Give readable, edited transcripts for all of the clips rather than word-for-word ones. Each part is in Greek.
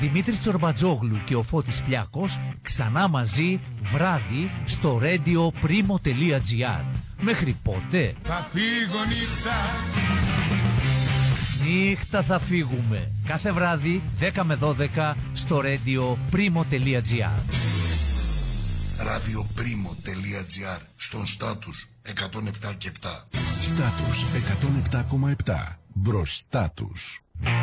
Δημήτρης Τσορμπατζόγλου και ο Φώτης Πλιάκος ξανά μαζί βράδυ στο radioprimo.gr. Μέχρι πότε? Θα φύγω νύχτα. Νύχτα θα φύγουμε. Κάθε βράδυ 10 με 12 στο radioprimo.gr. radioprimo.gr. Στον Στάτους 107 και 7. Στάτους 107,7. Μπροστά τους.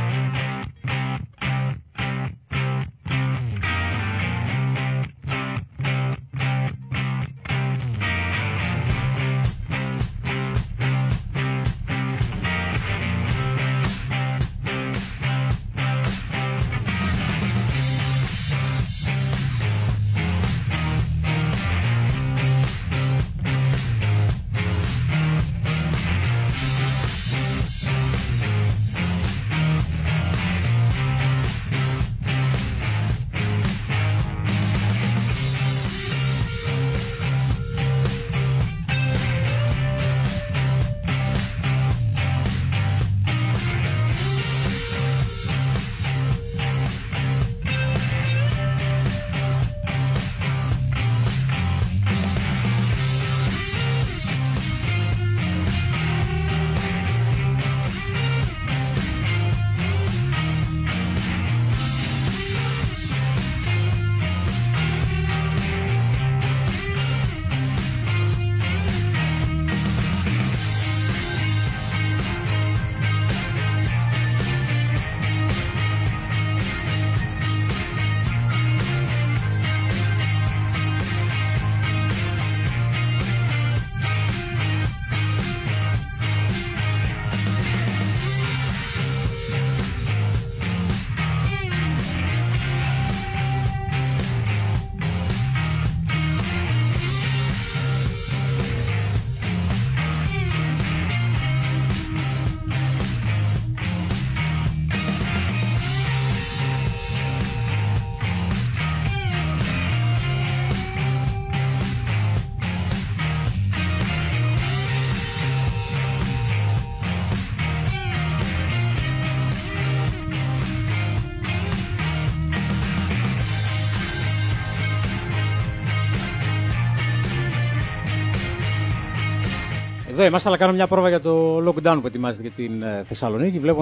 Εδώ είμαστε, αλλά κάνω μια πρόβα για το lockdown που ετοιμάζεται για την Θεσσαλονίκη. Βλέπω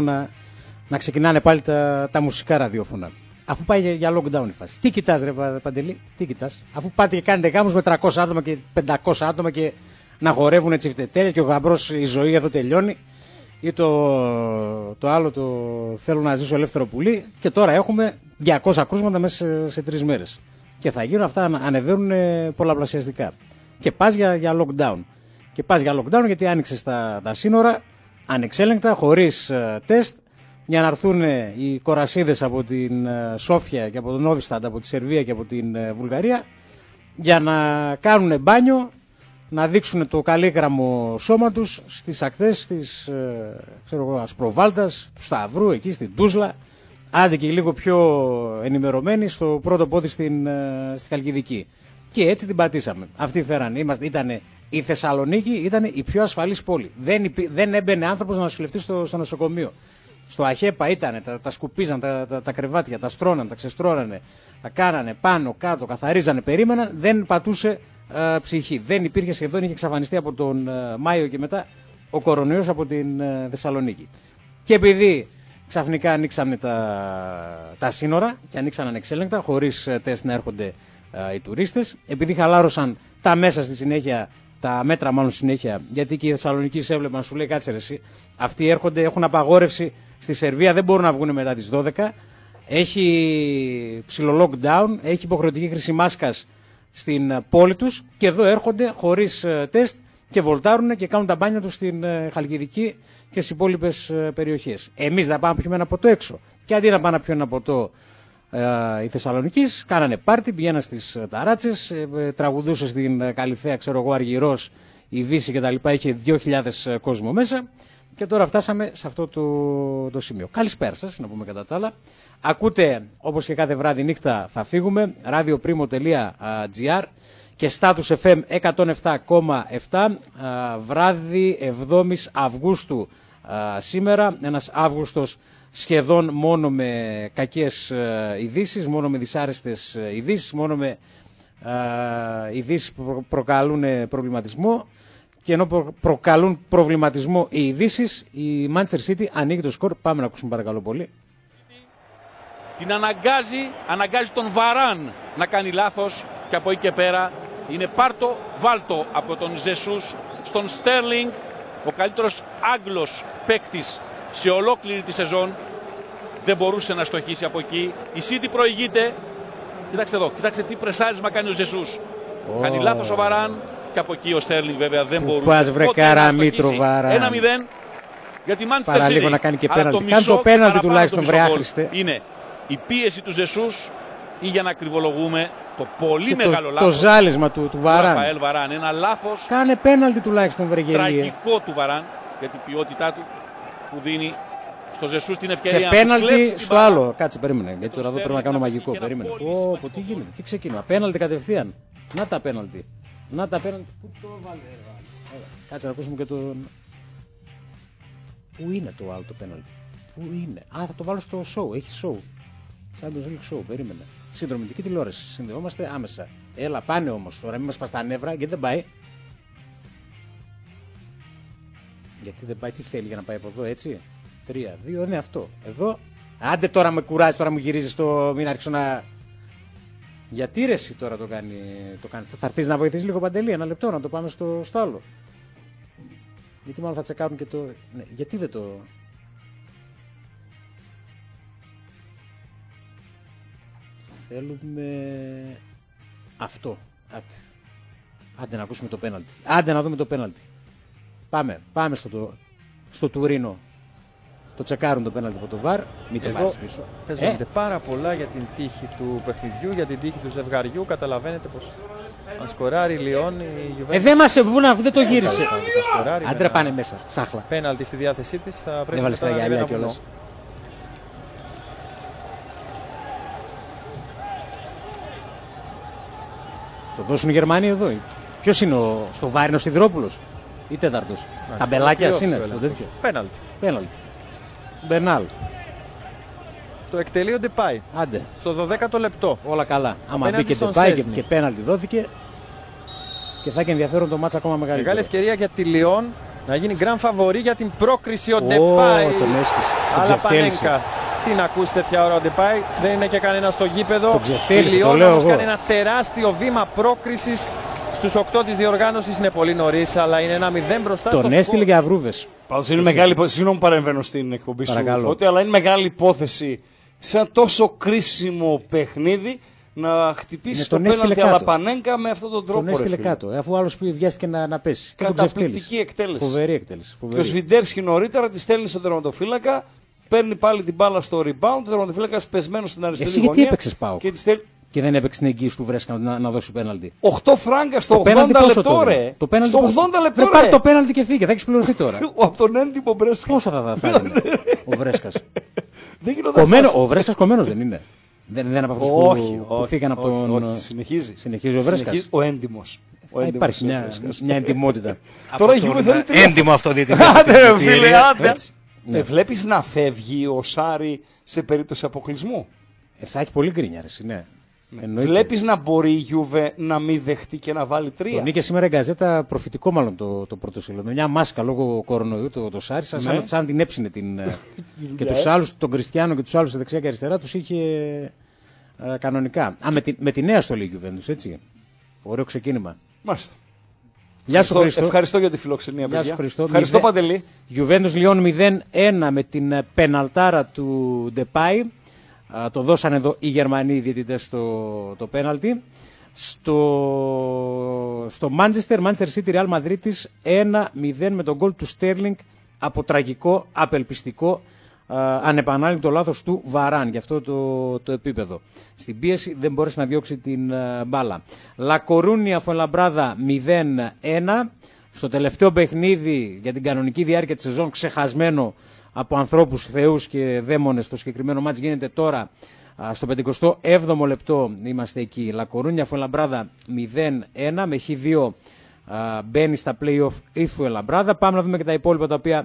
να ξεκινάνε πάλι τα μουσικά ραδιόφωνα. Αφού πάει για lockdown η φάση. Τι κοιτάς ρε Παντελή, τι κοιτάς? Αφού πάτε και κάνετε γάμους με 300 άτομα και 500 άτομα και να χορεύουν τσιφτετέλια και ο γαμπρός η ζωή εδώ τελειώνει. Ή το άλλο το θέλω να ζήσω ελεύθερο πουλί. Και τώρα έχουμε 200 κρούσματα μέσα σε 3 μέρες. Και θα γίνουν αυτά, ανεβαίνουν πολλαπλασιαστικά. Και πας για lockdown. Και πας για lockdown γιατί άνοιξες τα σύνορα ανεξέλεγκτα, χωρίς τεστ, για να έρθουν οι κορασίδες από την Σόφια και από τον Νόβισταντ, από τη Σερβία και από την Βουλγαρία, για να κάνουν μπάνιο, να δείξουν το καλήγραμμο σώμα τους στις ακτές της Ασπροβάλτας, του Σταυρού, εκεί στην Τούσλα, άντε και λίγο πιο ενημερωμένοι στο πρώτο πόδι στη Χαλκιδική. Και έτσι την πατήσαμε. Αυτοί φέρανε. Η Θεσσαλονίκη ήταν η πιο ασφαλής πόλη. Δεν έμπαινε άνθρωπος να νοσηλευτεί στο νοσοκομείο. Στο ΑΧΕΠΑ ήταν, τα σκουπίζαν, τα κρεβάτια, τα στρώναν, τα ξεστρώνανε, τα κάνανε πάνω, κάτω, καθαρίζανε, περίμεναν, δεν πατούσε ψυχή. Δεν υπήρχε σχεδόν, είχε εξαφανιστεί από τον Μάιο και μετά ο κορονοϊός από την Θεσσαλονίκη. Και επειδή ξαφνικά ανοίξανε τα σύνορα και ανοίξαν ανεξέλεγκτα, χωρίς τεστ να έρχονται οι τουρίστες, επειδή χαλάρωσαν τα μέσα στη συνέχεια, τα μέτρα μάλλον συνέχεια, γιατί και οι Θεσσαλονικοί έβλεπαν, σου λέει κάτσε ρε εσύ, αυτοί έρχονται, έχουν απαγόρευση στη Σερβία, δεν μπορούν να βγουν μετά τις 12, έχει ψηλό lockdown, έχει υποχρεωτική χρήση μάσκας στην πόλη τους και εδώ έρχονται χωρίς τεστ και βολτάρουν και κάνουν τα μπάνια τους στην Χαλκιδική και στις υπόλοιπες περιοχές. Εμείς θα πάμε να πιούμε ένα ποτό έξω και αντί να πάμε να πιούμε ένα ποτό οι Θεσσαλονικείς, κάνανε πάρτι, πηγαίναν στις ταράτσες, τραγουδούσε στην Καλυθέα, ξέρω εγώ, Αργυρός, η Βύση και τα λοιπά, είχε 2.000 κόσμο μέσα και τώρα φτάσαμε σε αυτό το σημείο. Καλησπέρα σας, να πούμε κατά τα άλλα. Ακούτε, όπως και κάθε βράδυ νύχτα θα φύγουμε, radioprimo.gr και Status FM 107,7, βράδυ 7ης Αυγούστου σήμερα, ένας Αύγουστος σχεδόν μόνο με κακές ειδήσεις, μόνο με δυσάρεστες ειδήσεις, μόνο με ειδήσεις που προκαλούν προβληματισμό. Και ενώ προκαλούν προβληματισμό οι ειδήσεις, η Manchester City ανοίγει το σκορ. Πάμε να ακούσουμε παρακαλώ πολύ. Την αναγκάζει τον Βαράν να κάνει λάθος και από εκεί και πέρα είναι πάρτο βάλτο από τον Ζεσούς στον Στέρλινγκ, ο καλύτερος Άγγλος παίκτης σε ολόκληρη τη σεζόν. Δεν μπορούσε να στοχίσει από εκεί. Η City προηγείται. Κοιτάξτε εδώ, κοιτάξτε τι πρεσάρισμα κάνει ο Ζεσούς. Κάνει λάθος ο Βαράν και από εκεί ο Στέρλινγκ βέβαια δεν μπορούσε. Πας βρε καραμίτρο Βαράν. 1-0 για τη Manchester City. Παραλίγο να κάνει και πέναλτι. Κάνει το πέναλτι τουλάχιστον βρε άχρηστε. Είναι η πίεση του Ζεσούς ή για να κρυβολογούμε το πολύ και μεγάλο λάθος. Το ζάλισμα του Βαράν. Ραφαέλ Βαράν. Ένα λάθος. Κάνε πέναλτι τουλάχιστον βρε γελίε. Τραγικό του Βαράν για την ποιότητά του που δίνει στο Ζεσούς την ευκαιρία και να πέναλτι στο άλλο. Κάτσε, περίμενε. Γιατί τώρα εδώ πρέπει να κάνω μαγικό. Περίμενε. Πω, τι γίνεται, τι ξεκίνημα. Πέναλτι κατευθείαν. Να τα πέναλτι. Να τα πέναλτι. Πού το βάλε. Κάτσε να ακούσουμε και τον. Πού είναι το άλλο το πέναλτι. Πού είναι. Α, θα το βάλω στο show. Έχει show. Champions League show. Περίμενε. Συνδρομητική τηλεόραση. Συνδεόμαστε άμεσα. Έλα, πάνε όμως τώρα. Μην μας πας τα νεύρα. Γιατί δεν πάει. Γιατί δεν πάει, τι θέλει για να πάει από εδώ, έτσι. 3, 2, είναι αυτό. Εδώ. Άντε τώρα με κουράζει, τώρα μου γυρίζει στο. Μην άρχισω να. Γιατί ρε εσύ τώρα το κάνει. Θα έρθεις να βοηθήσει λίγο Παντελή, ένα λεπτό να το πάμε στο άλλο. Γιατί μάλλον θα τσεκάρουν και το. Ναι, γιατί δεν το. Θέλουμε. Αυτό. Άντε να ακούσουμε το πέναλτι. Άντε να δούμε το πέναλτι. Πάμε στο Τουρίνο. Το τσεκάρουν το πέναλτι από το VAR. Μην το πάρεις πίσω. Παίζονται πάρα πολλά για την τύχη του παιχνιδιού, για την τύχη του ζευγαριού. Καταλαβαίνετε πως αν σκοράρει Λιόν η Juventus. Δεν μας εμπούν αφού δεν το γύρισε. Άντρα πάνε μέσα. Σάχλα. Πέναλτι στη διάθεσή της θα πρέπει να βάλει τα γυαλιά κιόλας. Το δώσουν οι Γερμανοί εδώ. Ποιος είναι στο VAR, είναι ο Σιδηρόπουλος ή τέταρτος. Ταμπελάκιας είναι στο τέτοιο. Πέναλτι. Μπενάλ. Το εκτελεί ο Ντεπάι. Άντε. Στο 12ο λεπτό. Όλα καλά. Άμα μπει και Ντεπάι και πέναλτι δόθηκε. Και θα έχει ενδιαφέρον το μάτς ακόμα μεγαλύτερο. Μεγάλη ευκαιρία για τη Λιόν να γίνει grand φαβορί για την πρόκριση ο Ντεπάι. Τον έσκησε. Αλλά Πανέγκα. Τι να ακούσει τέτοια ώρα ο Ντεπάι. Δεν είναι και κανένα στο γήπεδο. Η Λιόν όμως κάνει ένα τεράστιο βήμα πρόκρισης. Στους 8 της διοργάνωσης είναι πολύ νωρίς, αλλά είναι 1-0 μπροστά στο σκορ. Τον έστειλε για βρούβες. Πάντως είναι μεγάλη υπόθεση. Συγγνώμη που παρεμβαίνω στην εκπομπή σου, αλλά είναι μεγάλη υπόθεση σε ένα τόσο κρίσιμο παιχνίδι να χτυπήσει το πέναλτι Αλαπανέγκα με αυτόν τον τρόπο. Τον έστειλε κάτω, αφού άλλος βιάστηκε να πέσει. Καταπληκτική εκτέλεση. Φοβερή εκτέλεση. Και ο Σβιντέρσκι νωρίτερα τη στέλνει στον τερματοφύλακα, παίρνει πάλι την μπάλα στο rebound, ο τερματοφύλακας πεσμένος στην αριστερή γωνία. Εσύ γιατί έπαιξες πάω. Και δεν έπαιξε την εγγύηση του Βρέσκα να δώσει πέναλτι. 8 φράγκα στο 80 λεπτό, ρε. Στο 80 λεπτό, ρε. Πάρει το πέναλτι και φύγε, θα έχει πληρωθεί τώρα. Από τον έντυπο Βρέσκα. Πόσο θα φέρει ο Βρέσκας. Δεν ο Βρέσκας κομμένος δεν είναι. Δεν από αυτούς που φύγαν από τον. Συνεχίζει ο Βρέσκας. Ο έντιμος. Υπάρχει μια εντιμότητα. Τώρα η Juve θέλει. Έντιμο αυτό δείτε. Βλέπεις να φεύγει ο Σάρι σε περίπτωση αποκλεισμού. Θα έχει πολύ γκρίνια, ναι. Βλέπεις να μπορεί η Juve να μην δεχτεί και να βάλει 3. Τον νίκε σήμερα η Γκαζέτα, προφητικό μάλλον το πρώτο σύλλογο. Με μια μάσκα λόγω κορονοϊού, το Σάρι, σαν την έψινε και τους άλλους, τον Κριστιάνο και τους άλλους δεξιά και αριστερά, τους είχε κανονικά. Με τη νέα στολή Juventus, έτσι. Ωραίο ξεκίνημα. Μάλιστα. Γεια σου Χριστό. Ευχαριστώ για τη φιλοξενία, παιδιά. Γεια σου Χριστό. Ευχαριστώ Παντελή. Juventus Λιόν 0-1 με την πεναλτάρα του Ντεπάι. Το δώσαν εδώ οι Γερμανοί οι διαιτητές το πέναλτι. Στο Manchester City Real Madrid 1-0 με τον γκολ του Sterling από τραγικό, απελπιστικό, ανεπανάληπτο λάθος του Βαράν για αυτό το επίπεδο. Στην πίεση δεν μπόρεσε να διώξει την μπάλα. La Coruña Fuenlabrada 0-1. Στο τελευταίο παιχνίδι για την κανονική διάρκεια της σεζόν, ξεχασμένο από ανθρώπους, θεούς και δαίμονες, το συγκεκριμένο μάτς γίνεται τώρα στο 57ο λεπτό. Είμαστε εκεί. La Coruña Fuenlabrada 0-1 με Χ2 μπαίνει στα play-off η Fuenlabrada. Πάμε να δούμε και τα υπόλοιπα τα οποία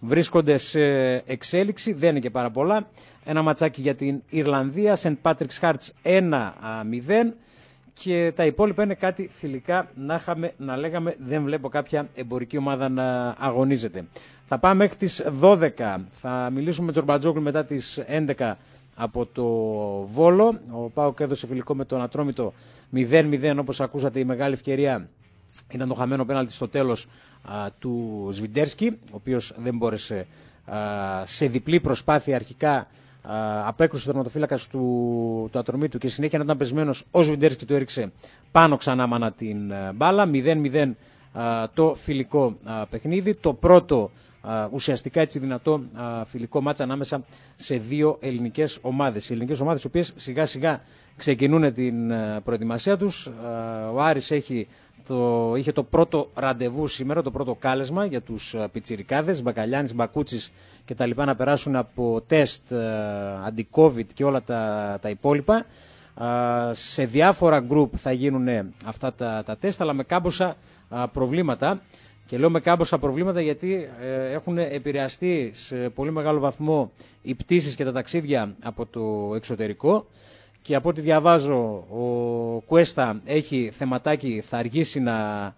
βρίσκονται σε εξέλιξη, δεν είναι και πάρα πολλά. Ένα ματσάκι για την Ιρλανδία, St. Patrick's Hearts 1-0 και τα υπόλοιπα είναι κάτι φιλικά, να λέγαμε, δεν βλέπω κάποια εμπορική ομάδα να αγωνίζεται. Θα πάμε μέχρι τις 12, θα μιλήσουμε με Τζορμπατζόγλου μετά τις 11 από το Βόλο. Ο ΠΑΟΚ έδωσε φιλικό με τον Ατρόμητο 0-0, όπως ακούσατε η μεγάλη ευκαιρία ήταν το χαμένο πέναλτι στο τέλος του Σβιντέρσκι, ο οποίος δεν μπόρεσε σε διπλή προσπάθεια αρχικά απέκρουσε ο τερματοφύλακας του Ατρομήτου και συνέχεια να ήταν πεσμένος ο Σβιντέρσκι του έριξε πάνω ξανά μάνα την μπάλα. 0-0 το φιλικό παιχνίδι, το πρώτο ουσιαστικά έτσι δυνατό φιλικό μάτσα ανάμεσα σε δύο ελληνικές ομάδες. Οι ελληνικές ομάδες οι οποίες σιγά σιγά ξεκινούν την προετοιμασία τους. Ο Άρης είχε το πρώτο ραντεβού σήμερα, το πρώτο κάλεσμα για τους πιτσιρικάδες, Μπακαλιάνης, Μπακούτσης και τα λοιπά να περάσουν από τεστ αντι-COVID και όλα τα υπόλοιπα. Σε διάφορα γκρουπ θα γίνουν αυτά τα τεστ, αλλά με κάμποσα προβλήματα. Και λέω με κάμποσα προβλήματα γιατί έχουν επηρεαστεί σε πολύ μεγάλο βαθμό οι πτήσεις και τα ταξίδια από το εξωτερικό. Και από ό,τι διαβάζω, ο Κουέστα έχει θεματάκι, θα αργήσει να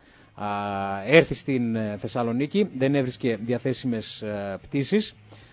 έρθει στην Θεσσαλονίκη, δεν έβρισκε διαθέσιμες πτήσεις.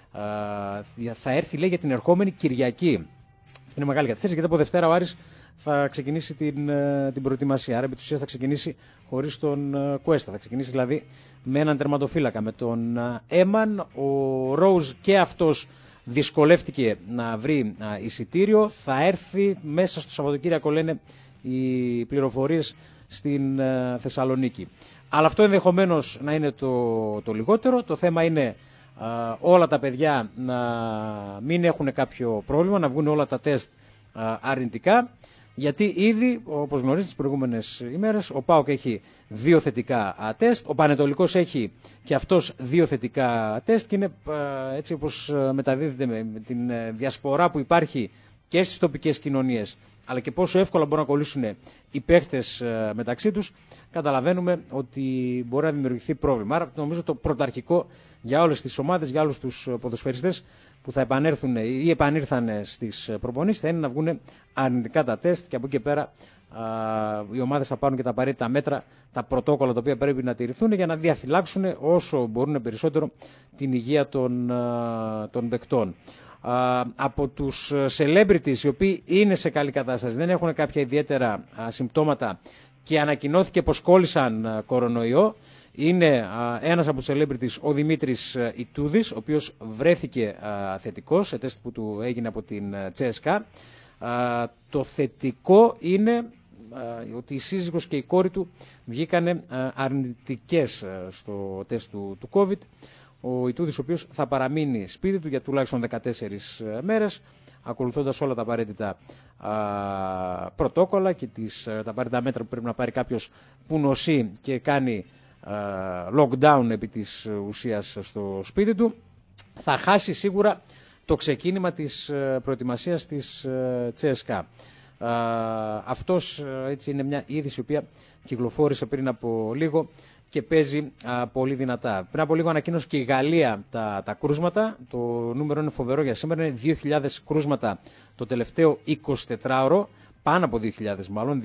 Θα έρθει, λέει, για την ερχόμενη Κυριακή. Αυτή είναι μεγάλη καθυστέρηση, γιατί από Δευτέρα ο Άρης θα ξεκινήσει την προετοιμασία. Άρα, επί της ουσίας θα ξεκινήσει χωρίς τον Κουέστα. Θα ξεκινήσει δηλαδή με έναν τερματοφύλακα, με τον Έμαν. Ο Ρόουζ και αυτός δυσκολεύτηκε να βρει εισιτήριο. Θα έρθει μέσα στο Σαββατοκύριακο, λένε οι πληροφορίες, στην Θεσσαλονίκη. Αλλά αυτό ενδεχομένως να είναι το λιγότερο. Το θέμα είναι όλα τα παιδιά να μην έχουν κάποιο πρόβλημα, να βγουν όλα τα τεστ αρνητικά. Γιατί ήδη, όπως γνωρίζετε, τις προηγούμενες ημέρες ο ΠΑΟΚ έχει 2 θετικά τεστ, ο Πανετολικός έχει και αυτός 2 θετικά τεστ και είναι έτσι όπως μεταδίδεται με την διασπορά που υπάρχει και στις τοπικές κοινωνίες, αλλά και πόσο εύκολα μπορούν να κολλήσουν οι παίχτες μεταξύ τους, καταλαβαίνουμε ότι μπορεί να δημιουργηθεί πρόβλημα. Άρα νομίζω το πρωταρχικό για όλες τις ομάδες, για όλους τους ποδοσφαιριστές που θα επανέλθουν ή επανήλθαν στις προπονήσεις, θα είναι να βγουν αρνητικά τα τεστ και από εκεί και πέρα οι ομάδες θα πάρουν και τα απαραίτητα μέτρα, τα πρωτόκολλα τα οποία πρέπει να τηρηθούν για να διαφυλάξουν όσο μπορούν περισσότερο την υγεία των παικτών. Από τους celebrities οι οποίοι είναι σε καλή κατάσταση, δεν έχουν κάποια ιδιαίτερα συμπτώματα και ανακοινώθηκε πως κόλλησαν κορονοϊό, είναι ένας από τους celebrities, ο Δημήτρης Ιτούδης, ο οποίος βρέθηκε θετικός σε τεστ που του έγινε από την Τσέσκα. Το θετικό είναι ότι η σύζυγος και η κόρη του βγήκανε αρνητικές στο τεστ του COVID. Ο Ιτούδης, ο οποίος θα παραμείνει σπίτι του για τουλάχιστον 14 μέρες, ακολουθώντας όλα τα απαραίτητα πρωτόκολλα και τα απαραίτητα μέτρα που πρέπει να πάρει κάποιος που νοσεί και κάνει lockdown επί της ουσίας στο σπίτι του. Θα χάσει σίγουρα το ξεκίνημα της προετοιμασίας της ЦΣΚΑ. Αυτός έτσι είναι μια είδηση η οποία κυκλοφόρησε πριν από λίγο και παίζει πολύ δυνατά. Πριν από λίγο ανακοίνωσε και η Γαλλία τα κρούσματα. Το νούμερο είναι φοβερό για σήμερα. Είναι 2.000 κρούσματα το τελευταίο 24ωρο. Πάνω από 2.000 μάλλον.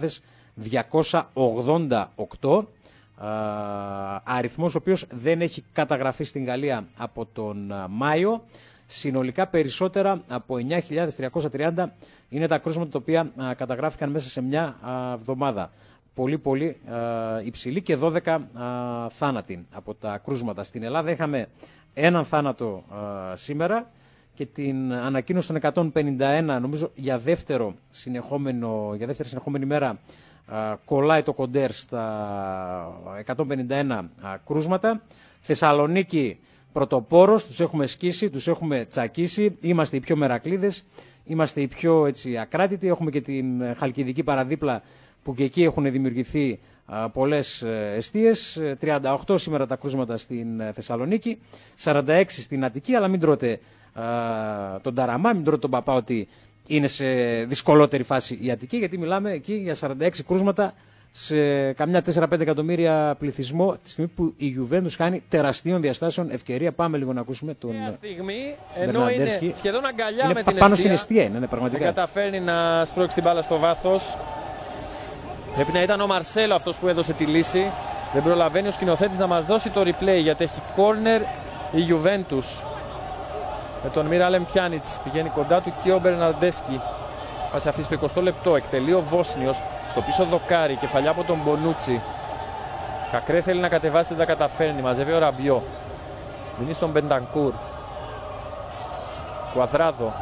2.288. Αριθμός ο οποίος δεν έχει καταγραφεί στην Γαλλία από τον Μάιο. Συνολικά περισσότερα από 9.330 είναι τα κρούσματα τα οποία καταγράφηκαν μέσα σε μια εβδομάδα. Πολύ πολύ υψηλή και 12 θάνατοι από τα κρούσματα. Στην Ελλάδα είχαμε έναν θάνατο σήμερα και την ανακοίνωση των 151, νομίζω για δεύτερη συνεχόμενη μέρα κολλάει το κοντέρ στα 151 κρούσματα. Θεσσαλονίκη πρωτοπόρος, τους έχουμε σκίσει, τους έχουμε τσακίσει, είμαστε οι πιο μερακλείδες, είμαστε οι πιο έτσι, ακράτητοι, έχουμε και την Χαλκιδική παραδίπλα που και εκεί έχουν δημιουργηθεί πολλές εστίες, 38 σήμερα τα κρούσματα στην Θεσσαλονίκη, 46 στην Αττική, αλλά μην τρώτε τον ταραμά, μην τρώτε τον παπά ότι είναι σε δυσκολότερη φάση η Αττική, γιατί μιλάμε εκεί για 46 κρούσματα σε καμιά 4-5 εκατομμύρια πληθυσμό, τη στιγμή που η Juventus χάνει τεραστίων διαστάσεων ευκαιρία. Πάμε λίγο να ακούσουμε τον. Μια στιγμή, ενώ είναι σχεδόν αγκαλιά είναι με την πάνω εστία, στην εστία, είναι πραγματικά. δεν καταφέρνει να σπρώξει την μπάλα στο βάθος. Πρέπει να ήταν ο Μαρσέλο αυτός που έδωσε τη λύση. Δεν προλαβαίνει ο σκηνοθέτης να μας δώσει το replay, γιατί έχει corner η Juventus. Με τον Μίραλεμ Πιάνιτς πηγαίνει κοντά του και ο Μπερναρντέσκι. Πάση αυτή στο 20 λεπτό. Εκτελεί ο Βόσνιος. Στο πίσω δοκάρι. Κεφαλιά από τον Μπονούτσι. Κακρέ θέλει να κατεβάσει, δεν τα καταφέρνει. Μαζεύει ο Ραμπιό. Δίνει στον Μπεντανκούρ. Κουαδράδο.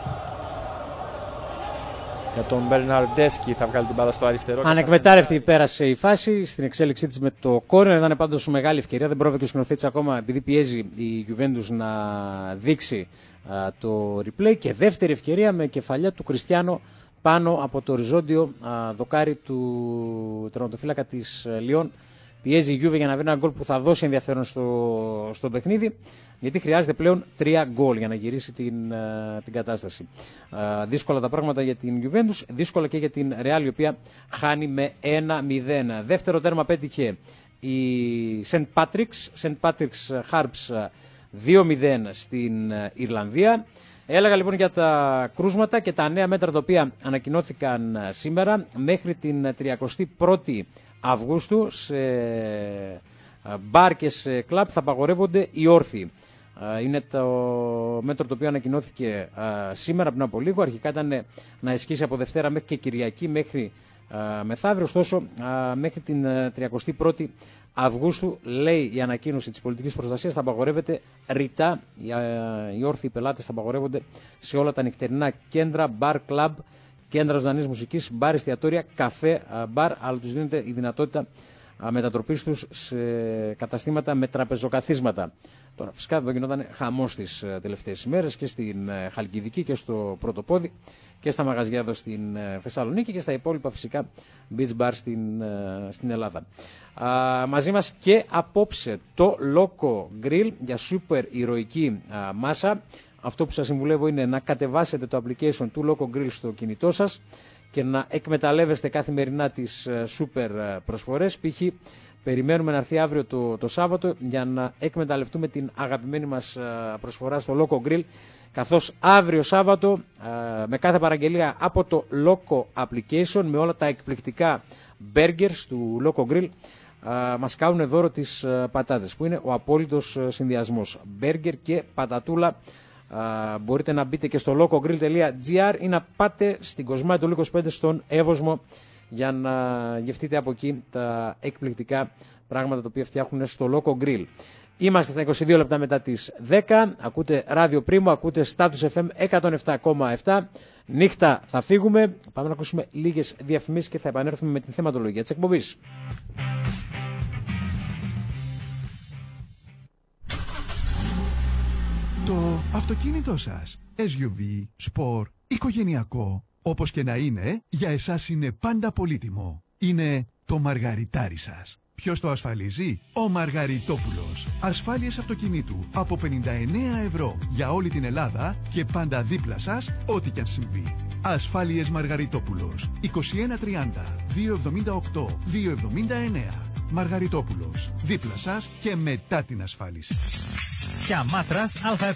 Για τον Μπερναρντέσκι θα βγάλει την μπάλα στο αριστερό. Ανεκμετάλλευτη πέρασε η φάση στην εξέλιξή της με το κόρνερ. Ήταν πάντως μεγάλη ευκαιρία. Δεν πρόκειται και ο σκηνοθέτης ακόμα, επειδή πιέζει η Juventus να δείξει το replay. Και δεύτερη ευκαιρία με κεφαλιά του Κριστιάνο πάνω από το οριζόντιο δοκάρι του τερματοφύλακα της Λιόν. Πιέζει η Juve για να βρει ένα γκολ που θα δώσει ενδιαφέρον στο παιχνίδι, γιατί χρειάζεται πλέον 3 γκολ για να γυρίσει την κατάσταση. Δύσκολα τα πράγματα για την Juventus, δύσκολα και για την Real, η οποία χάνει με 1-0. Δεύτερο τέρμα πέτυχε η St. Patrick's Harps 2-0 στην Ιρλανδία. Έλεγα λοιπόν για τα κρούσματα και τα νέα μέτρα τα οποία ανακοινώθηκαν σήμερα. Μέχρι την 31η Αυγούστου σε μπαρ και σε κλαμπ θα απαγορεύονται οι όρθιοι. Είναι το μέτρο το οποίο ανακοινώθηκε σήμερα πριν από λίγο. Αρχικά ήταν να ισχύσει από Δευτέρα μέχρι και Κυριακή μέχρι μεθαύριο. Ωστόσο μέχρι την 31η Αυγούστου, λέει η ανακοίνωση της πολιτικής προστασίας, θα απαγορεύεται ρητά. Οι όρθιοι πελάτες θα απαγορεύονται σε όλα τα νυχτερινά κέντρα, μπαρ, κλαμπ, κέντρα ζωντανής μουσικής, μπαρ, εστιατόρια, καφέ, μπαρ, αλλά τους δίνεται η δυνατότητα μετατροπής τους σε καταστήματα με τραπεζοκαθίσματα. Τώρα φυσικά εδώ γινόταν χαμός τις τελευταίες ημέρες και στην Χαλκιδική και στο Πρωτοπόδι και στα μαγαζιά εδώ στην Θεσσαλονίκη και στα υπόλοιπα φυσικά beach bar στην Ελλάδα. Μαζί μας και απόψε το Loco Grill για super ηρωική μάσα. Αυτό που σας συμβουλεύω είναι να κατεβάσετε το application του Loco Grill στο κινητό σας και να εκμεταλλεύεστε καθημερινά τις super προσφορές. Π.χ. περιμένουμε να έρθει αύριο το Σάββατο για να εκμεταλλευτούμε την αγαπημένη μας προσφορά στο Loco Grill, καθώς αύριο Σάββατο με κάθε παραγγελία από το Loco application με όλα τα εκπληκτικά burgers του Loco Grill μας κάνουν δώρο τις πατάτες, που είναι ο απόλυτος συνδυασμός burger και πατατούλα. Μπορείτε να μπείτε και στο locogrill.gr ή να πάτε στην Κοσμάτη του 25 στον Εύωσμο για να γευτείτε από εκεί τα εκπληκτικά πράγματα τα οποία φτιάχνουν στο Loco Grill. Είμαστε στα 22 λεπτά μετά τις 10. Ακούτε Radio Primo, ακούτε Status FM 107,7. Νύχτα θα φύγουμε. Πάμε να ακούσουμε λίγες διαφημίσεις και θα επανέλθουμε με την θεματολογία της εκπομπής. Το αυτοκίνητό σας, SUV, sport, οικογενειακό, όπως και να είναι, για εσάς είναι πάντα πολύτιμο. Είναι το μαργαριτάρι σας. Ποιος το ασφαλίζει? Ο Μαργαριτόπουλος. Ασφάλειες αυτοκινήτου από 59 ευρώ για όλη την Ελλάδα και πάντα δίπλα σας, ό,τι και αν συμβεί. Ασφάλειες Μαργαριτόπουλος. 2130 278 279. Μαργαριτόπουλος. Δίπλα σας και μετά την ασφάλιση. Σιαμάτρας ΑΕ.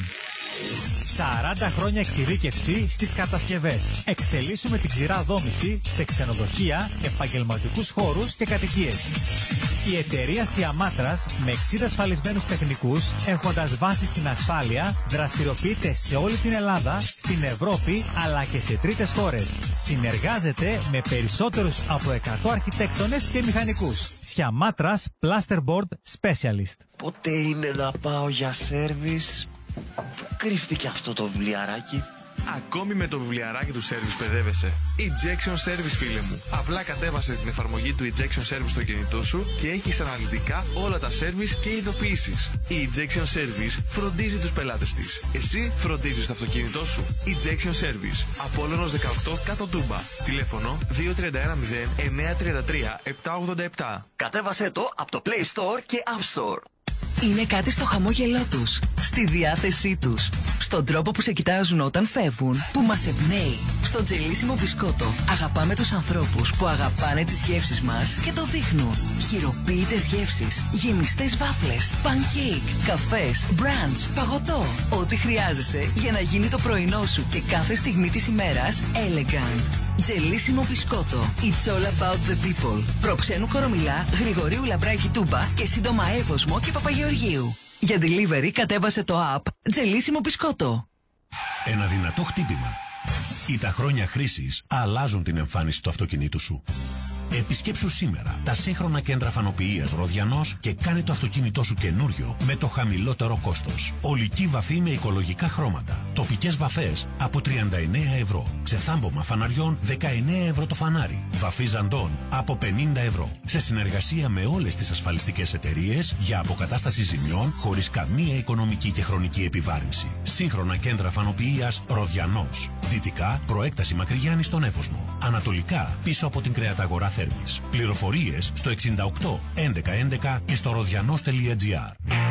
40 χρόνια εξειδίκευση στις κατασκευές. Εξελίσσουμε την ξηρά δόμηση σε ξενοδοχεία, επαγγελματικούς χώρους και κατοικίες. Η εταιρεία Σιαμάτρας, με 60 ασφαλισμένους τεχνικούς, έχοντας βάση στην ασφάλεια, δραστηριοποιείται σε όλη την Ελλάδα, στην Ευρώπη αλλά και σε τρίτες χώρες. Συνεργάζεται με περισσότερους από 100 αρχιτέκτονες και μηχανικούς. Σιαμάτρας Plasterboard Specialist. Πότε είναι να πάω για σέρβις? Κρύφτηκε αυτό το βιβλιαράκι. Ακόμη με το βιβλιαράκι του Service παιδεύεσαι. Ejection Service, φίλε μου. Απλά κατέβασε την εφαρμογή του Ejection Service στο κινητό σου και έχεις αναλυτικά όλα τα service και ειδοποιήσεις. Η Ejection Service φροντίζει τους πελάτες της. Εσύ φροντίζεις το αυτοκίνητό σου. Ejection Service. Απόλλωνος 18 κάτω Τούμπα. Τηλέφωνο 2310 933 787. Κατέβασε το από το Play Store και App Store. Είναι κάτι στο χαμόγελό τους, στη διάθεσή τους, στον τρόπο που σε κοιτάζουν όταν φεύγουν, που μας εμπνέει. Στο Τζελίσιμο Μπισκότο αγαπάμε τους ανθρώπους που αγαπάνε τις γεύσεις μας και το δείχνουν. Χειροποίητες γεύσεις, γεμιστές βάφλες, pancake, καφές, brunch, παγωτό. Ό,τι χρειάζεσαι για να γίνει το πρωινό σου και κάθε στιγμή της ημέρας elegant. Τζελίσιμο Μπισκότο. It's all about the people. Προξένου Κορομιλά, Γρηγορίου Λαμπράκη Τούμπα και σύντομα Εύωσμο και Παπαγεωργίου. Για delivery κατέβασε το app Τζελίσιμο Μπισκότο. Ένα δυνατό χτύπημα ή τα χρόνια χρήσης αλλάζουν την εμφάνιση του αυτοκινήτου σου. Επισκέψου σήμερα τα σύγχρονα κέντρα φανοποιίας Ροδιανός και κάνε το αυτοκίνητό σου καινούριο με το χαμηλότερο κόστος. Ολική βαφή με οικολογικά χρώματα. Τοπικές βαφές από 39 ευρώ. Ξεθάμπομα φαναριών 19 ευρώ το φανάρι. Βαφή ζαντών από 50 ευρώ. Σε συνεργασία με όλες τις ασφαλιστικές εταιρείες για αποκατάσταση ζημιών χωρίς καμία οικονομική και χρονική επιβάρυνση. Σύγχρονα κέντρα φανοποιίας Ροδιανός. Δυτικά προέκταση Μακρυγιάννη στον Εύωσμο. Ανατολικά πίσω από την κρεαταγορά Θέρμης. Πληροφορίες στο 68 11 11 και στο rodianos.gr.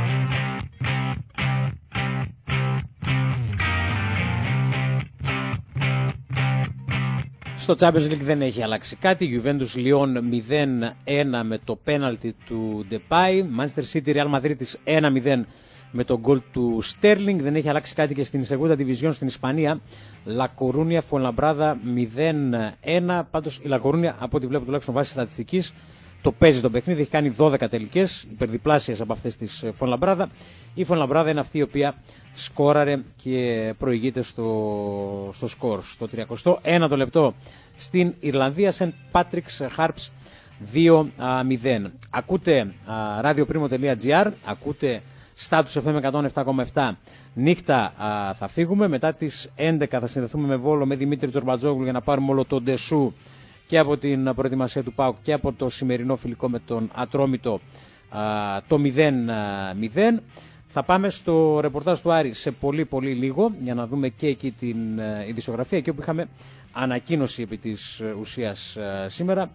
Στο Champions League δεν έχει αλλάξει κάτι. Juventus Lyon 0-1 με το πέναλτι του Depay. Manchester City Real Madrid 1-0 με το γκολ του Sterling. Δεν έχει αλλάξει κάτι και στην Segunda Division στην Ισπανία. La Coruña Fuenlabrada 0-1. Πάντως η La Coruña, από ό,τι βλέπω τουλάχιστον βάσει στατιστικής, το παίζει το παιχνίδι. Έχει κάνει 12 τελικές, υπερδιπλάσιες από αυτές της Fuenlabrada. Η Fuenlabrada είναι αυτή η οποία σκόραρε και προηγείται στο σκορ. Στο 31ο λεπτό στην Ιρλανδία, St. Patrick's Harps 2-0. Ακούτε radioprimo.gr, ακούτε Status FM 107,7. Νύχτα θα φύγουμε. Μετά τις 11 θα συνδεθούμε με Βόλο με Δημήτρη Τζορμπατζόγλου για να πάρουμε όλο το ντεσού και από την προετοιμασία του ΠΑΟΚ και από το σημερινό φιλικό με τον Ατρόμητο το 0-0. Θα πάμε στο ρεπορτάζ του Άρη σε πολύ λίγο για να δούμε και εκεί την ειδησιογραφία, εκεί όπου είχαμε ανακοίνωση επί της ουσίας σήμερα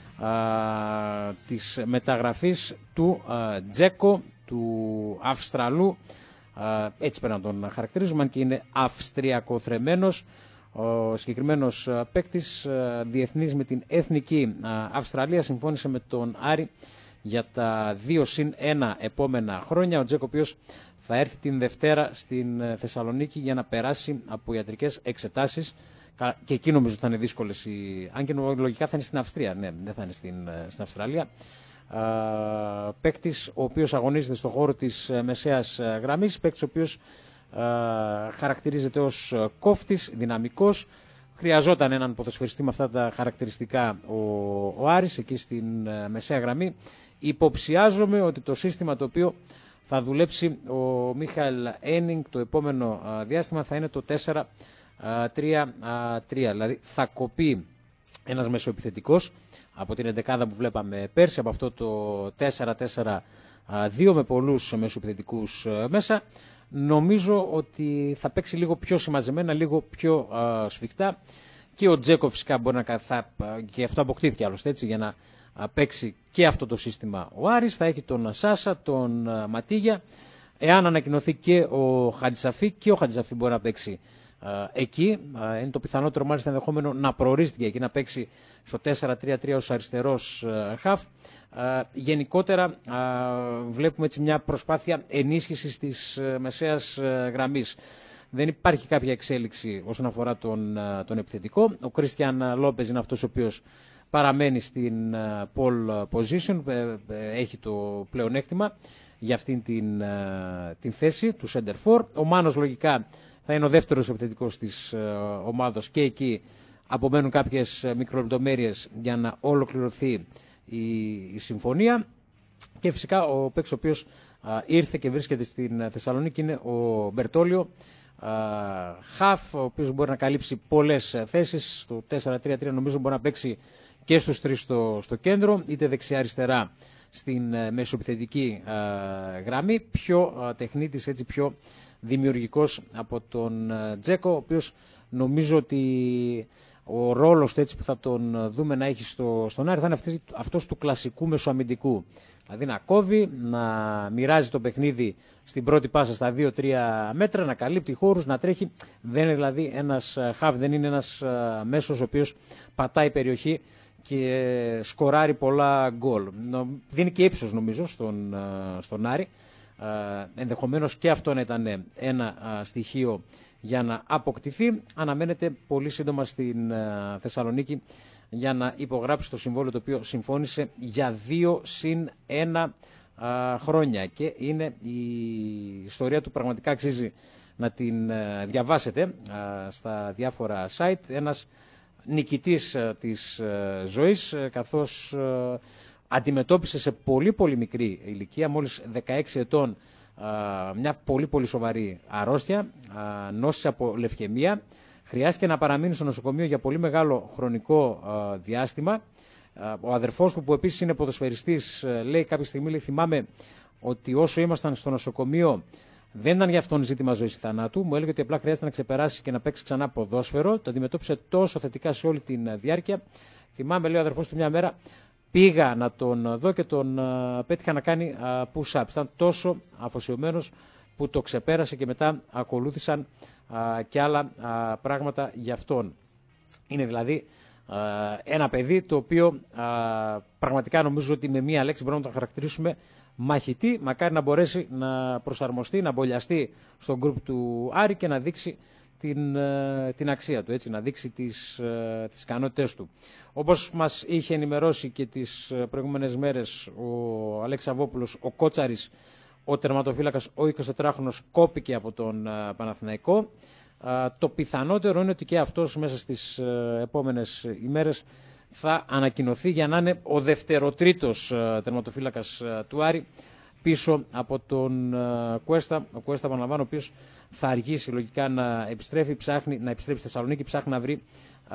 της μεταγραφής του Τζέκο, του Αυστραλού, έτσι πρέπει να τον χαρακτηρίζουμε, αν και είναι αυστριακοθρεμμένος. Ο συγκεκριμένος παίκτης, διεθνής με την Εθνική Αυστραλία, συμφώνησε με τον Άρη για τα 2+1 επόμενα χρόνια. Ο Τζέκο, ο οποίος θα έρθει την Δευτέρα στην Θεσσαλονίκη για να περάσει από ιατρικές εξετάσεις, και εκεί νομίζω ότι θα είναι δύσκολες, αν και λογικά θα είναι στην Αυστρία, ναι, δεν θα είναι στην Αυστραλία. Παίκτης ο οποίος αγωνίζεται στον χώρο της μεσαίας γραμμής, παίκτης ο οποίος χαρακτηρίζεται ως κόφτης, δυναμικός. Χρειαζόταν έναν ποδοσφαιριστή με αυτά τα χαρακτηριστικά ο Άρης εκεί στην μεσαία γραμμή. Υποψιάζομαι ότι το σύστημα το οποίο θα δουλέψει ο Μίχαελ Ένινγκ το επόμενο διάστημα θα είναι το 4-3-3, δηλαδή θα κοπεί ένας μεσοεπιθετικός από την εντεκάδα που βλέπαμε πέρσι, από αυτό το 4-4-2 με πολλούς μεσοεπιθετικούς μέσα. Νομίζω ότι θα παίξει λίγο πιο συμμαζεμένα, λίγο πιο σφιχτά, και ο Τζέκο φυσικά μπορεί και αυτό αποκτήθηκε άλλωστε έτσι, για να παίξει και αυτό το σύστημα ο Άρης. Θα έχει τον Σάσα, τον Ματίγια, εάν ανακοινωθεί και ο Χατζησαφή, και ο Χατζησαφή μπορεί να παίξει εκεί. Είναι το πιθανότερο μάλιστα ενδεχόμενο να προορίστηκε εκεί, να παίξει στο 4-3-3 ως αριστερός χαφ. Γενικότερα βλέπουμε έτσι μια προσπάθεια ενίσχυσης της μεσαίας γραμμής. Δεν υπάρχει κάποια εξέλιξη όσον αφορά τον επιθετικό. Ο Κρίστιαν Λόπεζ είναι αυτός ο οποίος παραμένει στην pole position, έχει το πλεονέκτημα για αυτήν την θέση του center for. Ο Μάνος λογικά θα είναι ο δεύτερος επιθετικός της ομάδος, και εκεί απομένουν κάποιες μικρολεπτομέρειες για να ολοκληρωθεί η συμφωνία. Και φυσικά ο παίκτης ο οποίος ήρθε και βρίσκεται στην Θεσσαλονίκη είναι ο Μπερτόλιο, χαφ, ο οποίος μπορεί να καλύψει πολλές θέσεις. Στο 4-3-3 νομίζω μπορεί να παίξει και στους τρεις στο κέντρο, είτε δεξιά-αριστερά στην μεσοεπιθετική γραμμή. Πιο τεχνίτης, έτσι πιο δημιουργικός από τον Τζέκο, ο οποίος νομίζω ότι ο ρόλος του έτσι που θα τον δούμε να έχει στον Άρη θα είναι αυτός του κλασικού μεσοαμυντικού. Δηλαδή να κόβει, να μοιράζει το παιχνίδι στην πρώτη πάσα στα 2-3 μέτρα, να καλύπτει χώρους, να τρέχει. Δεν είναι δηλαδή ένας χαβ, δεν είναι ένας μέσος ο οποίος πατάει περιοχή και σκοράρει πολλά γκολ. Δίνει και ύψος νομίζω στον Άρη. Ενδεχομένως και αυτό να ήταν ένα στοιχείο για να αποκτηθεί. Αναμένεται πολύ σύντομα στην Θεσσαλονίκη για να υπογράψει το συμβόλαιο το οποίο συμφώνησε για 2+1 χρόνια και είναι η ιστορία του πραγματικά αξίζει να την διαβάσετε στα διάφορα site. Ένας νικητής της ζωής, καθώς αντιμετώπισε σε πολύ πολύ μικρή ηλικία, μόλις 16 ετών, μια πολύ πολύ σοβαρή αρρώστια, νόσησε από λευκαιμία. Χρειάστηκε να παραμείνει στο νοσοκομείο για πολύ μεγάλο χρονικό διάστημα. Ο αδερφός του, που επίσης είναι ποδοσφαιριστής, λέει κάποια στιγμή, λέει, θυμάμαι ότι όσο ήμασταν στο νοσοκομείο δεν ήταν για αυτόν ζήτημα ζωής ή θανάτου. Μου έλεγε ότι απλά χρειάζεται να ξεπεράσει και να παίξει ξανά ποδόσφαιρο. Το αντιμετώπισε τόσο θετικά σε όλη τη διάρκεια. Θυμάμαι, λέει ο αδερφός του, μια μέρα πήγα να τον δω και τον πέτυχα να κάνει push-ups. Ήταν τόσο αφοσιωμένος που το ξεπέρασε και μετά ακολούθησαν και άλλα πράγματα για αυτόν. Είναι δηλαδή ένα παιδί το οποίο πραγματικά νομίζω ότι με μία λέξη μπορούμε να το χαρακτηρίσουμε μαχητή. Μακάρι να μπορέσει να προσαρμοστεί, να μπολιαστεί στον γκρουπ του Άρη και να δείξει την αξία του, έτσι, να δείξει τις ικανότητες του. Όπως μας είχε ενημερώσει και τις προηγούμενες μέρες ο Αλέξης Σαββόπουλος, ο Κότσαρης, ο τερματοφύλακας, ο 24χρονος, κόπηκε από τον Παναθηναϊκό. Το πιθανότερο είναι ότι και αυτός μέσα στις επόμενες ημέρες θα ανακοινωθεί για να είναι ο δευτεροτρίτος τερματοφύλακας του Άρη πίσω από τον Κουέστα. Ο Κουέστα, επαναλαμβάνω, ο οποίος θα αργήσει λογικά να επιστρέφει, ψάχνει να επιστρέψει στη Θεσσαλονίκη, ψάχνει να βρει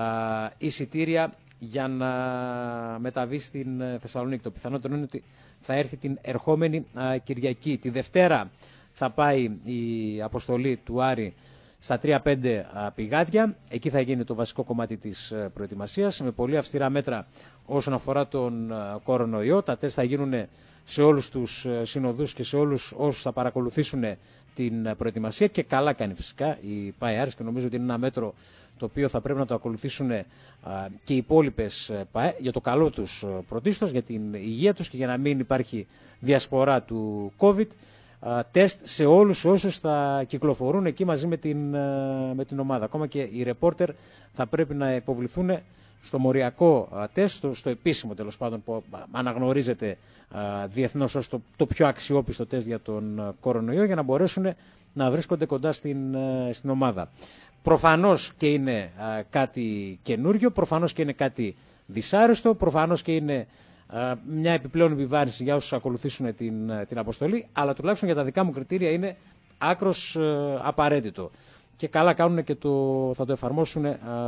εισιτήρια για να μεταβεί στην Θεσσαλονίκη. Το πιθανότερο είναι ότι θα έρθει την ερχόμενη Κυριακή. Τη Δευτέρα θα πάει η αποστολή του Άρη στα 3-5 πηγάδια. Εκεί θα γίνει το βασικό κομμάτι της προετοιμασίας, με πολύ αυστηρά μέτρα όσον αφορά τον κορονοϊό. Τα τεστ θα γίνουν σε όλους τους συνοδούς και σε όλους όσους θα παρακολουθήσουν την προετοιμασία, και καλά κάνει φυσικά η ΠΑΕ Άρης, και νομίζω ότι είναι ένα μέτρο το οποίο θα πρέπει να το ακολουθήσουν και οι υπόλοιπες ΠΑΕ για το καλό τους πρωτίστως, για την υγεία τους και για να μην υπάρχει διασπορά του COVID. Τεστ σε όλους όσους θα κυκλοφορούν εκεί μαζί με την ομάδα. Ακόμα και οι ρεπόρτερ θα πρέπει να υποβληθούν στο μοριακό τεστ, στο επίσημο τέλος πάντων, που αναγνωρίζεται διεθνώς ως το πιο αξιόπιστο τεστ για τον κορονοϊό, για να μπορέσουν να βρίσκονται κοντά στην ομάδα. Προφανώς και είναι κάτι καινούριο, προφανώς και είναι κάτι δυσάρεστο, προφανώς και είναι μια επιπλέον επιβάρυνση για όσους ακολουθήσουν την αποστολή, αλλά τουλάχιστον για τα δικά μου κριτήρια είναι άκρος απαραίτητο. Και καλά κάνουν και θα το εφαρμόσουν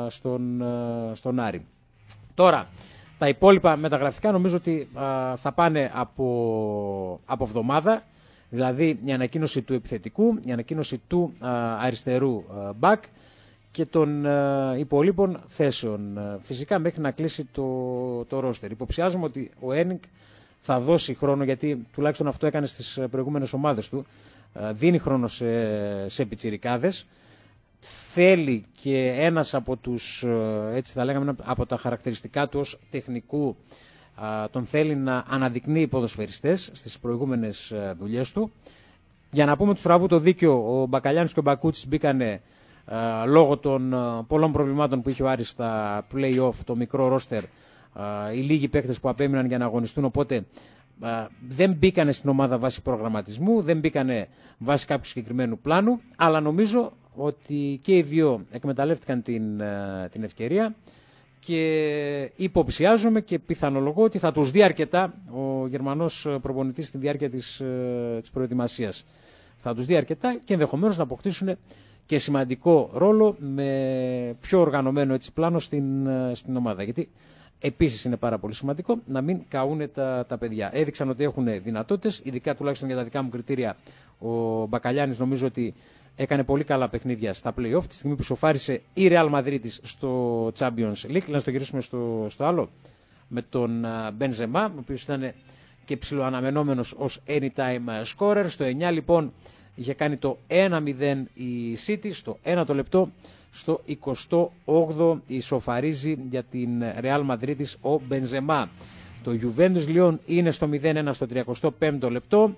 στον Άρη. Τώρα, τα υπόλοιπα μεταγραφικά νομίζω ότι θα πάνε από εβδομάδα, δηλαδή η ανακοίνωση του επιθετικού, η ανακοίνωση του αριστερού μπακ και των υπολείπων θέσεων. Φυσικά μέχρι να κλείσει το ρόστερ. Υποψιάζομαι ότι ο Ένινγκ θα δώσει χρόνο, γιατί τουλάχιστον αυτό έκανε στις προηγούμενες ομάδες του. Δίνει χρόνο σε πιτσιρικάδες. Θέλει και ένας από τους, έτσι θα λέγαμε, από τα χαρακτηριστικά του ως τεχνικού, τον θέλει να αναδεικνύει ποδοσφαιριστές στις προηγούμενες δουλειές του. Για να πούμε του στραβού το δίκιο, ο Μπακαλιάνης και ο Μπακούτσης μπήκανε λόγω των πολλών προβλημάτων που είχε ο Άρης στα play-off, το μικρό ρόστερ, οι λίγοι παίκτες που απέμειναν για να αγωνιστούν, οπότε δεν μπήκανε στην ομάδα βάσει προγραμματισμού, δεν μπήκανε βάσει κάποιου συγκεκριμένου πλάνου, αλλά νομίζω ότι και οι δύο εκμεταλλεύτηκαν την ευκαιρία και υποψιάζομαι και πιθανολογώ ότι θα τους δει αρκετά ο Γερμανός προπονητής στη διάρκεια της προετοιμασίας. Θα τους δει αρκετά και ενδεχομένως να αποκτήσουν και σημαντικό ρόλο με πιο οργανωμένο έτσι πλάνο στην ομάδα. Γιατί επίσης είναι πάρα πολύ σημαντικό να μην καούν τα παιδιά. Έδειξαν ότι έχουν δυνατότητες, ειδικά τουλάχιστον για τα δικά μου κριτήρια. Ο Μπακαλιάνης νομίζω ότι έκανε πολύ καλά παιχνίδια στα play-off, τη στιγμή που σοφάρισε η Real Madrid στο Champions League. Να στο γυρίσουμε στο άλλο, με τον Benzema, ο οποίος ήταν και ψιλοαναμενόμενος ως anytime scorer. Στο 9 λοιπόν είχε κάνει το 1-0 η City, στο 1 το λεπτό. Στο 28ο ισοφαρίζει για την Real Madrid ο Benzema. Το Juventus Lyon είναι στο 0-1 στο 35ο λεπτό.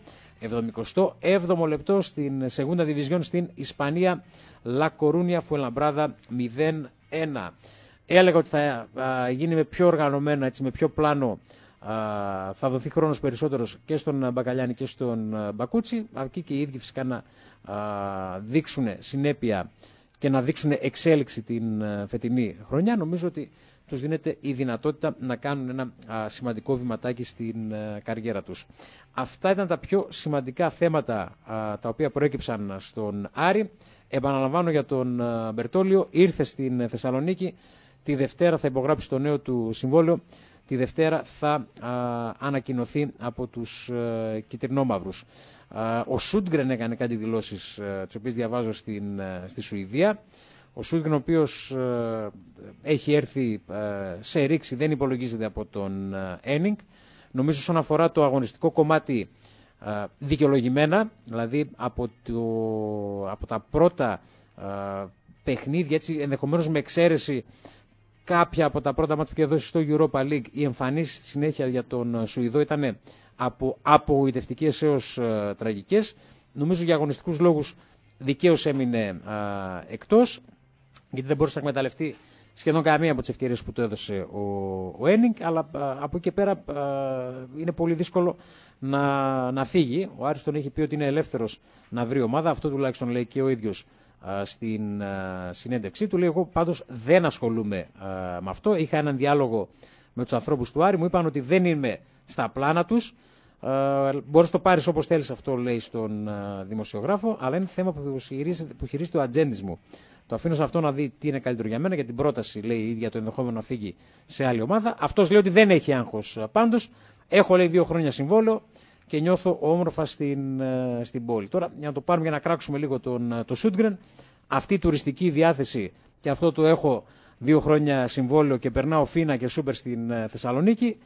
77ο λεπτό στην Segunda Division στην Ισπανία, La Coruña Fuenlabrada 0-1. Έλεγα ότι θα γίνει με πιο οργανωμένο, έτσι, με πιο πλάνο, θα δοθεί χρόνος περισσότερος και στον Μπακαλιάνη και στον Μπακούτσι, αρκεί και οι ίδιοι φυσικά να δείξουν συνέπεια και να δείξουν εξέλιξη την φετινή χρονιά. Νομίζω ότι τους δίνεται η δυνατότητα να κάνουν ένα σημαντικό βηματάκι στην καριέρα τους. Αυτά ήταν τα πιο σημαντικά θέματα τα οποία προέκυψαν στον Άρη. Επαναλαμβάνω για τον Μπερτόλιο, ήρθε στην Θεσσαλονίκη, τη Δευτέρα θα υπογράψει το νέο του συμβόλαιο, τη Δευτέρα θα ανακοινωθεί από τους κυτρινόμαυρους. Ο Σούντγκρεν έκανε κάτι δηλώσεις, τις οποίες διαβάζω στη Σουηδία. Ο Σούντγκρεν, ο οποίος έχει έρθει σε ρήξη, δεν υπολογίζεται από τον Ένινγκ. Νομίζω όσον αφορά το αγωνιστικό κομμάτι δικαιολογημένα, δηλαδή από τα πρώτα παιχνίδια, έτσι, ενδεχομένως με εξαίρεση κάποια από τα πρώτα μάτια που είχε δώσει στο Europa League, οι εμφανίσεις στη συνέχεια για τον Σουηδό ήταν από απογοητευτικές έως τραγικές. Νομίζω για αγωνιστικούς λόγους δικαίως έμεινε εκτός, γιατί δεν μπορούσε να εκμεταλλευτεί σχεδόν καμία από τις ευκαιρίες που του έδωσε ο Ένινγκ, αλλά από εκεί και πέρα είναι πολύ δύσκολο να φύγει. Ο Άρης τον έχει πει ότι είναι ελεύθερος να βρει ομάδα, αυτό τουλάχιστον λέει και ο ίδιος στην συνέντευξή του. Λέει, εγώ πάντως δεν ασχολούμαι με αυτό. Είχα έναν διάλογο με τους ανθρώπους του Άρη, μου είπαν ότι δεν είμαι στα πλάνα τους. Μπορείς να το πάρεις όπως θέλεις, αυτό λέει στον δημοσιογράφο, αλλά είναι θέμα που χειρίζεται ο ατζέντης μου. Το αφήνω σε αυτό να δει τι είναι καλύτερο για μένα, για την πρόταση, λέει η ίδια, το ενδεχόμενο να φύγει σε άλλη ομάδα. Αυτός λέει ότι δεν έχει άγχος πάντως. Έχω, λέει, 2 χρόνια συμβόλαιο και νιώθω όμορφα στην πόλη. Τώρα, για να το πάρουμε, για να κράξουμε λίγο το Σούντγκρεν, αυτή η τουριστική διάθεση και αυτό το έχω 2 χρόνια συμβόλαιο και περνάω φίνα και σούπερ στην Θεσσαλονίκη,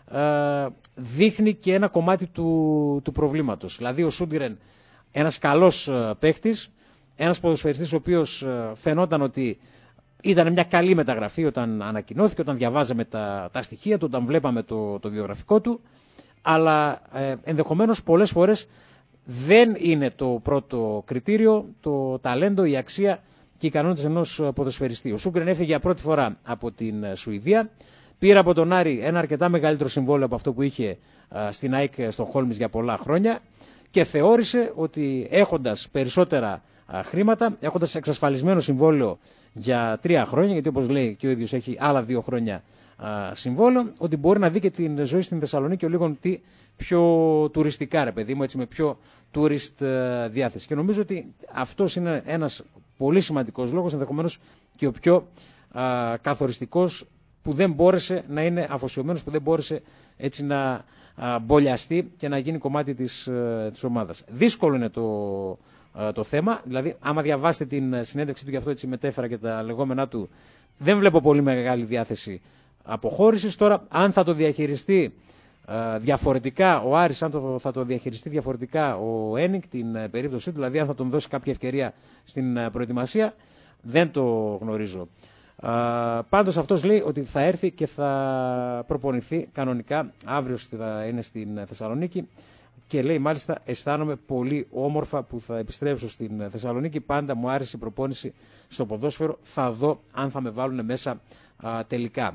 δείχνει και ένα κομμάτι του προβλήματος. Δηλαδή ο Σούντγκρεν, ένας καλός παίκτης, ένας ποδοσφαιριστής ο οποίος φαινόταν ότι ήταν μια καλή μεταγραφή όταν ανακοινώθηκε, όταν διαβάζαμε τα στοιχεία του, όταν βλέπαμε το βιογραφικό του, αλλά ενδεχομένως πολλές φορές δεν είναι το πρώτο κριτήριο το ταλέντο, η αξία και οι ικανότητες ενός ποδοσφαιριστή. Ο Σούντγκρεν έφυγε για πρώτη φορά από την Σουηδία, πήρε από τον Άρη ένα αρκετά μεγαλύτερο συμβόλαιο από αυτό που είχε στην ΑΕΚ στο Χόλμις για πολλά χρόνια και θεώρησε ότι έχοντας περισσότερα χρήματα, έχοντας εξασφαλισμένο συμβόλαιο για 3 χρόνια, γιατί όπως λέει και ο ίδιος έχει άλλα 2 χρόνια συμβόλαιο, ότι μπορεί να δει και την ζωή στην Θεσσαλονίκη λίγο πιο τουριστικά, ρε παιδί μου, έτσι, με πιο tourist διάθεση. Και νομίζω ότι αυτός είναι ένας πολύ σημαντικός λόγος, ενδεχομένως και ο πιο καθοριστικός, που δεν μπόρεσε να είναι αφοσιωμένος, που δεν μπόρεσε έτσι να μπολιαστεί και να γίνει κομμάτι της ομάδας. Δύσκολο είναι το θέμα, δηλαδή άμα διαβάσετε την συνέντευξη του, γι' αυτό έτσι μετέφερα και τα λεγόμενά του, δεν βλέπω πολύ μεγάλη διάθεση αποχώρησης. Τώρα, αν θα το διαχειριστεί διαφορετικά ο Άρης, αν θα το διαχειριστεί διαφορετικά ο Ένινγκ την περίπτωσή του, δηλαδή αν θα τον δώσει κάποια ευκαιρία στην προετοιμασία, δεν το γνωρίζω. Πάντως αυτός λέει ότι θα έρθει και θα προπονηθεί κανονικά, αύριο θα είναι στην Θεσσαλονίκη και λέει μάλιστα αισθάνομαι πολύ όμορφα που θα επιστρέψω στην Θεσσαλονίκη, πάντα μου άρεσε η προπόνηση στο ποδόσφαιρο, θα δω αν θα με βάλουν μέσα τελικά.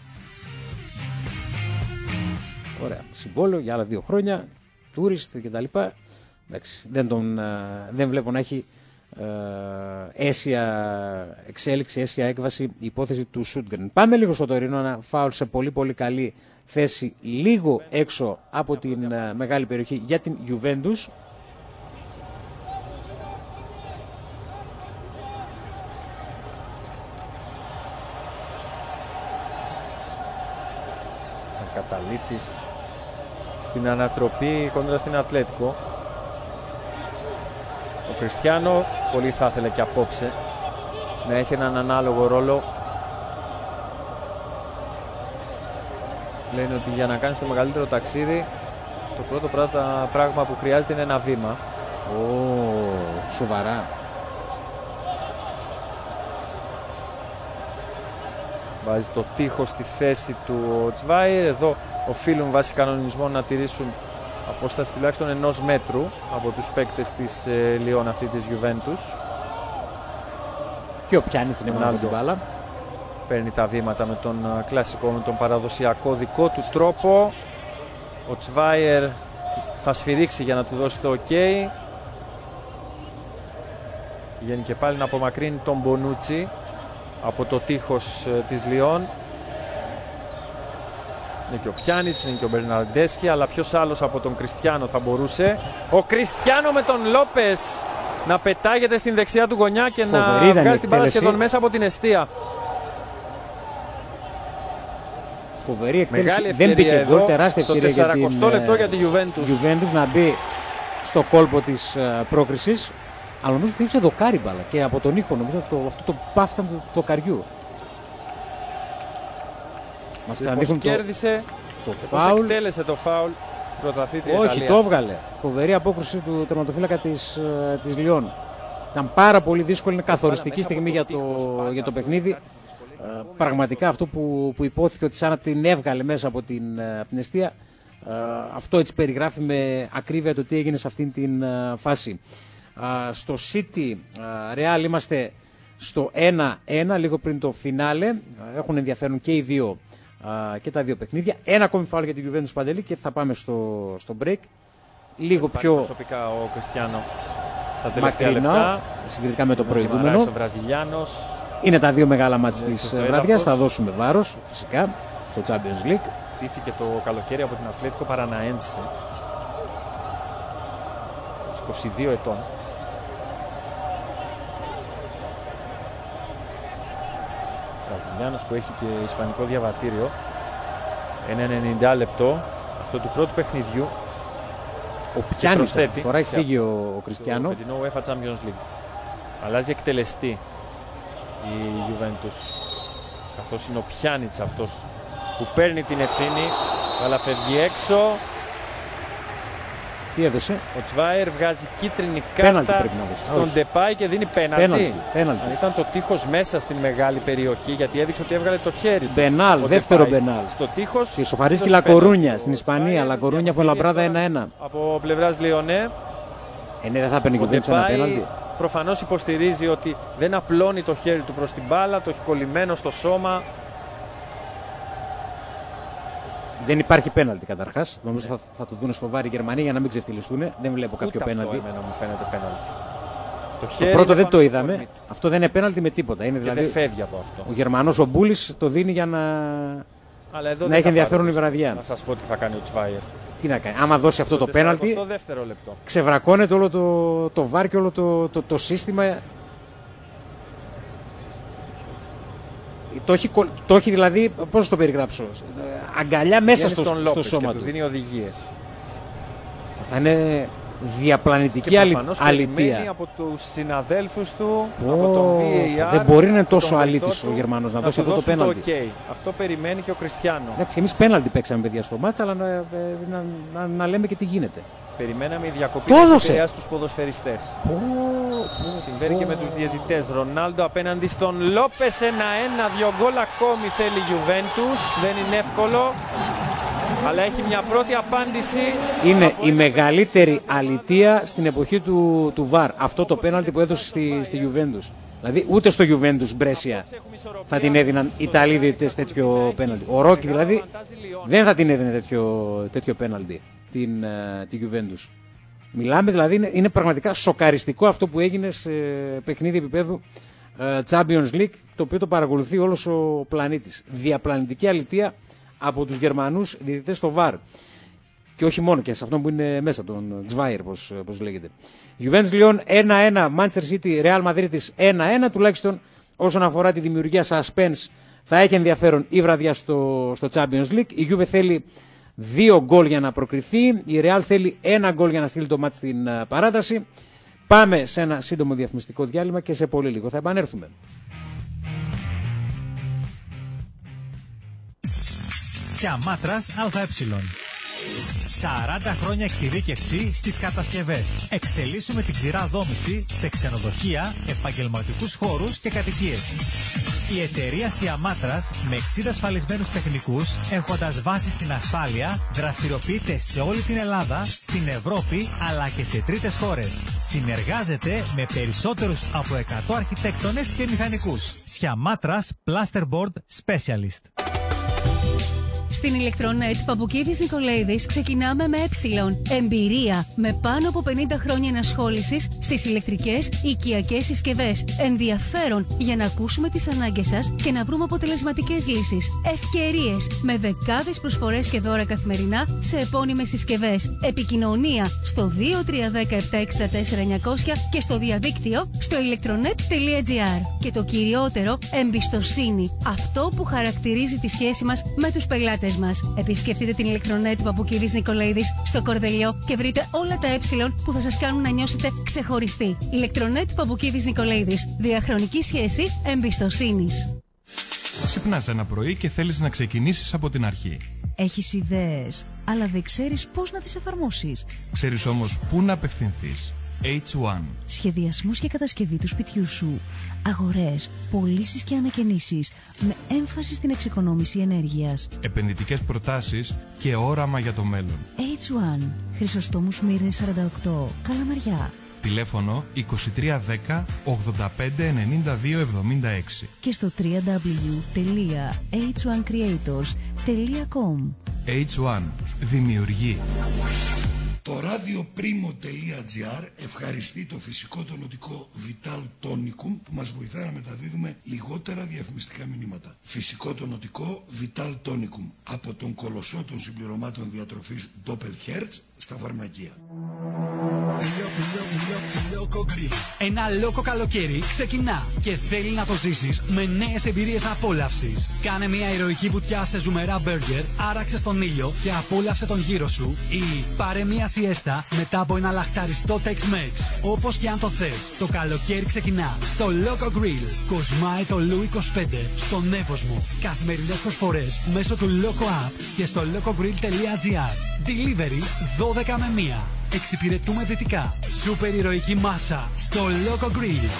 Ωραία, συμβόλαιο για άλλα 2 χρόνια, tourist κτλ. Δεν βλέπω να έχει αίσια εξέλιξη, αίσια έκβαση η υπόθεση του Σούντγκρεν. Πάμε λίγο στο Τωρίνο, ένα φάουλ σε πολύ πολύ καλή θέση, λίγο έξω από την μεγάλη περιοχή για την Juventus. Καταλήτης στην ανατροπή κόντρα στην Ατλέτικο. Ο Κριστιάνο πολύ θα ήθελε και απόψε να έχει έναν ανάλογο ρόλο. Λένε ότι για να κάνεις το μεγαλύτερο ταξίδι, το πρώτο πράγμα που χρειάζεται είναι ένα βήμα. Σοβαρά. Βάζει το τείχος στη θέση του ο Τσβάιερ. Εδώ οφείλουν βάσει κανονισμών να τηρήσουν απόσταση τουλάχιστον 1 μέτρου από τους παίκτες της Λιόν αυτή της Γιουβέντους. Και ο Πιάνιτς είναι μόνο την μπάλα. Παίρνει τα βήματα με τον κλασικό, με τον παραδοσιακό δικό του τρόπο. Ο Τσβάιερ θα σφυρίξει για να του δώσει το ok. Βγαίνει και πάλι να απομακρύνει τον Μπονούτσι από το τείχος της Λιόν. Είναι και ο Πιάνιτς, είναι και ο Μπερναρντέσκι, αλλά ποιος άλλος από τον Κριστιάνο θα μπορούσε? Ο Κριστιάνο με τον Λόπες να πετάγεται στην δεξιά του γωνιά και να βγάζει την μπάλα σχεδόν μέσα από την εστία. Φοβερή εκτέλεση. Δεν μπήκε γκολ, τεράστια ευκαιρία για την λεπτό για τη Γιουβέντους να μπει στο κόλπο της πρόκρισης. Αλλά νομίζω ότι είχε δοκάρι μπάλα και από τον ήχο νομίζω αυτό το πάφταν του δοκαριού. Μας ξαναδείχνουν κέρδισε, το φάουλ. Εκτέλεσε το φάουλ πρωταθλήτρια Ιταλίας. Όχι, το έβγαλε. Φοβερή απόκριση του τερματοφύλακα της Λιόν. Ήταν πάρα πολύ δύσκολη, είναι καθοριστική στιγμή για το παιχνίδι. Πραγματικά αυτό που υπόθηκε ότι σαν να την έβγαλε μέσα από την εστία, αυτό έτσι περιγράφει με ακρίβεια το τι έγινε σε αυτήν την φάση. Στο City Real είμαστε στο 1-1 λίγο πριν το φινάλε. Έχουν ενδιαφέρον και οι δύο και τα δύο παιχνίδια. Ένα ακόμη φάουλ για την Juventus, Παντελή, και θα πάμε στο break. Λίγο πιο προσωπικά ο Κριστιάνο στα τελευταία λεπτά, συγκριτικά με το προηγούμενο. Ο Βραζιλιάνος. Είναι τα δύο μεγάλα μάτς της βραδιάς. Θα δώσουμε βάρος φυσικά στο Champions League. Τήθηκε το καλοκαίρι από την Ατλέτικο Παραναένσε, 22 ετών. Βραζιλιάνος που έχει και ισπανικό διαβατήριο. Ένα 90 λεπτό αυτό του πρώτου παιχνιδιού. Ο Πιάνιτς φορά έχει φύγει ο Κριστιάνο. Το φετινό UEFA Champions League. Αλλάζει εκτελεστή η Juventus, καθώς είναι ο Πιάνιτς αυτός που παίρνει την ευθύνη, αλλά φεύγει έξω. Τι έδωσε? Ο Τσβάιερ βγάζει κίτρινη κάρτα στον Ντεπάι και δίνει πέναλτι. Αν ήταν το τείχος μέσα στην μεγάλη περιοχή, γιατί έδειξε ότι έβγαλε το χέρι. Μπενάλ, δεύτερο Μπενάλ. Στο τείχος. Και σοφαρίσκει Λακορούνια στην Ισπανία. Λακορούνια Φουενλαμπράδα 1-1. Από πλευράς Λιονέ. Δεν θα παίρνει και ένα πέναλτι. Προφανώς υποστηρίζει ότι δεν απλώνει το χέρι του προς την μπάλα, το έχει κολλημένο στο σώμα. Δεν υπάρχει πέναλτι καταρχάς. Νομίζω θα το δουν στο βάρη οι Γερμανοί για να μην ξεφτυλιστούν. Δεν βλέπω κάποιο πέναλτι. Εμένα μου φαίνεται πέναλτι. Το πρώτο δεν το είδαμε. Αυτό δεν είναι πέναλτι με τίποτα. Είναι δηλαδή δεν φεύγει από αυτό. Ο Γερμανός ο Μπούλης το δίνει για να έχει ενδιαφέρον η βραδιά. Να σας πω τι θα κάνει ο Τσβάιερ. Τι να κάνει? Άμα δώσει αυτό το πέναλτι, ξεβρακώνεται όλο το βάρ και όλο το σύστημα. Το έχει δηλαδή, πώς θα το περιγράψω, αγκαλιά μέσα στο σώμα του. Του δίνει οδηγίες. Θα είναι διαπλανητική αλητεία. Από τους συναδέλφους του, από τον VAR. Δεν μπορεί να είναι τόσο αλήτης ο Γερμανός να δώσει αυτό το πέναλτι. Αυτό περιμένει και ο Κριστιάνο. Εντάξει, εμείς πέναλτι παίξαμε παιδιά στο μάτσα, αλλά να λέμε και τι γίνεται. Περιμέναμε η διακοπή της Πειραιάς στους ποδοσφαιριστές. Συμβαίνει και με τους διαιτητές. Ρονάλντο απέναντι στον Λόπες, 1-1, 2 γκολ ακόμη θέλει η Juventus. Δεν είναι εύκολο, αλλά έχει μια πρώτη απάντηση. Είναι η μεγαλύτερη αλητεία στην εποχή του VAR. Αυτό το πέναλτι που έδωσε στη Juventus. Δηλαδή ούτε στο Juventus Μπρέσια θα την έδιναν Ιταλοί διαιτητές τέτοιο πέναλτι. Ο Ρόκι δηλαδή δεν θα την έδινε τέτοιο πέναλτι τη Juventus. Μιλάμε δηλαδή, είναι πραγματικά σοκαριστικό αυτό που έγινε σε παιχνίδι επίπεδου Champions League, το οποίο το παρακολουθεί όλος ο πλανήτης. Διαπλανητική αλητεία από τους Γερμανούς διαιτητές στο VAR. Και όχι μόνο, και σε αυτόν που είναι μέσα, τον Τσβάιερ, πώς λέγεται. Juventus Lyon 1-1, Manchester City, Real Madrid 1-1, τουλάχιστον όσον αφορά τη δημιουργία suspense θα έχει ενδιαφέρον η βραδιά στο Champions League. Η Juve θέλει 2 γκολ για να προκριθεί, η Real θέλει 1 γκολ για να στείλει το μάτς στην παράταση Πάμε σε ένα σύντομο διαφημιστικό διάλειμμα και σε πολύ λίγο θα επανέλθουμε. Σκιαμάτρας ΑΕ. 40 χρόνια εξειδίκευση στις κατασκευές. Εξελίσσουμε την ξηρά δόμηση σε ξενοδοχεία, επαγγελματικούς χώρους και κατοικίες. Η εταιρεία Σιαμάτρας, με 60 ασφαλισμένους τεχνικούς, έχοντας βάση στην ασφάλεια, δραστηριοποιείται σε όλη την Ελλάδα, στην Ευρώπη αλλά και σε τρίτες χώρες. Συνεργάζεται με περισσότερους από 100 αρχιτέκτονες και μηχανικούς. Σιαμάτρας Plasterboard Specialist. Στην Ηλεκτρονέτ Παπουκίδης Νικολαίδης ξεκινάμε με εμπειρία με πάνω από 50 χρόνια ενασχόλησης στις ηλεκτρικές οικιακές συσκευές. Ενδιαφέρον για να ακούσουμε τις ανάγκες σας και να βρούμε αποτελεσματικές λύσεις. Ευκαιρίες με δεκάδες προσφορές και δώρα καθημερινά σε επώνυμες συσκευές. Επικοινωνία στο 2310 764 900 και στο διαδίκτυο στο electronet.gr. Και το κυριότερο, εμπιστοσύνη. Αυτό που χαρακτηρίζει τη σχέση μας με τους πελάτες μας. Επισκεφτείτε την Ηλεκτρονέτ Παπουκίδης Νικολαίδης στο Κορδελιό και βρείτε όλα τα που θα σας κάνουν να νιώσετε ξεχωριστοί. Ηλεκτρονέτ Παπουκίδης Νικολαίδης. Διαχρονική σχέση εμπιστοσύνης. Ξυπνάς ένα πρωί και θέλεις να ξεκινήσεις από την αρχή. Έχεις ιδέες, αλλά δεν ξέρεις πώς να τις εφαρμόσεις. Ξέρεις όμως πού να απευθυνθείς. H1. Σχεδιασμός και κατασκευή του σπιτιού σου. Αγορές, πωλήσεις και ανακαινήσεις με έμφαση στην εξοικονόμηση ενέργειας. Επενδυτικές προτάσεις και όραμα για το μέλλον. H1. Χρυσοστόμου Σμύρνης 48. Καλαμαριά. Τηλέφωνο 2310 85 92 76. Και στο www.h1creators.com. H1. Δημιουργεί. Το radioprimo.gr ευχαριστεί το φυσικό τονωτικό Vital Tonicum που μας βοηθάει να μεταδίδουμε λιγότερα διαφημιστικά μηνύματα. Φυσικό τονωτικό Vital Tonicum από τον κολοσσό των συμπληρωμάτων διατροφής Doppelherz στα φαρμακεία. Ένα λόκο καλοκαίρι ξεκινά και θέλει να το ζήσεις με νέες εμπειρίες απόλαυσης. Κάνε μια ηρωική βουτιά σε ζουμερά μπέργκερ, άραξε στον ήλιο και απόλαυσε τον γύρο σου ή πάρε μια σιέστα μετά από ένα λαχταριστό Tex-Mex. Όπως και αν το θες, το καλοκαίρι ξεκινά στο Loco Grill. Κοσμάει το Λου 25 στον Εύωσμο. Καθημερινές προσφορές μέσω του Loco App και στο locogrill.gr. Delivery 12 με 1. Εξυπηρετούμε δυτικά. Σούπερ ηρωική μάσα στο Loco Grill.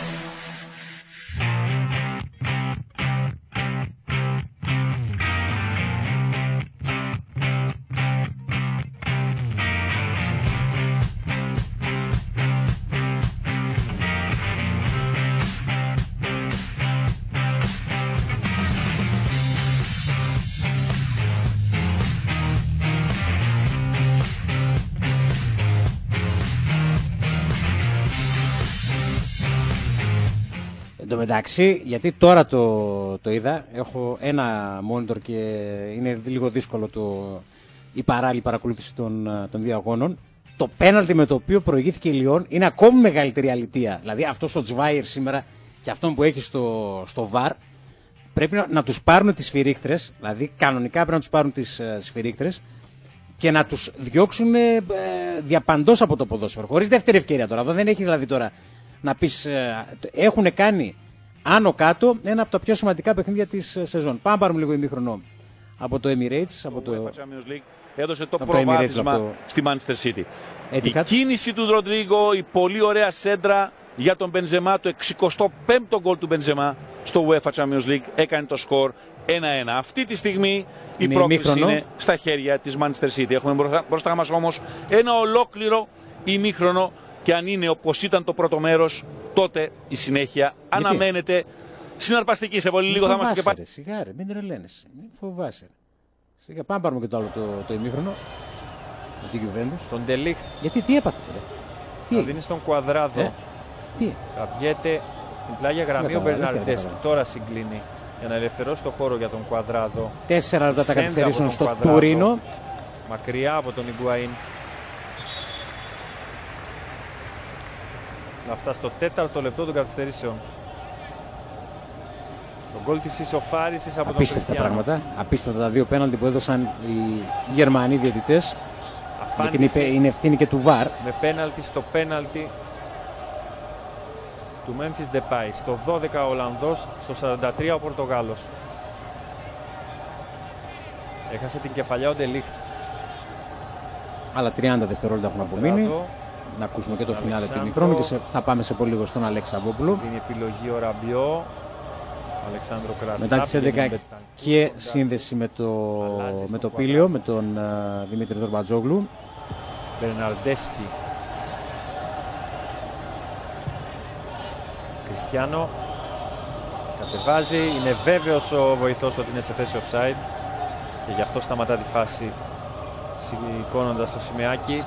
Εν τω μεταξύ, γιατί τώρα το είδα, έχω ένα monitor και είναι λίγο δύσκολο η παράλληλη παρακολούθηση των δύο αγώνων. Το πέναλτι με το οποίο προηγήθηκε η Λιόν είναι ακόμη μεγαλύτερη αλητεία. Δηλαδή αυτός ο Τζβάιερ σήμερα και αυτόν που έχει στο ΒΑΡ πρέπει να τους πάρουν τις σφυρίχτρες, δηλαδή κανονικά πρέπει να τους πάρουν τις σφυρίχτρες και να τους διώξουν διαπαντός από το ποδόσφαιρο. Χωρίς δεύτερη ευκαιρία τώρα. Εδώ δεν έχει δηλαδή τώρα να πεις, έχουν κάνει άνω κάτω ένα από τα πιο σημαντικά παιχνίδια της σεζόν. Πάμε πάρουμε λίγο ημίχρονο από το Emirates, από το Champions League, έδωσε το προβάδισμα στη Manchester City. Η κίνηση του Ροντρίγκο, η πολύ ωραία σέντρα για τον Μπενζεμά, το 65ο γκολ του Μπενζεμά στο UEFA Champions League έκανε το σκορ 1-1. Αυτή τη στιγμή η πρόκληση είναι στα χέρια της Manchester City. Έχουμε μπροστά μας όμως ένα ολόκληρο ημίχρονο και αν είναι όπως ήταν το πρώτο μέρος, τότε η συνέχεια αναμένεται συναρπαστική. Σε πολύ λίγο θα είμαστε και πάλι. Σιγά ρε, μην τρελαίνεσαι, μην φοβάσαι. Σιγά, πάμε πάρουμε και το άλλο το ημίχρονο. Με την Juventus. Τον Ντελίχτ. Γιατί, τι έπαθες ρε. Θα δίνει στον Κουαδράδο. Τι. Θα βγαίνει στην πλάγια γραμμή ο Μπερναρντέσκι. Τώρα συγκλίνει για να ελευθερώσει το χώρο για τον Κουαδράδο. 4 λεπτά τα καθυστερήσεων στο Τουρίνο. Μακριά από τον Ιγκουαΐν. Να φτάσει στο 4ο λεπτό των καθυστερήσεων. Το γκολ της ισοφάρισης από τον Κριστιάνο. Απίστευτα πράγματα. Απίστευτα τα δύο πέναλτι που έδωσαν οι Γερμανοί διαιτητές. Για την ευθύνη και του ΒΑΡ. Με πέναλτι στο πέναλτι. του Memphis Depay. Στο 12 ο Ολλανδός, στο 43 ο Πορτογάλος. Έχασε την κεφαλιά ο Ντελίχτ. Άλλα 30 δευτερόλεπτα έχουν απομείνει. Να ακούσουμε και το φινάλε του ημιχρόνου και θα πάμε σε πολύ λίγο στον Αλέξη Σαββόπουλο. Την επιλογή ο Ραμπιό. Αλεξάνδρο Κρατά. Μετά τις 11 και σύνδεση με το Πήλιο, με τον Δημήτρη Δορμπατζόγλου. Μπερναρντέσκι. Κριστιάνο. Κατεβάζει. Είναι βέβαιος ο βοηθός ότι είναι σε θέση offside. Και γι' αυτό σταματά τη φάση σηκώνοντας το σημαίακι.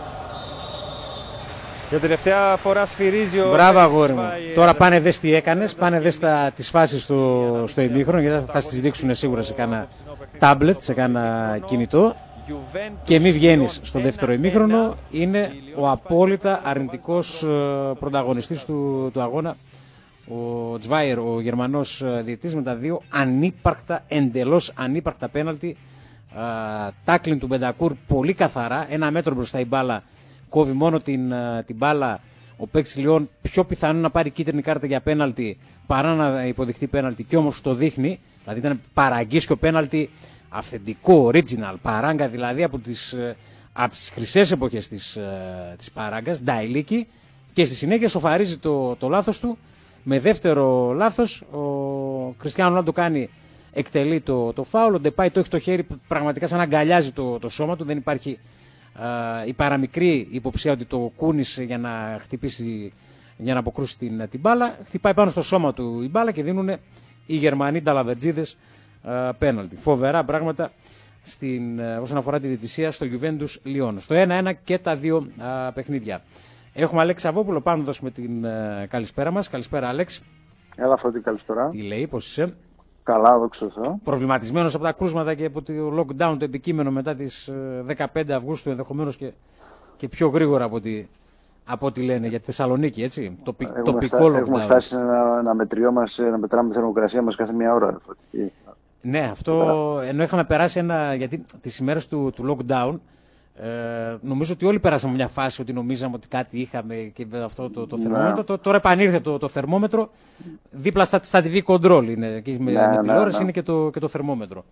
Για τελευταία φορά σφυρίζει ο... Μπράβο αγόρι μου. Τώρα πάνε δες τι έκανες, πάνε δες τις φάσεις στο ημίχρονο, γιατί θα τις δείξουν σίγουρα σε κάνα τάμπλετ, σε κάνα κινητό. Και μη βγαίνεις στο δεύτερο ημίχρονο. Είναι ο απόλυτα αρνητικός πρωταγωνιστής του αγώνα, ο Τσβάιερ, ο Γερμανός διαιτητής, με τα δύο ανύπαρκτα, εντελώς ανύπαρκτα πέναλτι. Τάκλιν του Μπεντακούρ πολύ καθαρά, 1 μέτρο μπροστά η μπάλα, κόβει μόνο την μπάλα. Ο παίκτης Λιόν πιο πιθανό να πάρει κίτρινη κάρτα για πέναλτι παρά να υποδειχτεί πέναλτι, και όμως το δείχνει. Δηλαδή ήταν παραγκίσκιο πέναλτι, αυθεντικό, original, παράγκα δηλαδή από τις χρυσές εποχές της παράγκας, Νταϊλίκη, και στη συνέχεια σοφαρίζει το λάθος του με δεύτερο λάθος. Ο Κριστιάνο Ρονάλντο κάνει, εκτελεί το φάουλ, ο Ντεπάι το έχει το χέρι πραγματικά σαν να αγκαλιάζει το σώμα του, δεν υπάρχει η παραμικρή υποψία ότι το κούνησε για να χτυπήσει, για να αποκρούσει την μπάλα. Χτυπάει πάνω στο σώμα του η μπάλα και δίνουν οι Γερμανοί νταλαβετζίδες πέναλτι. Φοβερά πράγματα όσον αφορά τη διαιτησία στο Juventus Λιόν. Στο 1-1 και τα δύο παιχνίδια. Έχουμε Αλέξη Σαββόπουλο, πάμε να δώσουμε την καλησπέρα μας. Καλησπέρα Αλέξη. Έλα Φώτη, καλησπέρα. Τι λέει, πώς είσαι? Καλά, δόξα τω Θεώ. Προβληματισμένος από τα κρούσματα και από το lockdown το επικείμενο μετά τις 15 Αυγούστου, ενδεχομένως και πιο γρήγορα από ό,τι λένε για τη Θεσσαλονίκη, έτσι. Τοπικό lockdown. Έχουμε φτάσει να μετράμε τη θερμοκρασία μας κάθε μία ώρα. Ναι, αυτό ενώ είχαμε περάσει γιατί τις ημέρες του lockdown, νομίζω ότι όλοι περάσαμε μια φάση ότι νομίζαμε ότι κάτι είχαμε και αυτό το θερμόμετρο. Τώρα επανήρθε το θερμόμετρο. Δίπλα στα TV control είναι. Και με τηλεόραση είναι και το θερμόμετρο.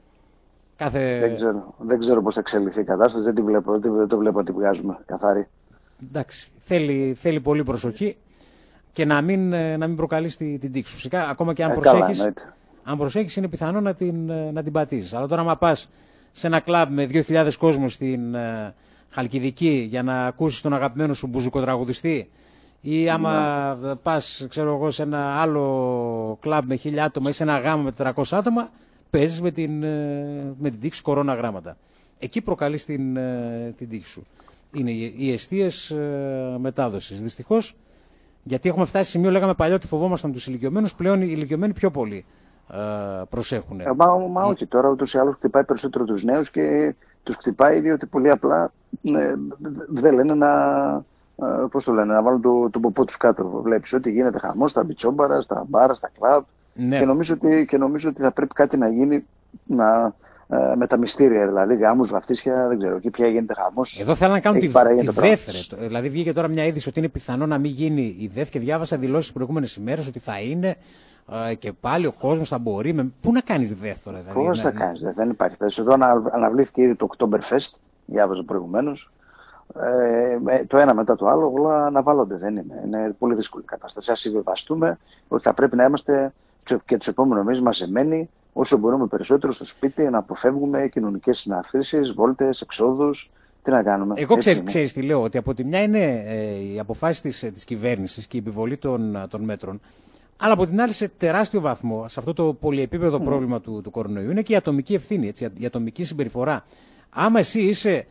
Δεν ξέρω πώς θα εξελιχθεί η κατάσταση. Δεν το βλέπω ότι βγάζουμε καθαρή. Εντάξει. Θέλει πολύ προσοχή και να μην προκαλείς την τύξη. Φυσικά, ακόμα και αν προσέχεις, είναι πιθανό να την πατήσεις. Αλλά τώρα, άμα πας σε ένα κλαμπ με 2.000 κόσμους στην Χαλκιδική για να ακούσεις τον αγαπημένο σου μπουζουκοτραγουδιστή, ή άμα πας, ξέρω εγώ, σε ένα άλλο κλαμπ με 1.000 άτομα ή σε ένα γάμο με 400 άτομα, παίζεις με την τύξη κορώνα γράμματα. Εκεί προκαλείς την τύξη σου. Είναι οι αιστείες μετάδοσης. Δυστυχώς, γιατί έχουμε φτάσει σε σημείο, λέγαμε παλιά ότι φοβόμασταν τους ηλικιωμένους, πλέον οι ηλικιωμένοι πιο πολύ προσέχουν. Μα όχι, τώρα ούτως ή άλλως χτυπάει περισσότερο τους νέους και τους χτυπάει διότι πολύ απλά δεν λένε να βάλουν τον ποπό τους κάτω. Βλέπεις ότι γίνεται χαμός στα μπιτσόμπαρα, στα μπάρα, στα κλαμπ, ναι. Και νομίζω ότι θα πρέπει κάτι να γίνει με τα μυστήρια, δηλαδή γάμους, βαφτίσια, δεν ξέρω, εκεί πια γίνεται χαμός. Εδώ θέλουν να κάνουν τη ΔΕΘ. Δηλαδή βγήκε τώρα μια είδηση ότι είναι πιθανό να μην γίνει η ΔΕΘ και διάβασα δηλώσεις τις προηγούμενες ημέρες ότι θα είναι και πάλι ο κόσμος θα μπορεί. Πού να κάνεις ΔΕΘ τώρα, δηλαδή? Πώς θα κάνεις ΔΕΘ, δεν υπάρχει θέση. Εδώ αναβλήθηκε ήδη το Oktoberfest, διάβαζα προηγουμένως. Το ένα μετά το άλλο, όλα αναβάλλονται. Δεν είναι πολύ δύσκολη κατάσταση. Ας συμβιβαστούμε ότι θα πρέπει να είμαστε και τους επόμενους μήνες μαζεμένοι όσο μπορούμε περισσότερο στο σπίτι, να αποφεύγουμε κοινωνικές συναθρήσεις, βόλτες, εξόδους. Τι να κάνουμε. Εγώ ξέρεις τι λέω, ότι από τη μια είναι οι αποφάσεις της κυβέρνησης και η επιβολή των μέτρων, αλλά από την άλλη σε τεράστιο βαθμό, σε αυτό το πολυεπίπεδο πρόβλημα του κορονοϊού, είναι και η ατομική ευθύνη, έτσι, η ατομική συμπεριφορά. Άμα εσύ είσαι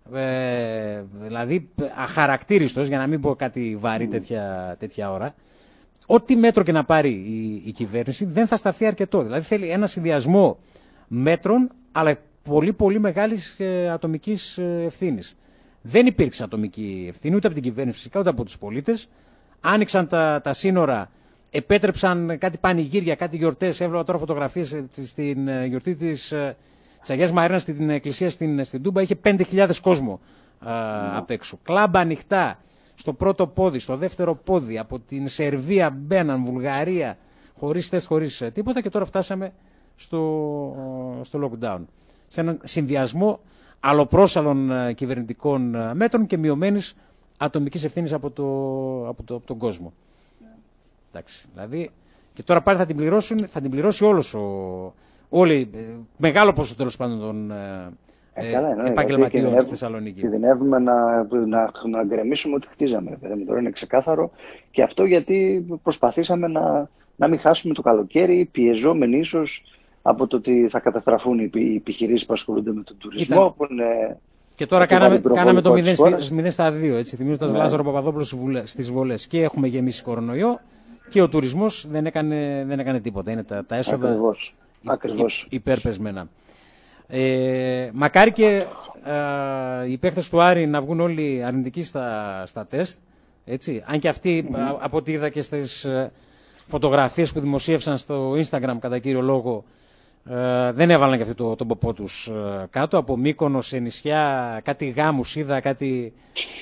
δηλαδή αχαρακτήριστος, για να μην πω κάτι βαρύ τέτοια ώρα, ό,τι μέτρο και να πάρει η κυβέρνηση δεν θα σταθεί αρκετό. Δηλαδή θέλει ένα συνδυασμό μέτρων, αλλά πολύ πολύ μεγάλης ατομικής ευθύνης. Δεν υπήρξε ατομική ευθύνη ούτε από την κυβέρνηση φυσικά, ούτε από τους πολίτες. Άνοιξαν τα σύνορα, επέτρεψαν κάτι πανηγύρια, κάτι γιορτές. Έβλεπα τώρα φωτογραφίες στην γιορτή της Αγίας Μαρίνας στην εκκλησία στην Τούμπα. Είχε 5.000 κόσμο απ' έξω. Κλάμπα ανοιχτά. στο πρώτο πόδι, στο δεύτερο πόδι, από την Σερβία μπαίναν, Βουλγαρία, χωρίς τεστ, χωρίς τίποτα, και τώρα φτάσαμε στο lockdown. Σε έναν συνδυασμό αλλοπρόσαλων κυβερνητικών μέτρων και μειωμένης ατομικής ευθύνης από τον κόσμο. Εντάξει, δηλαδή, και τώρα πάλι θα την πληρώσει όλοι, μεγάλο ποσό τέλος πάντων των επαγγελματιών στη Θεσσαλονίκη. Κινδυνεύουμε να γκρεμίσουμε ό,τι χτίζαμε. Τώρα είναι ξεκάθαρο. Και αυτό γιατί προσπαθήσαμε να μην χάσουμε το καλοκαίρι, πιεζόμενοι ίσως από το ότι θα καταστραφούν οι επιχειρήσεις που ασχολούνται με τον τουρισμό. Που είναι... Και τώρα κάναμε το 0 στα 2, έτσι, θυμίζοντας Λάζαρο Παπαδόπουλο στις βολές. Και έχουμε γεμίσει κορονοϊό και ο τουρισμός δεν έκανε τίποτα. Είναι τα έσοδα υπερπεσμένα. Μακάρι και οι παίκτες του Άρη να βγουν όλοι αρνητικοί στα τεστ. Έτσι. Αν και αυτοί, από ό,τι είδα και στις φωτογραφίες που δημοσίευσαν στο Instagram κατά κύριο λόγο, δεν έβαλαν και αυτοί τον ποπό τους κάτω. Από Μύκονο σε νησιά, κάτι γάμους είδα, κάτι...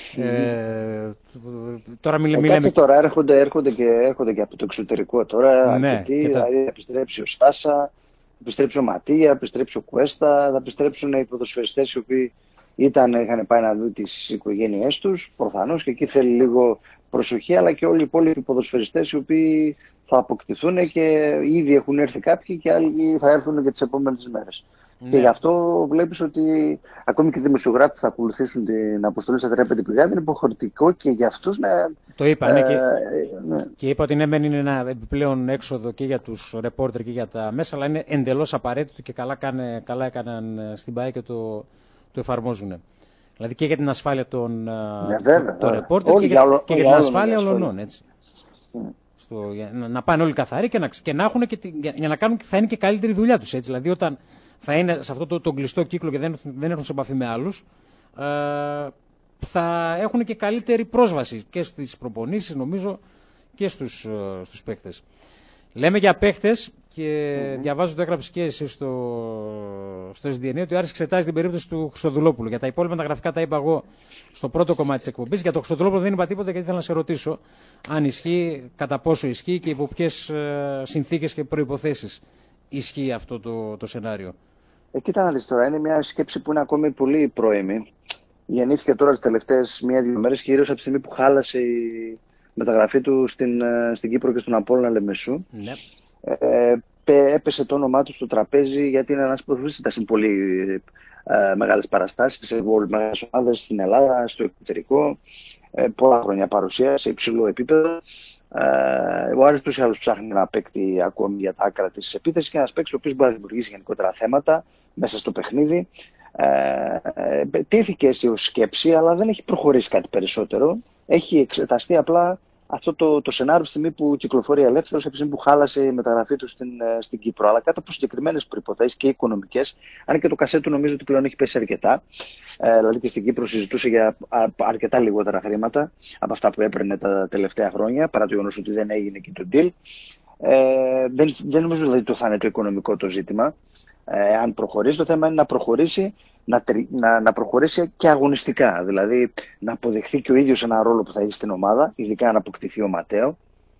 τώρα μιλάμε... Τώρα έρχονται και από το εξωτερικό τώρα, δηλαδή θα επιστρέψει ο Στάσα, επιστρέψει ο Ματία, επιστρέψει ο Κουέστα, θα επιστρέψουν οι ποδοσφαιριστές οι οποίοι είχαν πάει να δουν τις οικογένειές τους, προφανώς, και εκεί θέλει λίγο προσοχή, αλλά και όλοι οι υπόλοιποι ποδοσφαιριστές οι οποίοι θα αποκτηθούν και ήδη έχουν έρθει κάποιοι και άλλοι θα έρθουν και τις επόμενες μέρες. Ναι. Και γι' αυτό βλέπεις ότι ακόμη και οι δημοσιογράφοι που θα ακολουθήσουν την αποστολή στα 35 πηγάδια είναι υποχωρητικό και για αυτούς να... Το είπα, και είπα ότι ναι, μεν είναι ένα επιπλέον έξοδο και για τους ρεπόρτερ και για τα μέσα, αλλά είναι εντελώς απαραίτητο και καλά έκαναν στην ΠΑΕ και το εφαρμόζουν. Δηλαδή και για την ασφάλεια των ρεπόρτερ και για την ασφάλεια όλων, έτσι. Να πάνε όλοι καθαροί και να έχουν για να κάνουν, θα είναι και καλύτερη δουλειά τους, έτσι. Δηλαδή όταν θα είναι σε αυτό το κλειστό κύκλο και δεν έρθουν σε επαφή με άλλους, θα έχουν και καλύτερη πρόσβαση και στις προπονήσεις, νομίζω, και στους παίκτες. Λέμε για παίκτες και διαβάζω, το έγραψε και εσύ στο SDN, ότι ο Άρης εξετάζει την περίπτωση του Χριστοδουλόπουλου. Για τα υπόλοιπα τα γραφικά τα είπα εγώ στο πρώτο κομμάτι της εκπομπής. Για το Χριστοδουλόπουλο δεν είπα τίποτα, γιατί ήθελα να σε ρωτήσω αν ισχύει, κατά πόσο ισχύει και υπό ποιες συνθήκες και προϋποθέσεις ισχύει αυτό το σενάριο. Κοίτα να δεις τώρα, είναι μια σκέψη που είναι ακόμη πολύ πρώιμη. Γεννήθηκε τώρα τις τελευταίες 1-2 μέρες, κυρίως από τη στιγμή που χάλασε η μεταγραφή του στην Κύπρο και στον Απόλλωνα Λεμεσού. Ναι. Έπεσε το όνομά του στο τραπέζι, γιατί είναι ένας ποδοσφαιριστής σε πολύ μεγάλες παραστάσεις, σε μεγάλες ομάδες στην Ελλάδα, στο εξωτερικό, πολλά χρόνια παρουσία σε υψηλό επίπεδο. Ο Άρης τους ή άλλους ψάχνει να παίκτη ακόμη για τα άκρα της επίθεσης και ένας παίκτης ο οποίος μπορεί να δημιουργήσει γενικότερα θέματα μέσα στο παιχνίδι. Τέθηκε ως σκέψη, αλλά δεν έχει προχωρήσει κάτι περισσότερο. Έχει εξεταστεί απλά αυτό το σενάριο στη στιγμή που κυκλοφορεί ελεύθερος, από τη στιγμή που χάλασε η μεταγραφή του στην Κύπρο. Αλλά κάτω από συγκεκριμένες προϋποθέσεις και οικονομικές, αν και το κασέ του νομίζω ότι πλέον έχει πέσει αρκετά. Δηλαδή και στην Κύπρο συζητούσε για αρκετά λιγότερα χρήματα από αυτά που έπαιρνε τα τελευταία χρόνια, παρά το γεγονός ότι δεν έγινε και το deal. Δεν νομίζω δηλαδή ότι θα είναι το οικονομικό το ζήτημα. Αν προχωρήσει, το θέμα είναι να προχωρήσει. Να προχωρήσει και αγωνιστικά, δηλαδή να αποδεχθεί και ο ίδιος ένα ρόλο που θα έχει στην ομάδα, ειδικά αν αποκτηθεί ο Ματέο,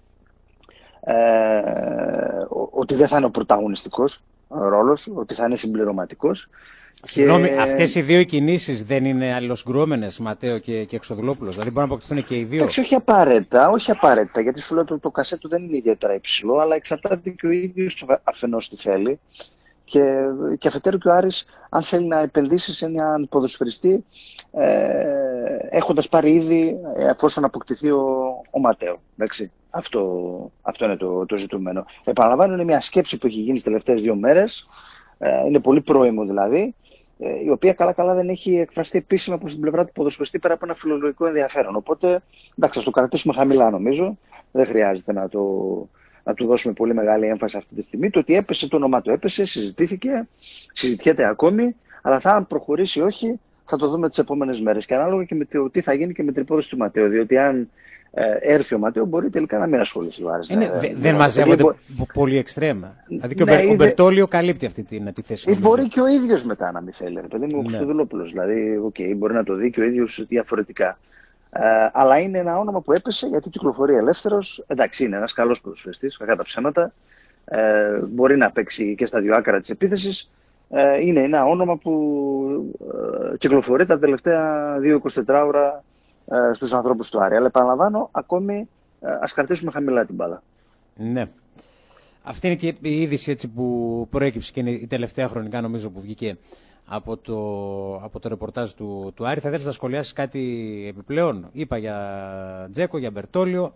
ότι δεν θα είναι ο πρωταγωνιστικός ρόλος, ότι θα είναι συμπληρωματικός. Συγγνώμη, αυτές οι δύο κινήσεις δεν είναι αλληλοσγκρούμενες, Ματέο και Εξοδουλόπουλος, δηλαδή μπορούν να αποκτηθούν και οι δύο? Όχι απαραίτητα, γιατί σου λέω το κασέ του δεν είναι ιδιαίτερα υψηλό, αλλά εξαρτάται και ο ίδιος αφενός τι θέλει. Και αφετέρου και ο Άρης, αν θέλει να επενδύσει σε έναν ποδοσφαιριστή, έχοντας πάρει ήδη, εφόσον αποκτηθεί ο Ματέο. Εντάξει. Αυτό είναι το ζητούμενο. Επαναλαμβάνω, είναι μια σκέψη που έχει γίνει τις τελευταίες 2 μέρες, είναι πολύ πρώιμο δηλαδή, η οποία καλά δεν έχει εκφραστεί επίσημα από την πλευρά του ποδοσφαιριστή πέρα από ένα φιλολογικό ενδιαφέρον. Οπότε, εντάξει, ας το κρατήσουμε χαμηλά νομίζω, δεν χρειάζεται να του δώσουμε πολύ μεγάλη έμφαση αυτή τη στιγμή. Το ότι έπεσε το όνομά του, συζητιέται ακόμη, αλλά αν προχωρήσει ή όχι, θα το δούμε τις επόμενες μέρες. Και ανάλογα και με το τι θα γίνει και με την υπόθεση του Ματέο. Διότι αν έρθει ο Ματέο, μπορεί τελικά να μην ασχοληθεί ο Άρης. Δεν μαζεύονται πολύ εξτρέμα. Δηλαδή και ο Μπερτόλιο καλύπτει αυτή τη θέση. Μπορεί και ο ίδιος μετά να μην θέλει. Παιδί μου, ο Χριστοδουλόπουλος. Δηλαδή, μπορεί να το δει και ο ίδιος διαφορετικά. Αλλά είναι ένα όνομα που έπεσε γιατί κυκλοφορεί ελεύθερος. Εντάξει, είναι ένας καλός ποδοσφαιριστής, κακά τα ψέματα. Μπορεί να παίξει και στα δύο άκρα της επίθεσης. Είναι ένα όνομα που κυκλοφορεί τα τελευταία 2-24 ώρα στους ανθρώπους του Άρη. Αλλά επαναλαμβάνω, ακόμη ας κρατήσουμε χαμηλά την μπάλα. Ναι. Αυτή είναι και η είδηση έτσι που προέκυψε και είναι η τελευταία χρονικά νομίζω που βγήκε από το ρεπορτάζ του Άρη. Θα θέλεις να σχολιάσεις κάτι επιπλέον? Είπα για Τζέκο, για Μπερτόλιο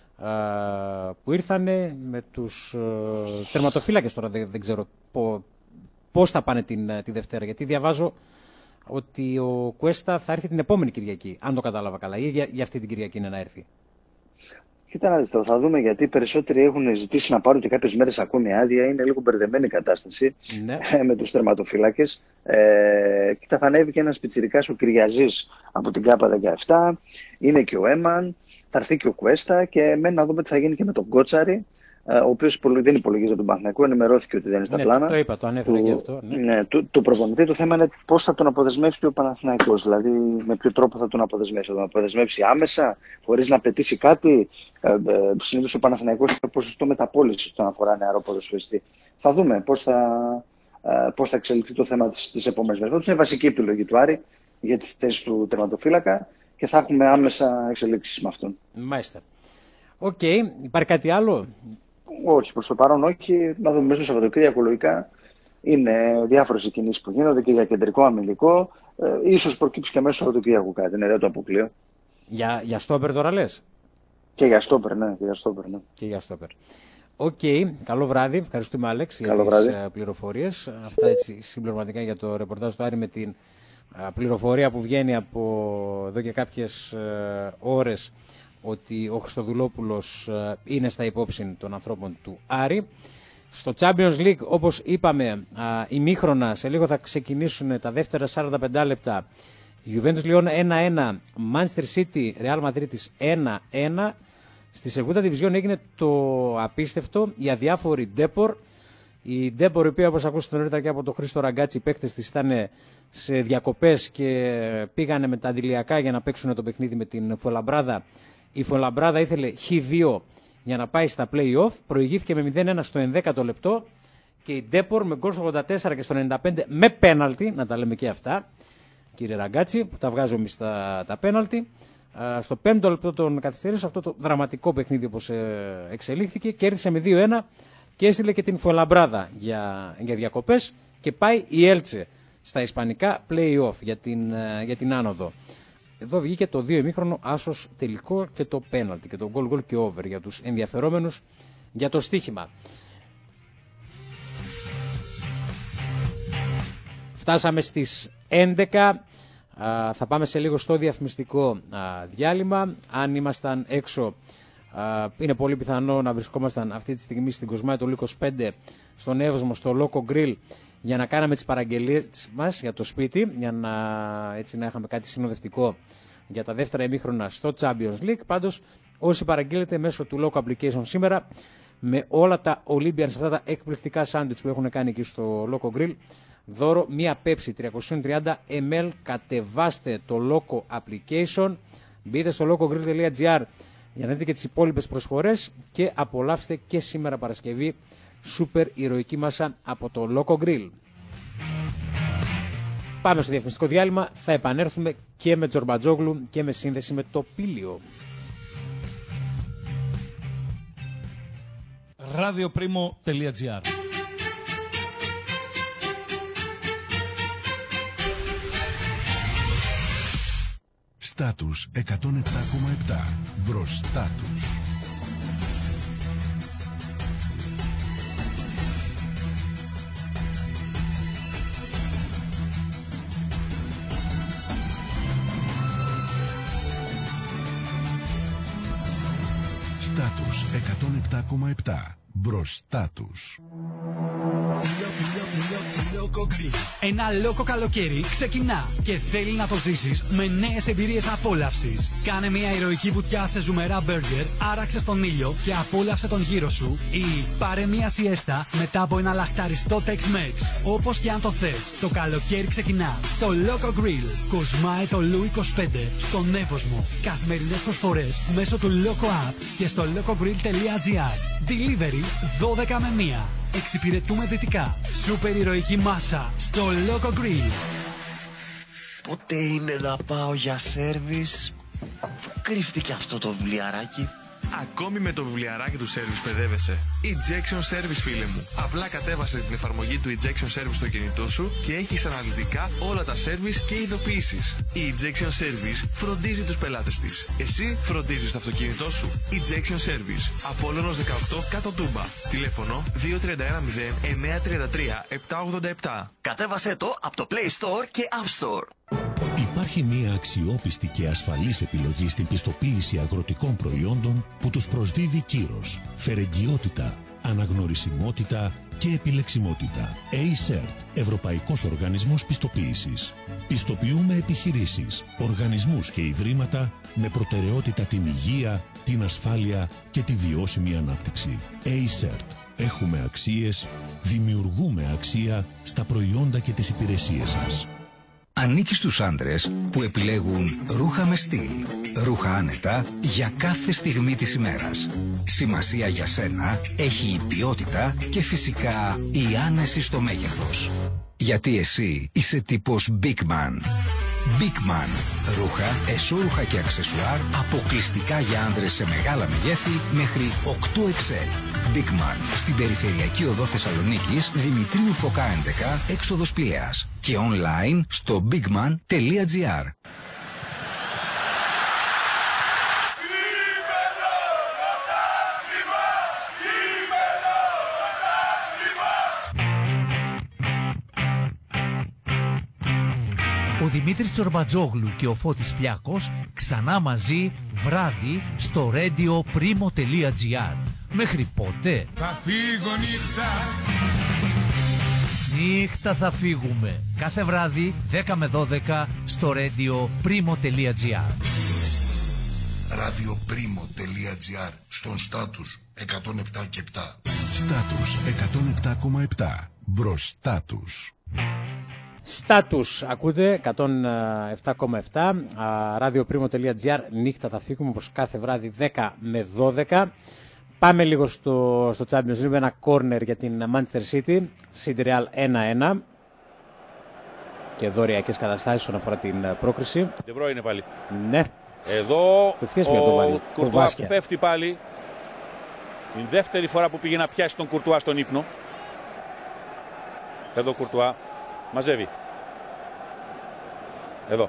που ήρθανε με τους τερματοφύλακες. Τώρα δεν ξέρω πώς θα πάνε τη Δευτέρα, γιατί διαβάζω ότι ο Κουέστα θα έρθει την επόμενη Κυριακή, αν το κατάλαβα καλά, ή για αυτή την Κυριακή είναι να έρθει. Κοίτα να δεις τώρα, θα δούμε, γιατί περισσότεροι έχουν ζητήσει να πάρουν και κάποιες μέρες ακόμη άδεια. Είναι λίγο μπερδεμένη η κατάσταση με τους τερματοφύλακες. Κοίτα, θα ανέβει και ένας πιτσιρικάς, ο Κυριαζής από την ΚΑΠΑ 17. Είναι και ο Έμαν. Θα έρθει και ο Κουέστα. Και μένει να δούμε τι θα γίνει και με τον Κότσαρη, ο οποίος δεν υπολογίζει τον Παναθηναϊκό. Ενημερώθηκε ότι δεν είναι στα πλάνα. Το είπα, το ανέφερα και αυτό. Του προπονητή. Το θέμα είναι πώς θα τον αποδεσμεύσει ο Παναθηναϊκός. Δηλαδή, με ποιο τρόπο θα τον αποδεσμεύσει. Θα τον αποδεσμεύσει άμεσα, χωρίς να απαιτήσει κάτι. Συνήθως ο Παναθηναϊκός έχει ποσοστό μεταπώλησης όταν αφορά νεαρό ποδοσφαιριστή. Θα δούμε πώς θα εξελιχθεί το θέμα τις επόμενες μέρες. Είναι βασική επιλογή του Άρη για τη θέση του τερματοφύλακα και θα έχουμε άμεσα εξελίξεις με αυτόν. Μάλιστα. Οκ. Υπάρχει κάτι άλλο? Όχι, προς το παρόν όχι. Να δούμε μέσα στο Σαββατοκύριακο λογικά. Είναι διάφορες κινήσεις που γίνονται και για κεντρικό αμυντικό. Ίσως προκύψει και μέσα στο Σαββατοκύριακο κάτι. Ναι, δεν το αποκλείω. Για στόπερ τώρα λες? Και για στόπερ, ναι. Και για στόπερ. Οκ. Καλό βράδυ. Ευχαριστούμε, Άλεξ, για τις πληροφορίες. Αυτά έτσι συμπληρωματικά για το ρεπορτάζ του Άρη με την πληροφορία που βγαίνει από εδώ και κάποιες ώρες ότι ο Χριστοδουλόπουλος είναι στα υπόψη των ανθρώπων του Άρη. Στο Champions League, όπως είπαμε, ημίχρονα, σε λίγο θα ξεκινήσουν τα δεύτερα 45 λεπτά. Juventus Lyon 1-1, Manchester City, Real Madrid 1-1. Στη Segunda Division έγινε το απίστευτο, η αδιάφορη Depor. Η Depor, η οποία, όπως ακούσατε νωρίτερα και από τον Χρήστο Ραγκάτση, οι παίκτες της ήταν σε διακοπές και πήγανε με τα αντιλιακά για να παίξουν το παιχνίδι με την Fuenlabrada. Η Fuenlabrada ήθελε Χ2 για να πάει στα play-off, προηγήθηκε με 0-1 στο 11ο λεπτό και η Depor με γκολ στο 84 και στο 95 με πέναλτι, να τα λέμε και αυτά, κύριε Ραγκάτση, που τα βγάζουμε εμείς τα πέναλτι. Στο 5ο λεπτό των καθυστερήσεων, αυτό το δραματικό παιχνίδι όπως εξελίχθηκε, κέρδισε με 2-1 και έστειλε και την Fuenlabrada για διακοπές και πάει η Έλτσε στα ισπανικά play-off για την άνοδο. Εδώ βγήκε το 2 ημίχρονο άσος τελικό και το πέναλτι και το goal και over για τους ενδιαφερόμενους για το στοίχημα. Φτάσαμε στις 11. Θα πάμε σε λίγο στο διαφημιστικό διάλειμμα. Αν ήμασταν έξω, είναι πολύ πιθανό να βρισκόμασταν αυτή τη στιγμή στην Κοσμάη του Λίκος 5 στον Εύωσμο, στο Loco Grill, για να κάναμε τις παραγγελίες μας για το σπίτι, για να είχαμε κάτι συνοδευτικό για τα δεύτερα ημίχρονα στο Champions League. Πάντως, όσοι παραγγείλετε μέσω του Loco Application σήμερα, με όλα τα Olympians, αυτά τα εκπληκτικά σάντουιτς που έχουν κάνει εκεί στο Loco Grill, δώρο μία Pepsi 330 ml. Κατεβάστε το Loco Application, μπείτε στο locogrill.gr για να δείτε και τις υπόλοιπες προσφορές και απολαύστε και σήμερα Παρασκευή σούπερ ηρωική μάσα από το Loco Grill. Πάμε στο διαφημιστικό διάλειμμα, θα επανέλθουμε και με Τζορμπατζόγλου και με σύνδεση με το Πήλιο. radioprimo.gr Στάτους 107,7. Μπροστά τους. Στάτους 107,7. Μπροστά τους. Loco Grill. Ένα λόκο καλοκαίρι ξεκινά και θέλει να το ζήσεις με νέες εμπειρίες απόλαυσης. Κάνε μια ηρωική βουτιά σε ζουμερά μπέργκερ, άραξε στον ήλιο και απόλαυσε τον γύρο σου ή πάρε μια σιέστα μετά από ένα λαχταριστό Tex-Mex. Όπως και αν το θες, το καλοκαίρι ξεκινά στο Loco Grill. Κοσμάε το Λου 25 στον Εύωσμο. Καθημερινές προσφορές μέσω του Loco App και στο locogrill.gr. Delivery 12 με 1. Εξυπηρετούμε δυτικά. Σούπερ ηρωική μάσα στο Loco Grill. Πότε είναι να πάω για σέρβις? Κρύφτηκε αυτό το βιβλιαράκι. Ακόμη με το βιβλιαράκι του Service παιδεύεσαι. Ejection Service, φίλε μου. Απλά κατέβασε την εφαρμογή του Ejection Service στο κινητό σου και έχεις αναλυτικά όλα τα service και ειδοποιήσεις. Η Ejection Service φροντίζει τους πελάτες της. Εσύ φροντίζεις το αυτοκίνητό σου. Ejection Service. Απόλλωνος 18 κάτω Τούμπα. Τηλέφωνο 2310-933-787. Κατέβασέ το από το Play Store και App Store. Υπάρχει μια αξιόπιστη και ασφαλής επιλογή στην πιστοποίηση αγροτικών προϊόντων που τους προσδίδει κύρος, φερεγγιότητα, αναγνωρισιμότητα και επιλεξιμότητα. A-Cert, Ευρωπαϊκός Οργανισμός Πιστοποίησης. Πιστοποιούμε επιχειρήσεις, οργανισμούς και ιδρύματα με προτεραιότητα την υγεία, την ασφάλεια και τη βιώσιμη ανάπτυξη. A-Cert. Έχουμε αξίες, δημιουργούμε αξία στα προϊόντα και τις υπηρεσίες σας. Ανήκει στους άντρες που επιλέγουν ρούχα με στυλ, ρούχα άνετα για κάθε στιγμή της ημέρας. Σημασία για σένα έχει η ποιότητα και φυσικά η άνεση στο μέγεθος. Γιατί εσύ είσαι τύπος Big Man. Big Man. Ρούχα, εσώρουχα και αξεσουάρ αποκλειστικά για άντρες σε μεγάλα μεγέθη μέχρι 8XL. Big Man. Στην περιφερειακή οδό Θεσσαλονίκης, Δημητρίου Φωκά 11, έξοδος Πηλαίας. Και online στο bigman.gr. Ο Δημήτρης Τσορμπατζόγλου και ο Φώτης Πλιάκος ξανά μαζί βράδυ στο radioprimo.gr. Μέχρι πότε? Θα φύγω νύχτα. Νύχτα θα φύγουμε. Κάθε βράδυ 10 με 12 στο radioprimo.gr. radioprimo.gr. Στον Στάτους 107 και 7. Στάτους 107,7. Μπροστά τους. Στάτους ακούτε 107,7. radioprimo.gr. Νύχτα θα φύγουμε όπως κάθε βράδυ 10 με 12. Πάμε λίγο στο Champions League, ένα corner για την Manchester City. City Real 1-1. Και εδώ ωριακές καταστάσεις όσον αφορά την πρόκριση. De Bruyne πάλι. Ναι. Εδώ ο Κουρτουά πέφτει πάλι. Την δεύτερη φορά που πήγε να πιάσει τον Κουρτουά στον ύπνο. Εδώ ο Κουρτουά μαζεύει. Εδώ.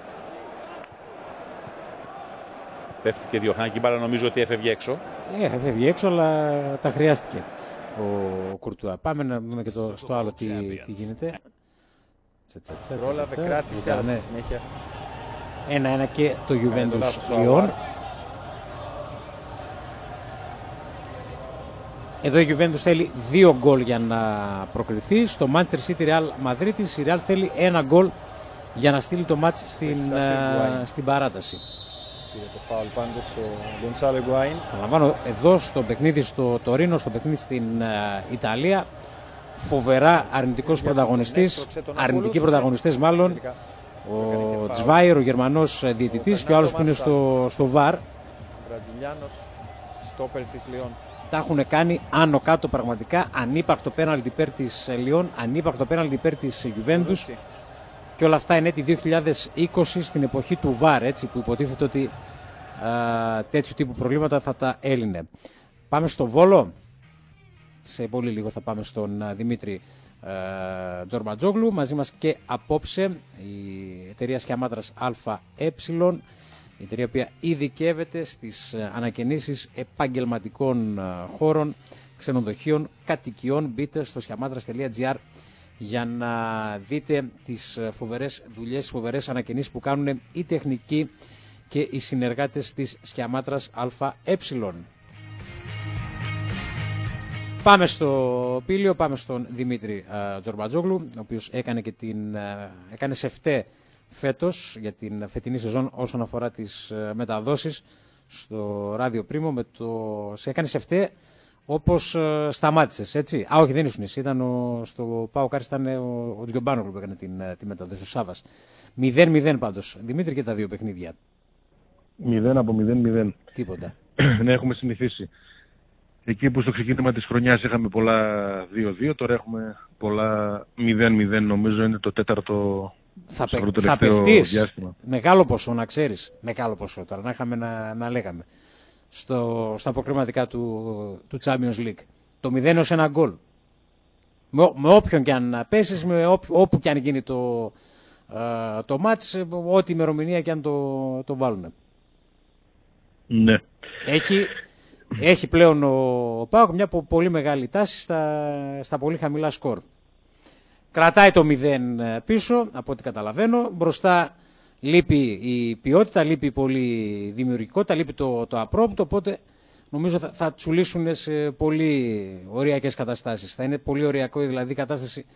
Πέφτει και διωχνάκι μπάλα, νομίζω ότι έφευγε έξω. Έφευγε έξω, αλλά τα χρειάστηκε ο Κουρτουά. Πάμε να δούμε και στο άλλο τι γίνεται. Πρόλαβε, κράτησε, αλλά στη συνέχεια 1-1 και το Juventus Lyon. Εδώ η Juventus θέλει 2 γκολ για να προκριθεί. Στο Manchester City Real Madrid η Real θέλει 1 γκολ για να στείλει το μάτς στην παράταση. Πήρε το φάουλ πάντως ο Γκονσάλο Γκουάιν. Αναλαμβάνω εδώ στο παιχνίδι στο Τωρίνο, στο παιχνίδι στην Ιταλία. Φοβερά αρνητικός πρωταγωνιστής, αρνητικοί πρωταγωνιστές μάλλον. Ο Τσβάιερ, ο Γερμανός διαιτητής, και ο άλλος που είναι στο ΒΑΡ. Βραζιλιάνος, στόπερ της Λιόν. Τα έχουν κάνει άνω κάτω πραγματικά. Ανύπαρκτο πέναλτι υπέρ της Λιόν, ανύπαρκτο πέναλτι υπέρ της Juventus. Και όλα αυτά είναι έτη 2020 στην εποχή του ΒΑΡ, έτσι, που υποτίθεται ότι τέτοιου τύπου προβλήματα θα τα έλυνε. Πάμε στο Βόλο. Σε πολύ λίγο θα πάμε στον Δημήτρη Τζορμπατζόγλου. Μαζί μας και απόψε η εταιρεία Σκιαμάτρας ΑΕ, η εταιρεία που ειδικεύεται στις ανακαινήσεις επαγγελματικών χώρων, ξενοδοχείων, κατοικιών. Μπείτε στο σκιαμάτρας.gr για να δείτε τις φοβερές δουλειές, τις φοβερές ανακαινήσεις που κάνουν οι τεχνικοί και οι συνεργάτες της Σκιαμάτρας ΑΕ. Πάμε στο Πήλιο, πάμε στον Δημήτρη Τζορμπατζόγλου, ο οποίος έκανε σεφτέ φέτος για την φετινή σεζόν όσον αφορά τις μεταδόσεις στο Ράδιο Πρίμο. Έκανε σεφτέ όπως σταμάτησες, έτσι. Όχι, δεν ήσουν εσύ, ήταν στο ΠΑΟΚ Άρης, ήταν ο Τζιομπάνογλου που έκανε τη μεταδόση, ο Σάβας. 0-0 πάντως, Δημήτρη, και τα δύο παιχνίδια. 0 από 0-0. Τίποτα. Ναι, έχουμε συνηθίσει. Εκεί που στο ξεκίνημα της χρονιάς είχαμε πολλά 2-2, τώρα έχουμε πολλά 0-0, νομίζω είναι το τέταρτο θα παιχτείς διάστημα. Μεγάλο ποσό, να ξέρεις. Μεγάλο ποσό τώρα, να είχαμε να λέγαμε. Στα αποκριματικά του Champions League. Το 0 ως ένα γκολ. Με όποιον και αν πέσεις, όπου και αν γίνει το μάτς, ό,τι ημερομηνία και αν το βάλουν. Ναι. Έχει πλέον ο ΠΑΟΚ μια πολύ μεγάλη τάση στα πολύ χαμηλά σκορ. Κρατάει το 0 πίσω, από ό,τι καταλαβαίνω. Μπροστά λείπει η ποιότητα, λείπει η πολύ δημιουργικότητα, λείπει το απρόπτο, οπότε νομίζω θα τσουλήσουν σε πολύ οριακές καταστάσεις. Θα είναι πολύ οριακό δηλαδή η κατάσταση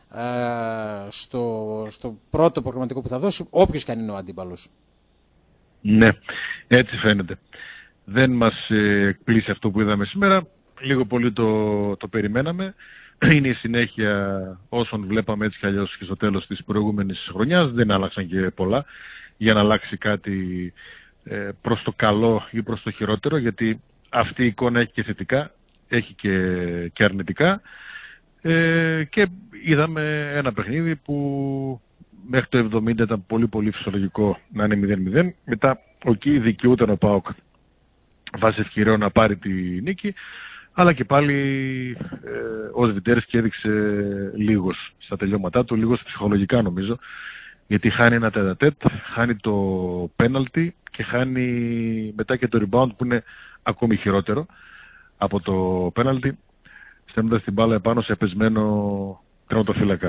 στο πρώτο προγραμματικό που θα δώσει, όποιος και αν είναι ο αντίπαλος. Ναι, έτσι φαίνεται. Δεν μας εκπλήσει αυτό που είδαμε σήμερα. Λίγο πολύ το περιμέναμε. Είναι η συνέχεια όσων βλέπαμε έτσι κι αλλιώς και στο τέλος της προηγούμενης χρονιάς. Δεν άλλαξαν και πολλά για να αλλάξει κάτι προς το καλό ή προς το χειρότερο, γιατί αυτή η εικόνα έχει και θετικά, έχει και αρνητικά. Και είδαμε ένα παιχνίδι που μέχρι το 70 ήταν πολύ πολύ φυσιολογικό να είναι 0-0. Μετά εκεί δικαιούταν ο ΠΑΟΚ βάσει ευκαιριών να πάρει τη νίκη, αλλά και πάλι ο Σβιντέρσκι έδειξε λίγος στα τελειώματά του, λίγος ψυχολογικά νομίζω, γιατί χάνει ένα τετατέτ, χάνει το πέναλτι και χάνει μετά και το rebound που είναι ακόμη χειρότερο από το πέναλτι, στέλνοντας την μπάλα επάνω σε πεσμένο τερματοφύλακα.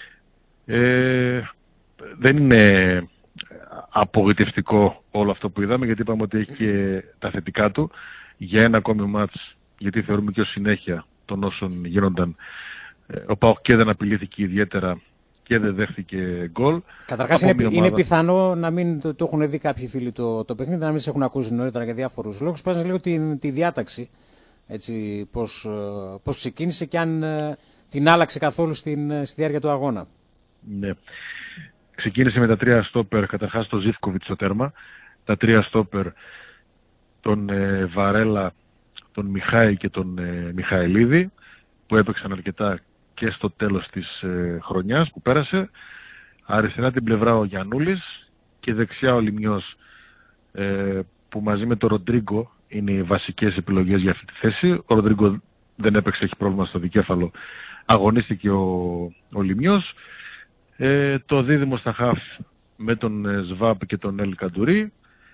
Δεν είναι απογοητευτικό όλο αυτό που είδαμε, γιατί είπαμε ότι έχει και τα θετικά του για ένα ακόμη μάτς, γιατί θεωρούμε και ως συνέχεια των όσων γίνονταν. Ο ΠΑΟΚ και δεν απειλήθηκε ιδιαίτερα και δεν δέχθηκε γκολ. Καταρχάς είναι πιθανό να μην το έχουν δει κάποιοι φίλοι το παιχνίδι, να μην σε έχουν ακούσει νωρίτερα για διάφορους λόγους. Πας λίγο τη διάταξη, έτσι, πώς ξεκίνησε και αν την άλλαξε καθόλου στη διάρκεια του αγώνα. Ναι. Ξεκίνησε με τα 3 στόπερ, καταρχάς το Ζίβκοβιτς στο τέρμα, τα 3 στόπερ, τον Βαρέλα, τον Μιχάη και τον Μιχαηλίδη, που έπαιξαν αρκετά και στο τέλος της χρονιάς που πέρασε. Αριστερά την πλευρά ο Γιαννούλης και δεξιά ο Λιμιός, που μαζί με τον Ροντρίγκο είναι οι βασικές επιλογές για αυτή τη θέση. Ο Ροντρίγκο δεν έπαιξε, έχει πρόβλημα στο δικέφαλο, αγωνίστηκε ο Λιμιός. Το δίδυμο στα χαφ με τον Σβάπ και τον Ελ Καντουρί.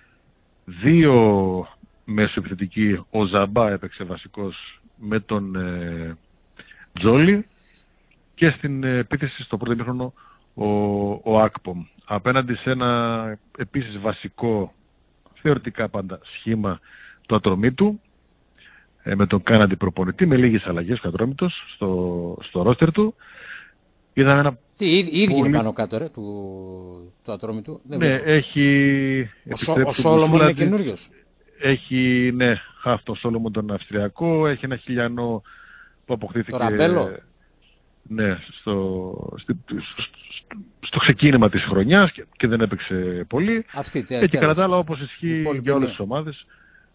2 μεσοεπιθετικοί, ο Ζαμπά έπαιξε βασικός με τον Τζόλι, και στην επίθεση στο πρώτο ημίχρονο ο Ακπομ. Απέναντι σε ένα επίσης βασικό, θεωρητικά πάντα, σχήμα του Ατρομήτου, με τον Κάναντι προπονητή, με λίγες αλλαγές ο Ατρόμητος στο ρόστερ του. Είδαμε ένα ήδη είναι πάνω κάτω του Ατρόμητου. Ναι, έχει ο Σόλομον είναι καινούριος. Έχει, ναι, το Σόλομον τον Αυστριακό, έχει ένα χιλιανό που αποκτήθηκε. Το Ραμπέλο. Ναι, στο ξεκίνημα της χρονιάς και δεν έπαιξε πολύ. Και κατά τα άλλα, όπως ισχύει για όλες τις ομάδες,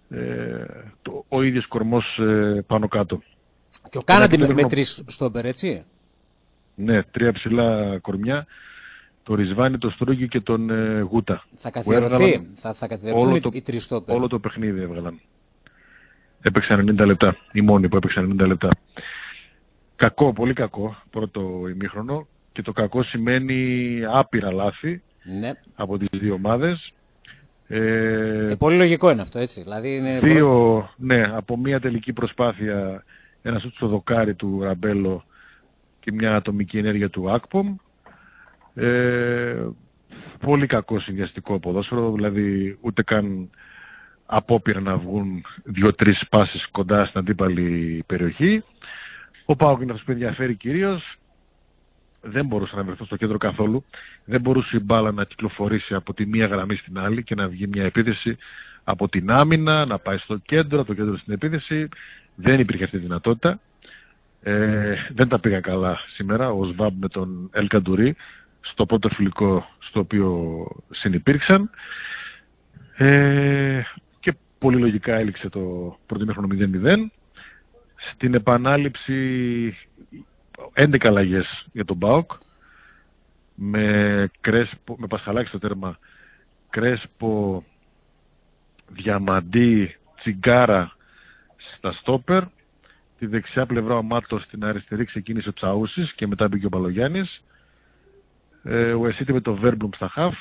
ο ίδιος κορμός πάνω κάτω. Και ο Κάναντι με 3 στόπερ, έτσι. Ναι, 3 ψηλά κορμιά. Το Ρισβάνι, το Στρούγκι και τον Γούτα. Θα καθιερωθούν οι 3 στόπερ. Όλο το παιχνίδι έβγαλαν. Έπαιξαν 90 λεπτά. Οι μόνοι που έπαιξαν 90 λεπτά. Κακό, πολύ κακό πρώτο ημίχρονο. Και το κακό σημαίνει άπειρα λάθη, ναι, από τις δύο ομάδες. Πολύ λογικό είναι αυτό, έτσι. Δηλαδή είναι ναι, από μια τελική προσπάθεια, ένα σούτ στο δοκάρι του Ραμπέλο και μια ατομική ενέργεια του Ακπομ. Πολύ κακό συνδυαστικό ποδόσφαιρο, δηλαδή ούτε καν απόπειρα να βγουν 2-3 πάσεις κοντά στην αντίπαλη περιοχή. Ο ΠΑΟΚ είναι αυτός που ενδιαφέρει κυρίως. Δεν μπορούσε να βρεθώ στο κέντρο καθόλου. Δεν μπορούσε η μπάλα να κυκλοφορήσει από τη μία γραμμή στην άλλη και να βγει μια επίθεση από την άμυνα, να πάει στο κέντρο, από το κέντρο στην επίθεση. Δεν υπήρχε αυτή η δυνατότητα. Δεν τα πήγα καλά σήμερα ο ΣΒΑΜ με τον Ελ Καντουρί στο πρώτο φιλικό στο οποίο συνυπήρξαν. Και πολύ λογικά έληξε το πρώτο ημίχρονο 0-0. Στην επανάληψη 11 αλλαγές για τον ΠΑΟΚ με Πασχαλάκη στο τέρμα, Κρέσπο, Διαμαντή, Τσιγκάρα στα στόπερ. Τη δεξιά πλευρά ο Μάτος, στην αριστερή ξεκίνησε ο Τσαούσης και μετά μπήκε ο Παλογιάννης. Ο Εσίτη με τον Βέρμπλουμ στα χαφ.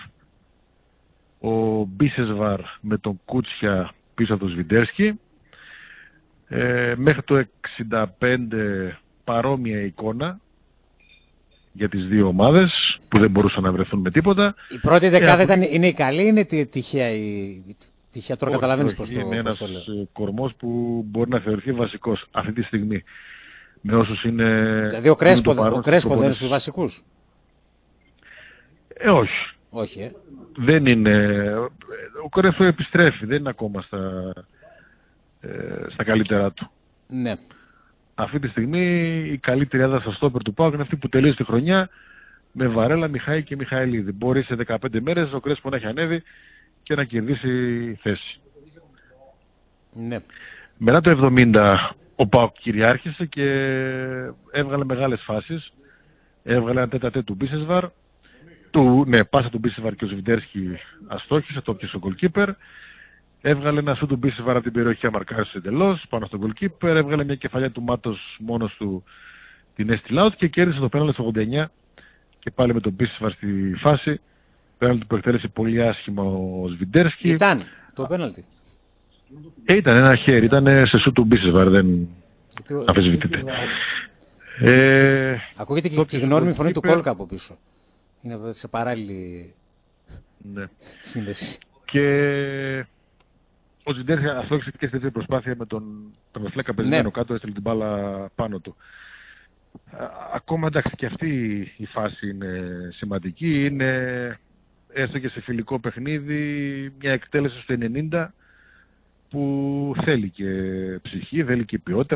Ο Μπίσεσβαρ με τον Κούτσια πίσω από τον Σβιντέρσκι. Μέχρι το 65 παρόμοια εικόνα για τις δύο ομάδες που δεν μπορούσαν να βρεθούν με τίποτα. Η πρώτη δεκάδα είναι η καλή ή είναι τυχαία τυχαία, τώρα καταλαβαίνεις πώς το λέω. Είναι ένας κορμός που μπορεί να θεωρηθεί βασικός αυτή τη στιγμή. Με όσους είναι... Δηλαδή ο Κρέσπο δεν είναι στους βασικούς. Όχι. Όχι, Δεν είναι... Ο Κρέσπο επιστρέφει, δεν είναι ακόμα στα καλύτερά του. Ναι. Αυτή τη στιγμή η καλή τριάδα στα στόπερ του ΠΑΟΚ είναι αυτή που τελείωσε τη χρονιά με Βαρέλα, Μιχάη και Μιχαηλίδη. Μπορεί σε 15 μέρες ο Κρέσπο να έχει ανέβει και να κερδίσει θέση. Ναι. Μετά το 70 ο ΠΑΟΚ κυριάρχησε και έβγαλε μεγάλες φάσεις. Έβγαλε ένα τέτα του Μπίσεσβαρ. Πάσα του Μπίσεσβαρ και ο Σβιντέρσκι αστόχησε, το έπιασε ο γκολκίπερ. Έβγαλε ένα σου του Μπίσεσβαρ από την περιοχή αμαρκάρισσε εντελώς πάνω στον γκολκίπερ. Έβγαλε μια κεφαλιά του Μάτος μόνος του, την έστειλε out και κέρδισε το πέναλτι στο 89 και πάλι με τον Μπίσεσβαρ στη φάση. Πέναλτι που εκτέλεσε πολύ άσχημα ο Σβιντέρσκι. Ήταν το πέναλτι. Ήταν ένα χέρι, ήταν σε σου του Μπίσεσβαρ, δεν αμφισβητείται. Ακούγεται και η γνώριμη φωνή του Κόλκα από πίσω. Είναι σε παράλληλη σύνδεση. Και ο Σβιντέρσκι αστόχησε και στη δεύτερη προσπάθεια με τον Φλέκα πεσμένο κάτω, έστειλε την μπάλα πάνω του. Ακόμα εντάξει και αυτή η φάση είναι σημαντική, είναι έστω και σε φιλικό παιχνίδι μια εκτέλεση στο 90 που θέλει και ψυχή, θέλει και ποιότητα,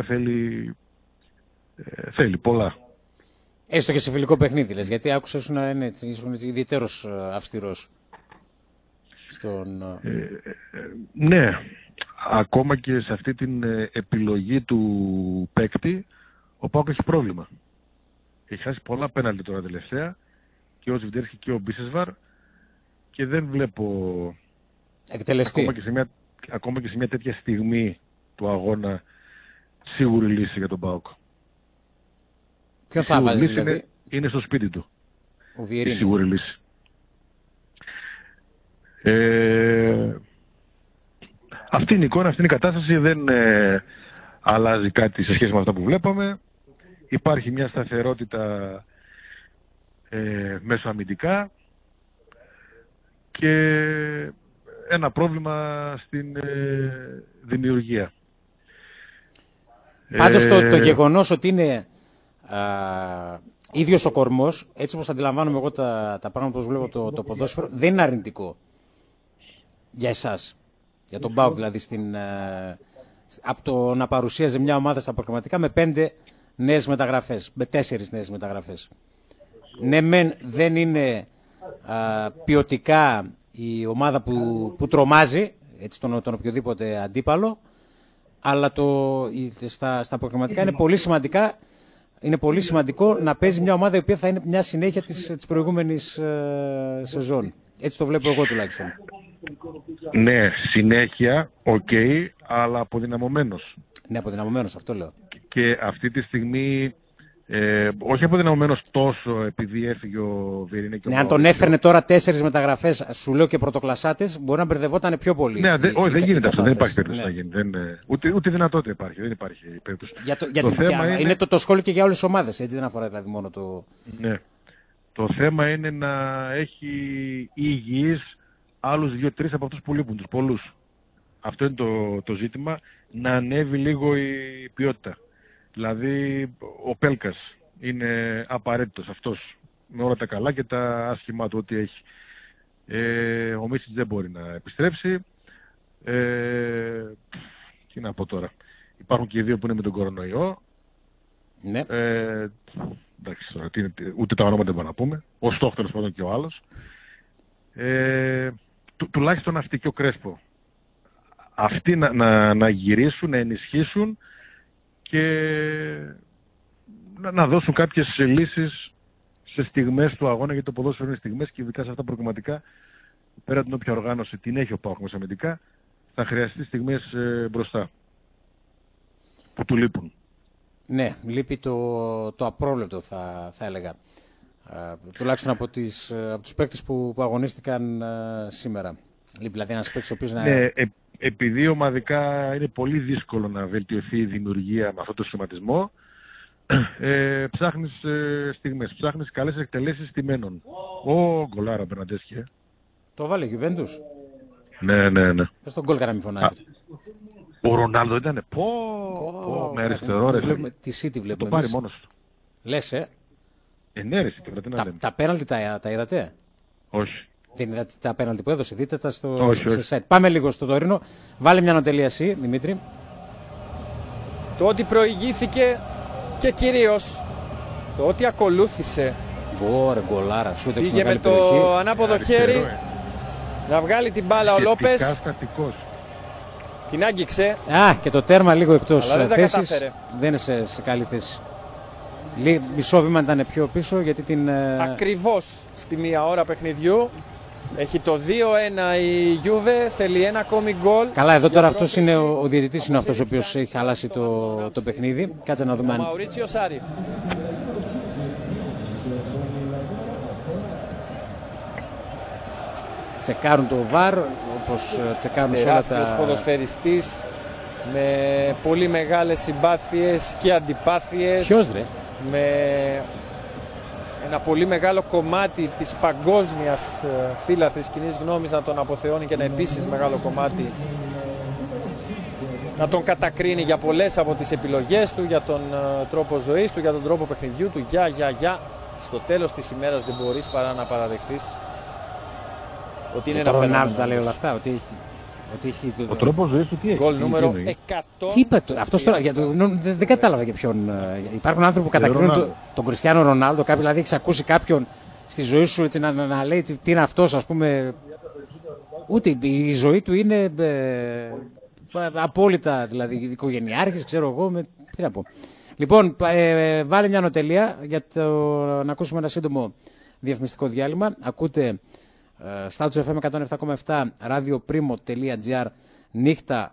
θέλει πολλά. Έστω και σε φιλικό παιχνίδι λες, γιατί άκουσα ήσουν ιδιαίτερος αυστηρός στον... Ναι, ακόμα και σε αυτή την επιλογή του παίκτη ο ΠΑΟΚ έχει πρόβλημα. Έχει χάσει πολλά πέναλτι τώρα τελευταία και ο Σβιντέρσκι και ο Μπίσεσβαρ και δεν βλέπω εκτελεστή. Ακόμα και σε μια τέτοια στιγμή του αγώνα σίγουρη λύση για τον ΠΑΟΚ. Ποιον θα βάζεις δηλαδή? Είναι στο σπίτι του. Ο Βιερίνη. Η σίγουρη λύση. Αυτή είναι η εικόνα, αυτή είναι η κατάσταση. Δεν αλλάζει κάτι σε σχέση με αυτά που βλέπαμε. Υπάρχει μια σταθερότητα μέσω αμυντικά και ένα πρόβλημα στην δημιουργία. Πάντως το γεγονός ότι είναι ίδιος ο κορμός, έτσι όπως αντιλαμβάνομαι εγώ τα πράγματα που βλέπω το ποδόσφαιρο, δεν είναι αρνητικό για εσάς, για τον ΠΑΟΚ δηλαδή, από το να παρουσίαζε μια ομάδα στα προγραμματικά με 5 νέες μεταγραφές, με 4 νέες μεταγραφές. Ναι μεν δεν είναι ποιοτικά η ομάδα που τρομάζει έτσι τον οποιοδήποτε αντίπαλο, αλλά στα προγραμματικά είναι πολύ σημαντικό να παίζει μια ομάδα η οποία θα είναι μια συνέχεια της προηγούμενης σεζόν. Έτσι το βλέπω εγώ τουλάχιστον. Ναι, συνέχεια, αλλά αποδυναμωμένος. Ναι, αποδυναμωμένος, αυτό λέω. Και αυτή τη στιγμή, όχι αποδυναμωμένος τόσο επειδή έφυγε ο Βιερίνη και ο... Ναι, αν τον έφερνε τώρα 4 μεταγραφές, σου λέω και πρωτοκλασσάτες, μπορεί να μπερδευόταν πιο πολύ. Ναι, όχι, δεν γίνεται αυτό, δεν υπάρχει περίπτωση να γίνει. Ούτε δυνατότητα υπάρχει, δεν υπάρχει περίπτωση. Το θέμα είναι το σχόλιο και για όλες τις ομάδες, έτσι δεν αφορά δηλαδή μόνο το... Ναι. Το θέμα είναι να έχει υγιείς άλλους 2-3 από αυτούς που λείπουν, τους πολλούς. Αυτό είναι το ζήτημα, να ανέβει λίγο η ποιότητα. Δηλαδή ο Πέλκας είναι απαραίτητος αυτός, με όλα τα καλά και τα άσχημά του ό,τι έχει. Ο Μίσιτς δεν μπορεί να επιστρέψει. Τι να πω τώρα. Υπάρχουν και οι δύο που είναι με τον κορονοϊό. Ναι. Εντάξει, ούτε τα ονόματα δεν μπορούμε να πούμε. Ο Στόχ τέλος πάντων και ο άλλος. Τουλάχιστον αυτή και ο Κρέσπο. Αυτοί να γυρίσουν, να ενισχύσουν και να δώσουν κάποιες λύσεις σε στιγμές του αγώνα, γιατί το ποδόσφαιρο είναι στιγμές και ειδικά σε αυτά προγραμματικά, πέρα την όποια οργάνωση την έχει ο ΠΑΟΚ μεσαμετικά, θα χρειαστεί στιγμές μπροστά που του λείπουν. Ναι, λείπει το απρόβλεπτο θα έλεγα. Τουλάχιστον από τους παίκτες που αγωνίστηκαν σήμερα. Λείπει δηλαδή ένας παίκτης ο οποίος ναι, επειδή ομαδικά είναι πολύ δύσκολο να βελτιωθεί η δημιουργία με αυτό το σχηματισμό, ψάχνεις στιγμές, ψάχνεις καλές εκτελέσεις τιμένων. Γκολάρα Μπερναντέσκι. Το βάλε Γιουβέντους. Ναι. Πες τον γκολ κανένα μη φωνάζετε. Ο Ρονάλντο ήταν με αριστερό ρε. Τη City βλέπουμε. Το πάρει μόνος του. Λες ναι ρε City, τι να λέμε. Τα πέναλτι τα είδατε? Όχι. Δεν είδατε τα πέναλτι που έδωσε? Δείτε τα στο όχι. site. Πάμε λίγο στο Τωρίνο. Βάλε μια ανατελεία εσύ, Δημήτρη. Το ότι προηγήθηκε και κυρίως το ότι ακολούθησε. Ωραία γκολάρα. Πήγε με το ανάποδο χέρι να βγάλει την μπάλα ο Λόπες. Την άγγιξε. Και το τέρμα λίγο εκτός θέσης. Δεν είναι σε καλή θέση. Μισό βήμα ήταν πιο πίσω γιατί την... Ακριβώς στη μία ώρα παιχνιδιού. Έχει το 2-1 η Γιούβε, θέλει ένα ακόμη γκολ. Καλά, εδώ τώρα αυτός είναι ο διαιτητής, είναι αυτός ο οποίος έχει χαλάσει το παιχνίδι. Κάτσε να δούμε αν... Μαουρίτσιο Σάρι. Τσεκάρουν το VAR, όπως τσεκάρουν σε όλα τα... Τεράστιος ποδοσφαιριστής, με πολύ μεγάλες συμπάθειες και αντιπάθειες. Ποιος ρε? Με ένα πολύ μεγάλο κομμάτι της παγκόσμιας φύλαθης κοινής γνώμης να τον αποθεώνει και ένα επίσης μεγάλο κομμάτι να τον κατακρίνει για πολλές από τις επιλογές του, για τον τρόπο ζωής του, για τον τρόπο παιχνιδιού του. Στο τέλος της ημέρας δεν μπορείς παρά να παραδεχθείς ότι είναι ένα φαινόμενο. Ρονάλντο τα λέει όλα αυτά, ότι έχει ο τρόπος ζωής του τι έχει? Γκολ νούμερο 100. Τι είπε αυτός τώρα, δεν κατάλαβα για ποιον. Υπάρχουν άνθρωποι που κατακρίνουν τον Κριστιάνο Ρονάλντο. Κάποιοι δηλαδή έχεις ακούσει κάποιον στη ζωή σου έτσι, να λέει τι είναι αυτός, ας πούμε. Ούτε η ζωή του είναι απόλυτα, δηλαδή οικογενειάρχης, ξέρω εγώ. Τι να πω. Λοιπόν, βάλε μια ανωτελεία για να ακούσουμε ένα σύντομο διαφημιστικό διάλειμμα. Ακούτε Status FM 107,7 radioprimo.gr. Νύχτα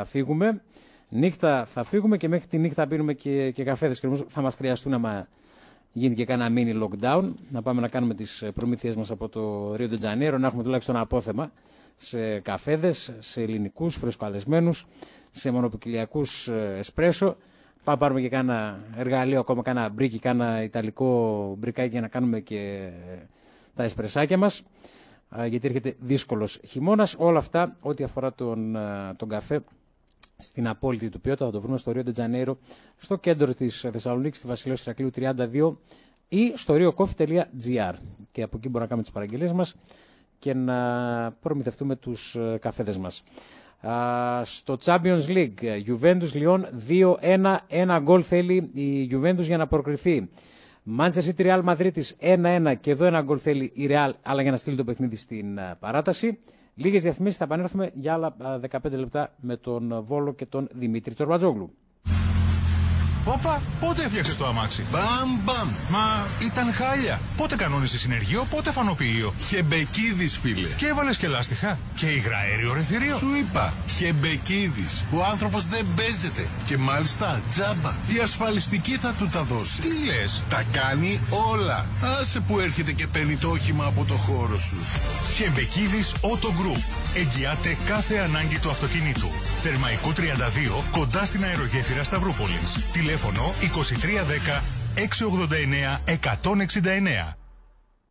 θα φύγουμε και μέχρι τη νύχτα πίνουμε και καφέδες και θα μας χρειαστούν άμα γίνει και κάνα mini lockdown, να πάμε να κάνουμε τις προμήθειές μας από το Ρίο ντε Τζανέιρο, να έχουμε τουλάχιστον ένα απόθεμα σε καφέδες, σε ελληνικούς φρεσκοαλεσμένους, σε μονοπικυλιακούς εσπρέσο. Πάμε πάρουμε και κάνα εργαλείο, ακόμα κάνα μπρίκι, κάνα ιταλικό μπρικάκι για να κάνουμε και τα εσπρεσάκια μας, γιατί έρχεται δύσκολος χειμώνας. Όλα αυτά, ό,τι αφορά τον καφέ στην απόλυτη του ποιότητα, θα το βρούμε στο Ρίο ντε Τζανέιρο, στο κέντρο της Θεσσαλονίκης, στη Βασιλέως Ηρακλείου 32 ή στο riocoffee.gr. Και από εκεί μπορούμε να κάνουμε τις παραγγελίες μας και να προμηθευτούμε τους καφέδες μας. Στο Champions League, Juventus Lyon 2-1, ένα γκολ θέλει η Juventus για να προκριθεί. Manchester City Real Madrid 1-1 και εδώ ένα γκολ θέλει η Real, αλλά για να στείλει το παιχνίδι στην παράταση. Λίγες διαφημίσεις, θα επανέλθουμε για άλλα 15 λεπτά με τον Βόλο και τον Δημήτρη Τσορμπατζόγλου. Όπα, πότε έφτιαξες το αμάξι? Μπαμ. Μα ήταν χάλια. Πότε κανόνισες συνεργείο, πότε φανοποιείο? Χεμπεκίδης, φίλε. Και έβαλες και λάστιχα. Και υγραέριο ρεθυρίο. Σου είπα, Χεμπεκίδης. Ο άνθρωπος δεν παίζεται. Και μάλιστα τζάμπα. Η ασφαλιστική θα του τα δώσει. Τι λες? Τα κάνει όλα. Άσε που έρχεται και παίρνει το όχημα από το χώρο σου. Χεμπεκίδης Auto Group. Εγγυάται κάθε ανάγκη του αυτοκινήτου. Θερμαϊκού 32, κοντά στην αερογέφυρα Σταυρούπολης. Τηλέφωνο 2310 689 169.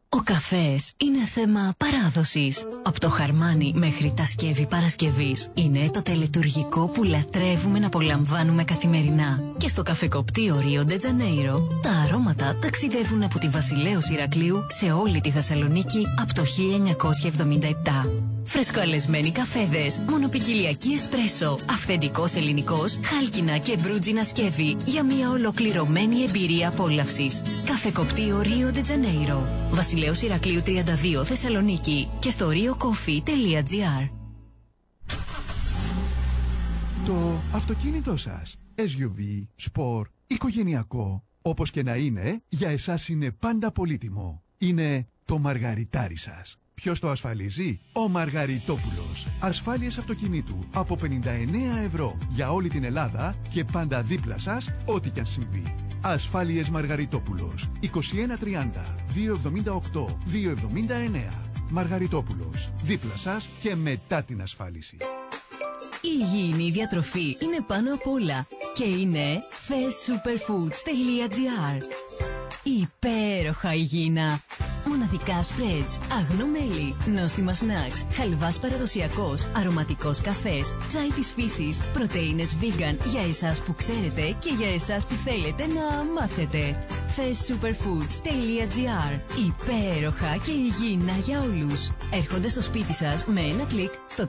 Ο καφές είναι θέμα παράδοσης. Από το χαρμάνι μέχρι τα σκεύη Παρασκευής είναι το τελετουργικό που λατρεύουμε να απολαμβάνουμε καθημερινά. Και στο καφεκοπτείο Ρίο ντε Τζανέιρο τα αρώματα ταξιδεύουν από τη Βασιλέως Ηρακλείου σε όλη τη Θεσσαλονίκη από το 1977. Φρεσκοαλεσμένοι καφέδες, μονοπικιλιακή εσπρέσο, αυθεντικός ελληνικός, χάλκινα και μπρούτζινα σκεύη για μια ολοκληρωμένη εμπειρία απόλαυσης. Καφεκοπτείο Ρίο ντε Τζανέιρο, Βασιλέως Ηρακλείου 32 Θεσσαλονίκη και στο riocoffee.gr. Το αυτοκίνητό σας, SUV, sport, οικογενειακό, όπως και να είναι, για εσάς είναι πάντα πολύτιμο. Είναι το μαργαριτάρι σας. Ποιος το ασφαλίζει? Ο Μαργαριτόπουλος. Ασφάλειες αυτοκινήτου από 59 ευρώ για όλη την Ελλάδα και πάντα δίπλα σας, ό,τι κι αν συμβεί. Ασφάλειες Μαργαριτόπουλος. 2130 278 279. Μαργαριτόπουλος. Δίπλα σας και μετά την ασφάλιση. Η υγιεινή διατροφή είναι πάνω απ' όλα και είναι thessuperfoods.gr. Υπέροχα υγιεινά. Μοναδικά σπρέτς, αγνό μέλι, νόστιμα σνακς, χαλβάς παραδοσιακός, αρωματικός καφές, τσάι της φύσης, πρωτεΐνες vegan για εσάς που ξέρετε και για εσάς που θέλετε να μάθετε. thessuperfoods.gr. Υπέροχα και υγιεινά για όλους. Έρχονται στο σπίτι σας με ένα κλικ στο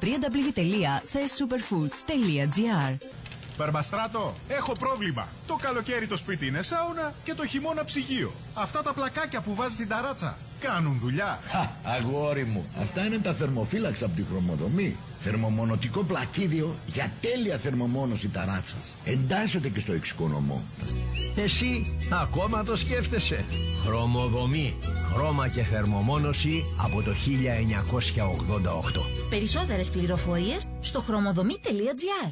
www.thessuperfoods.gr. Μπαρμπαστράτο, έχω πρόβλημα. Το καλοκαίρι το σπίτι είναι σάουνα και το χειμώνα ψυγείο. Αυτά τα πλακάκια που βάζει στην ταράτσα κάνουν δουλειά. Αγόρι μου, αυτά είναι τα θερμοφύλαξα από τη χρωμοδομή. Θερμομονωτικό πλακίδιο για τέλεια θερμομόνωση ταράτσας. Εντάσσεται και στο εξοικονομώ. Εσύ ακόμα το σκέφτεσαι? Χρωμοδομή, χρώμα και θερμομόνωση από το 1988. Περισσότερες πληροφορίες στο χρωμοδομή.gr.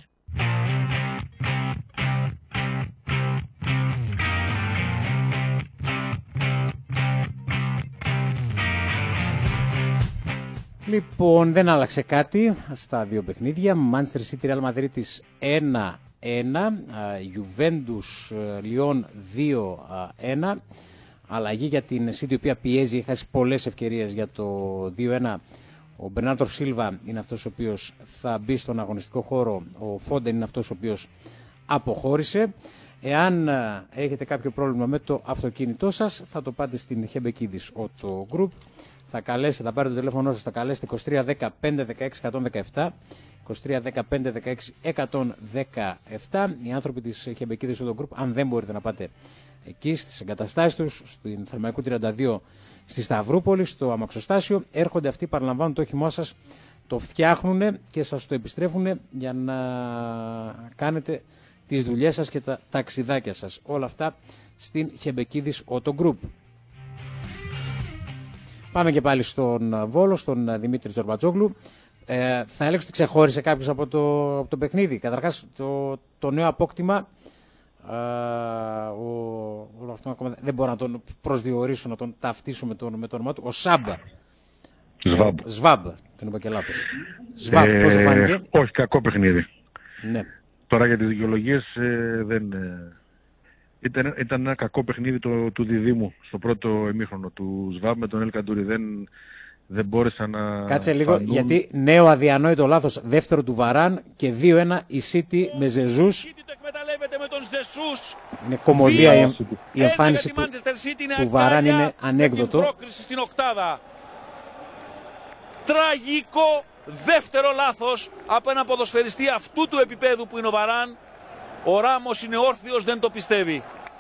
Λοιπόν, δεν άλλαξε κάτι στα δύο παιχνίδια. Manchester City Real Madrid 1-1, Juventus Lyon 2-1. Αλλαγή για την City, η οποία πιέζει, έχει χάσει πολλές ευκαιρίες για το 2-1. Ο Μπερνάρντο Σίλβα είναι αυτός ο οποίος θα μπει στον αγωνιστικό χώρο. Ο Φόντεν είναι αυτός ο οποίος αποχώρησε. Εάν έχετε κάποιο πρόβλημα με το αυτοκίνητό σας, θα το πάτε στην Χεμπεκίδης Auto Group. Θα πάρετε το τηλέφωνο σας, θα καλέσετε 23 10 5 16 117. 23 15 16 117. Οι άνθρωποι της Χεμπεκίδης Auto Group, αν δεν μπορείτε να πάτε εκεί στις εγκαταστάσεις τους, στην Θερμαϊκού 32 στη Σταυρούπολη, στο αμαξοστάσιο, έρχονται αυτοί, παραλαμβάνουν το όχημό σας, το φτιάχνουν και σας το επιστρέφουν για να κάνετε τις δουλειές σας και τα ταξιδάκια σας. Όλα αυτά στην Χεμπεκίδης Auto Group. Πάμε και πάλι στον Βόλο, στον Δημήτρη Τζορμπατζόγλου. Θα έλεγξω ότι ξεχώρισε κάποιος από το παιχνίδι. Καταρχάς το νέο απόκτημα, όλο αυτό ακόμα δεν μπορώ να τον προσδιορίσω, να τον ταυτίσω με το όνομά του, ο Σάμπα. Σβάμπ, τον είπα και λάθος. Σβάμπ, πώς φάνηκε? Όχι, κακό παιχνίδι. Ναι. Τώρα για τις δικαιολογίες δεν... Ήταν ένα κακό παιχνίδι του Διδήμου στο πρώτο ημίχρονο του Σβάμπ με τον Ελ Καντούρι. Δεν μπόρεσα να... Κάτσε λίγο, γιατί νέο αδιανόητο λάθος, δεύτερο του Βαράν και 2-1 η City με Ζεζούς. Είναι κομμωδία η εμφάνιση του Βαράν, είναι ανέκδοτο. Τραγικό δεύτερο λάθος από ένα ποδοσφαιριστή αυτού του επίπεδου που είναι ο Βαράν. Ο Ράμος είναι όρθιος, δεν το πιστεύει.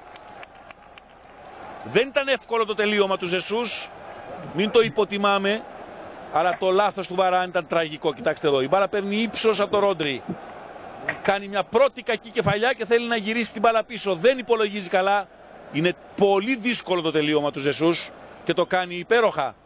Δεν ήταν εύκολο το τελείωμα του Ζεσούς, μην το υποτιμάμε, αλλά το λάθος του Βαράν ήταν τραγικό. Κοιτάξτε εδώ, η μπάλα παίρνει ύψος από το Ρόντρι. Κάνει μια πρώτη κακή κεφαλιά και θέλει να γυρίσει την μπάλα πίσω. Δεν υπολογίζει καλά. Είναι πολύ δύσκολο το τελείωμα του Ζεσούς και το κάνει υπέροχα.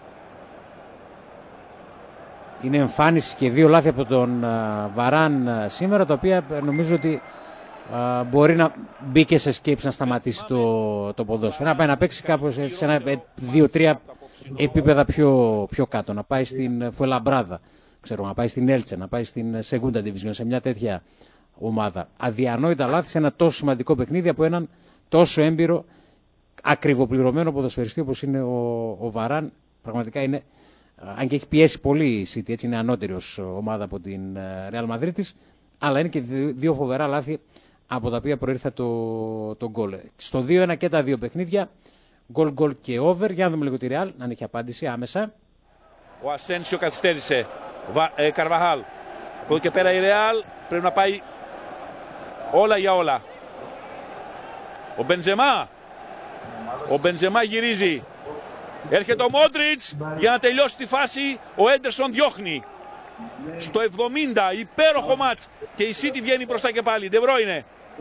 Είναι εμφάνιση και δύο λάθη από τον Βαράν σήμερα, τα οποία νομίζω ότι μπορεί να μπει και σε σκέψη να σταματήσει το ποδόσφαιρο. Να πάει να παίξει κάπως σε ένα 2-3 επίπεδα πιο κάτω. Να πάει στην Φουελαμπράδα, ξέρω, να πάει στην Έλτσε, να πάει στην Segunda Division, σε μια τέτοια ομάδα. Αδιανόητα λάθη σε ένα τόσο σημαντικό παιχνίδι από έναν τόσο έμπειρο ακριβοπληρωμένο ποδοσφαιριστή όπως είναι ο Βαράν. Πραγματικά είναι, αν και έχει πιέσει πολύ η City, έτσι είναι ανώτερη ως ομάδα από την Real Madrid, αλλά είναι και δύο φοβερά λάθη από τα οποία προήρθε το γκολ. Στο 2-1 και τα δύο παιχνίδια, γκολ και over. Για να δούμε λίγο τη Real, αν έχει απάντηση άμεσα. Ο Ασένσιο καθυστέρησε. Καρβαχάλ. Από εδώ και πέρα η Real πρέπει να πάει όλα για όλα. Ο Μπενζεμά γυρίζει. Έρχεται ο Μόντριτς για να τελειώσει τη φάση. Ο Έντερσον διώχνει. Στο 70, υπέροχο μάτς. Και η City βγαίνει μπροστά και πάλι. De Bruyne.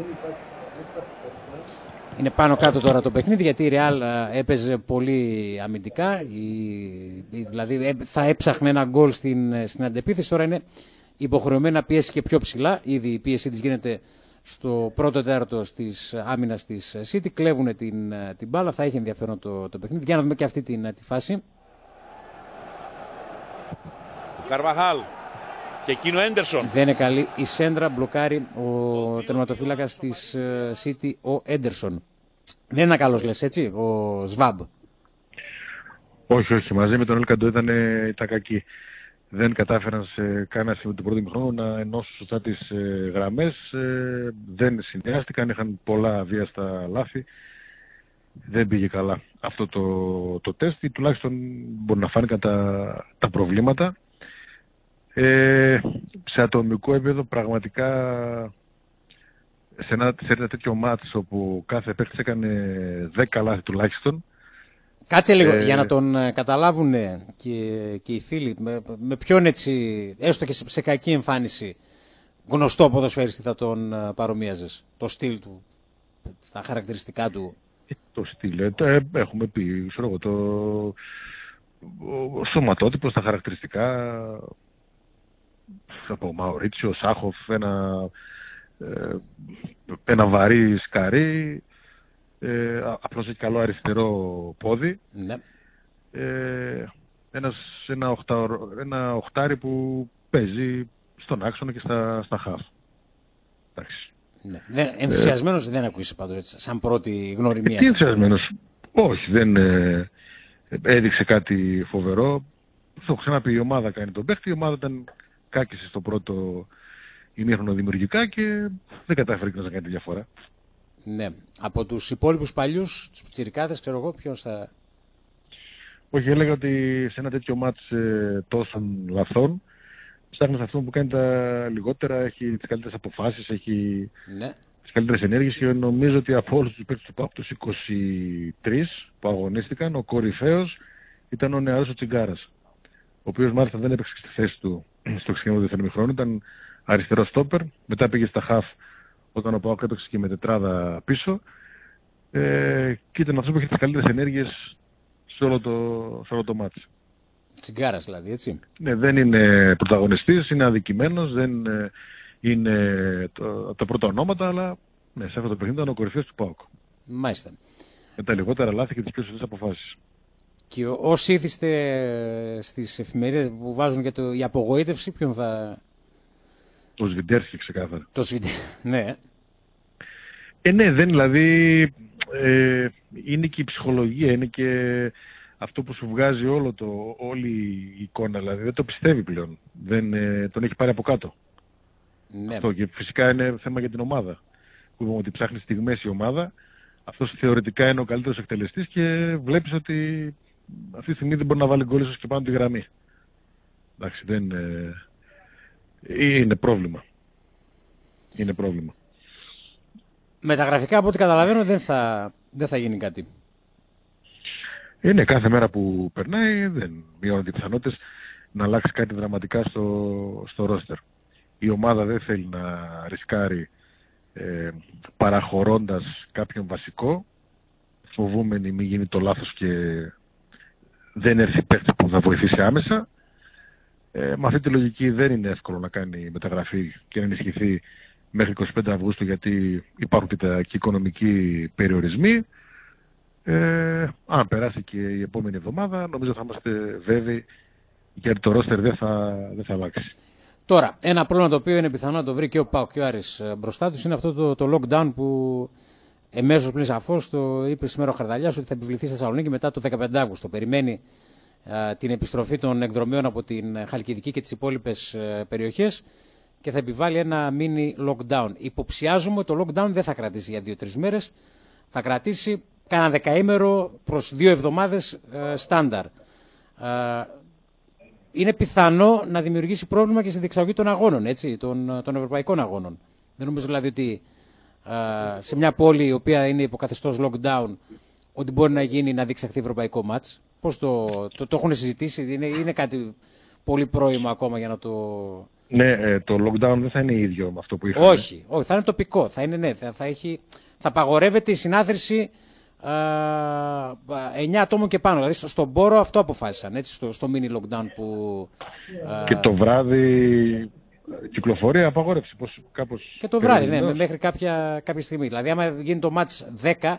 Είναι πάνω κάτω τώρα το παιχνίδι, γιατί η Real έπαιζε πολύ αμυντικά. Δηλαδή θα έψαχνε ένα γκολ στην αντεπίθεση. Τώρα είναι υποχρεωμένη να πιέσει και πιο ψηλά. Ήδη η πίεση της γίνεται στο πρώτο τέταρτο της άμυνας της City. Κλέβουν την μπάλα. Θα έχει ενδιαφέρον το παιχνίδι. Για να δούμε και αυτή τη φάση. Καρβαχάλ. Και εκείνο Έντερσον. Δεν είναι καλή η σέντρα, μπλοκάρει ο τερματοφύλακας της City, ο Έντερσον. Δεν είναι καλός, λες, έτσι, ο Σβάμπ. Όχι, μαζί με τον Ελκαντό ήταν κακοί. Δεν κατάφεραν σε κανένα σημείο του πρώτου ημιχρόνου να ενώσουν σωστά τις γραμμές. Δεν συνδυάστηκαν, είχαν πολλά βίαστα λάθη. Δεν πήγε καλά αυτό το τεστ, ή τουλάχιστον μπορεί να φάνηκαν τα προβλήματα. Σε ατομικό επίπεδο πραγματικά σε ένα τέτοιο μάτς όπου κάθε παίκτης έκανε 10 λάθη τουλάχιστον. Κάτσε λίγο για να τον καταλάβουν και οι φίλοι με ποιον, έτσι, έστω και σε κακή εμφάνιση, γνωστό ποδοσφαιριστή θα τον παρομοίαζες? Το στυλ του, στα χαρακτηριστικά του. Το στυλ, έχουμε πει, ξέρω εγώ, ο σωματότυπος, τα χαρακτηριστικά. Από Μαουρίτσιο, Σάχοφ, ένα βαρύ σκαρί, απλώς έχει καλό αριστερό πόδι. Ναι. Ένα οχτάρι που παίζει στον άξονα και στα χαφ. Εντάξει. Ναι. Ενθουσιασμένος δεν ακούγεσαι πάντως, έτσι, σαν πρώτη γνωριμία. Τι ενθουσιασμένος? Όχι, δεν έδειξε κάτι φοβερό. Το έχω ξαναπεί, η ομάδα κάνει τον παίχτη, η ομάδα ήταν κάκησε στο πρώτο ημίχρονο δημιουργικά και δεν κατάφερε να κάνει τη διαφορά. Ναι. Από τους υπόλοιπους παλιούς, τους πιτσιρικάδες, ξέρω εγώ, ποιος θα... Όχι, έλεγα ότι σε ένα τέτοιο μάτς τόσων λαθών ψάχνεις αυτόν που κάνει τα λιγότερα, έχει τις καλύτερες αποφάσεις, έχει τις καλύτερες ενέργειες, και νομίζω ότι από όλους τους παίκτες του ΠΑΟΚ, τους 23 που αγωνίστηκαν, ο κορυφαίος ήταν ο νεαρός ο Τσιγκάρας, ο οποίος μάλιστα δεν έπαιξε στη θέση του στο ξεκίνημα του δεύτερου ημιχρόνου, ήταν αριστερό στόπερ, μετά πήγε στα χαφ όταν ο ΠΑΟΚ έπαιξε και με τετράδα πίσω, και ήταν αυτός που είχε τις καλύτερες ενέργειες σε όλο το μάτι. Τσιγκάρας δηλαδή, έτσι. Ναι, δεν είναι πρωταγωνιστής, είναι αδικημένος, δεν είναι τα πρώτα ονόματα, αλλά ναι, σε αυτό το παιχνίδι ήταν ο κορυφαίος του ΠΑΟΚ. Μάλιστα. Με τα λιγότερα λάθη και τις πιο σωστές αποφάσεις. Και όσοι ήθιστε στις εφημερίδες που βάζουν για η απογοήτευση, ποιον θα... Το Σβιντέρσκι, ξεκάθαρα. Το Σβιντέρσκι, ναι. Ναι, δεν, δηλαδή είναι και η ψυχολογία, είναι και αυτό που σου βγάζει όλη η εικόνα, δηλαδή δεν το πιστεύει πλέον, τον έχει πάρει από κάτω. Ναι. Αυτό, και φυσικά είναι θέμα για την ομάδα, που είπαμε ότι ψάχνει στιγμές η ομάδα, αυτός θεωρητικά είναι ο καλύτερος εκτελεστής και βλέπεις ότι αυτή τη στιγμή δεν μπορεί να βάλει γκολ ίσως και πάνω τη γραμμή. Εντάξει, είναι πρόβλημα. Είναι πρόβλημα. Με τα γραφικά, από ό,τι καταλαβαίνω, δεν θα γίνει κάτι. Είναι κάθε μέρα που περνάει, δεν μειώνονται οι πιθανότητες να αλλάξει κάτι δραματικά στο ρόστερ. Η ομάδα δεν θέλει να ρισκάρει παραχωρώντας κάποιον βασικό, φοβούμενη μην γίνει το λάθος και δεν έρθει παίκτης που θα βοηθήσει άμεσα. Με αυτή τη λογική δεν είναι εύκολο να κάνει μεταγραφή και να ενισχυθεί μέχρι 25 Αυγούστου, γιατί υπάρχουν και οικονομικοί περιορισμοί. Αν περάσει και η επόμενη εβδομάδα, νομίζω θα είμαστε βέβαιοι, γιατί το ρόστερ δεν θα αλλάξει. Τώρα, ένα πρόβλημα το οποίο είναι πιθανό να το βρει και ο ΠΑΟΚ και ο Άρης μπροστά τους είναι αυτό το lockdown που εμέσως πλην σαφώς το είπε σήμερα ο Χαρδαλιάς ότι θα επιβληθεί στη Θεσσαλονίκη μετά το 15 Αύγουστο. Περιμένει την επιστροφή των εκδρομέων από την Χαλκιδική και τις υπόλοιπες περιοχές και θα επιβάλλει ένα mini lockdown. Υποψιάζομαι ότι το lockdown δεν θα κρατήσει για 2-3 μέρες, θα κρατήσει κάνα δεκαήμερο προς 2 εβδομάδες στάνταρ. Είναι πιθανό να δημιουργήσει πρόβλημα και στη διεξαγωγή των αγώνων, έτσι, των ευρωπαϊκών αγώνων. Δεν νομίζω δηλαδή ότι σε μια πόλη η οποία είναι υποκαθεστώς lockdown ότι μπορεί να γίνει να διεξαχθεί ευρωπαϊκό μάτς. Πώς το έχουν συζητήσει, είναι κάτι πολύ πρόημο ακόμα για να το... Ναι, το lockdown δεν θα είναι ίδιο με αυτό που είχαμε. Όχι, θα είναι τοπικό, θα είναι, ναι, θα απαγορεύεται η συνάθρηση 9 ατόμων και πάνω. Δηλαδή στον πόρο αυτό αποφάσισαν, έτσι, στο mini lockdown που... Και το βράδυ κυκλοφορία απαγόρευση. Κάπως και το βράδυ, ναι, μέχρι κάποια στιγμή. Δηλαδή άμα γίνει το μάτς 10,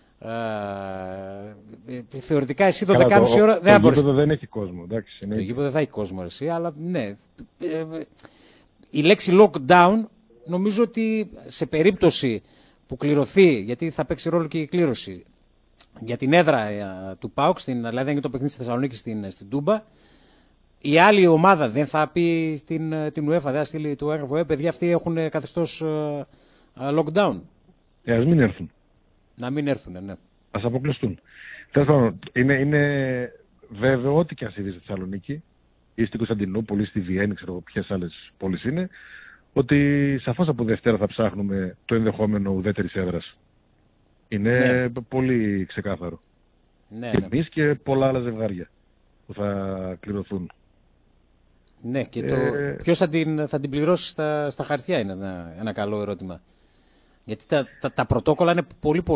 θεωρητικά εσύ το 10.30 ώρα δεν μπορείς. Το γήπεδο δεν έχει κόσμο, εντάξει. Το γήπεδο δεν θα έχει κόσμο εσύ, αλλά ναι. Η λέξη lockdown νομίζω ότι σε περίπτωση που κληρωθεί, γιατί θα παίξει ρόλο και η κλήρωση για την έδρα του ΠΑΟΚ, δηλαδή αν είναι το παιχνίδι στη Θεσσαλονίκη στην Τούμπα, η άλλη ομάδα δεν θα πει την UEFA, δεν θα στείλει του έγγραφο, παιδιά αυτοί έχουν καθεστώς lockdown. Ας μην έρθουν. Να μην έρθουν, ναι. Ας αποκλειστούν. Τέλος πάντων, είναι βέβαιο ότι και αν συμβεί στη Θεσσαλονίκη ή στην Κωνσταντινούπολη ή στη Βιέννη, ξέρω ποιες άλλες πόλεις είναι, ότι σαφώς από Δευτέρα θα ψάχνουμε το ενδεχόμενο ουδέτερης έδρας. Είναι πολύ ξεκάθαρο. Ναι, και εμείς και πολλά άλλα ζευγάρια που θα κληρωθούν. Ναι, και ποιος θα την πληρώσει στα χαρτιά είναι ένα καλό ερώτημα. Γιατί τα πρωτόκολλα είναι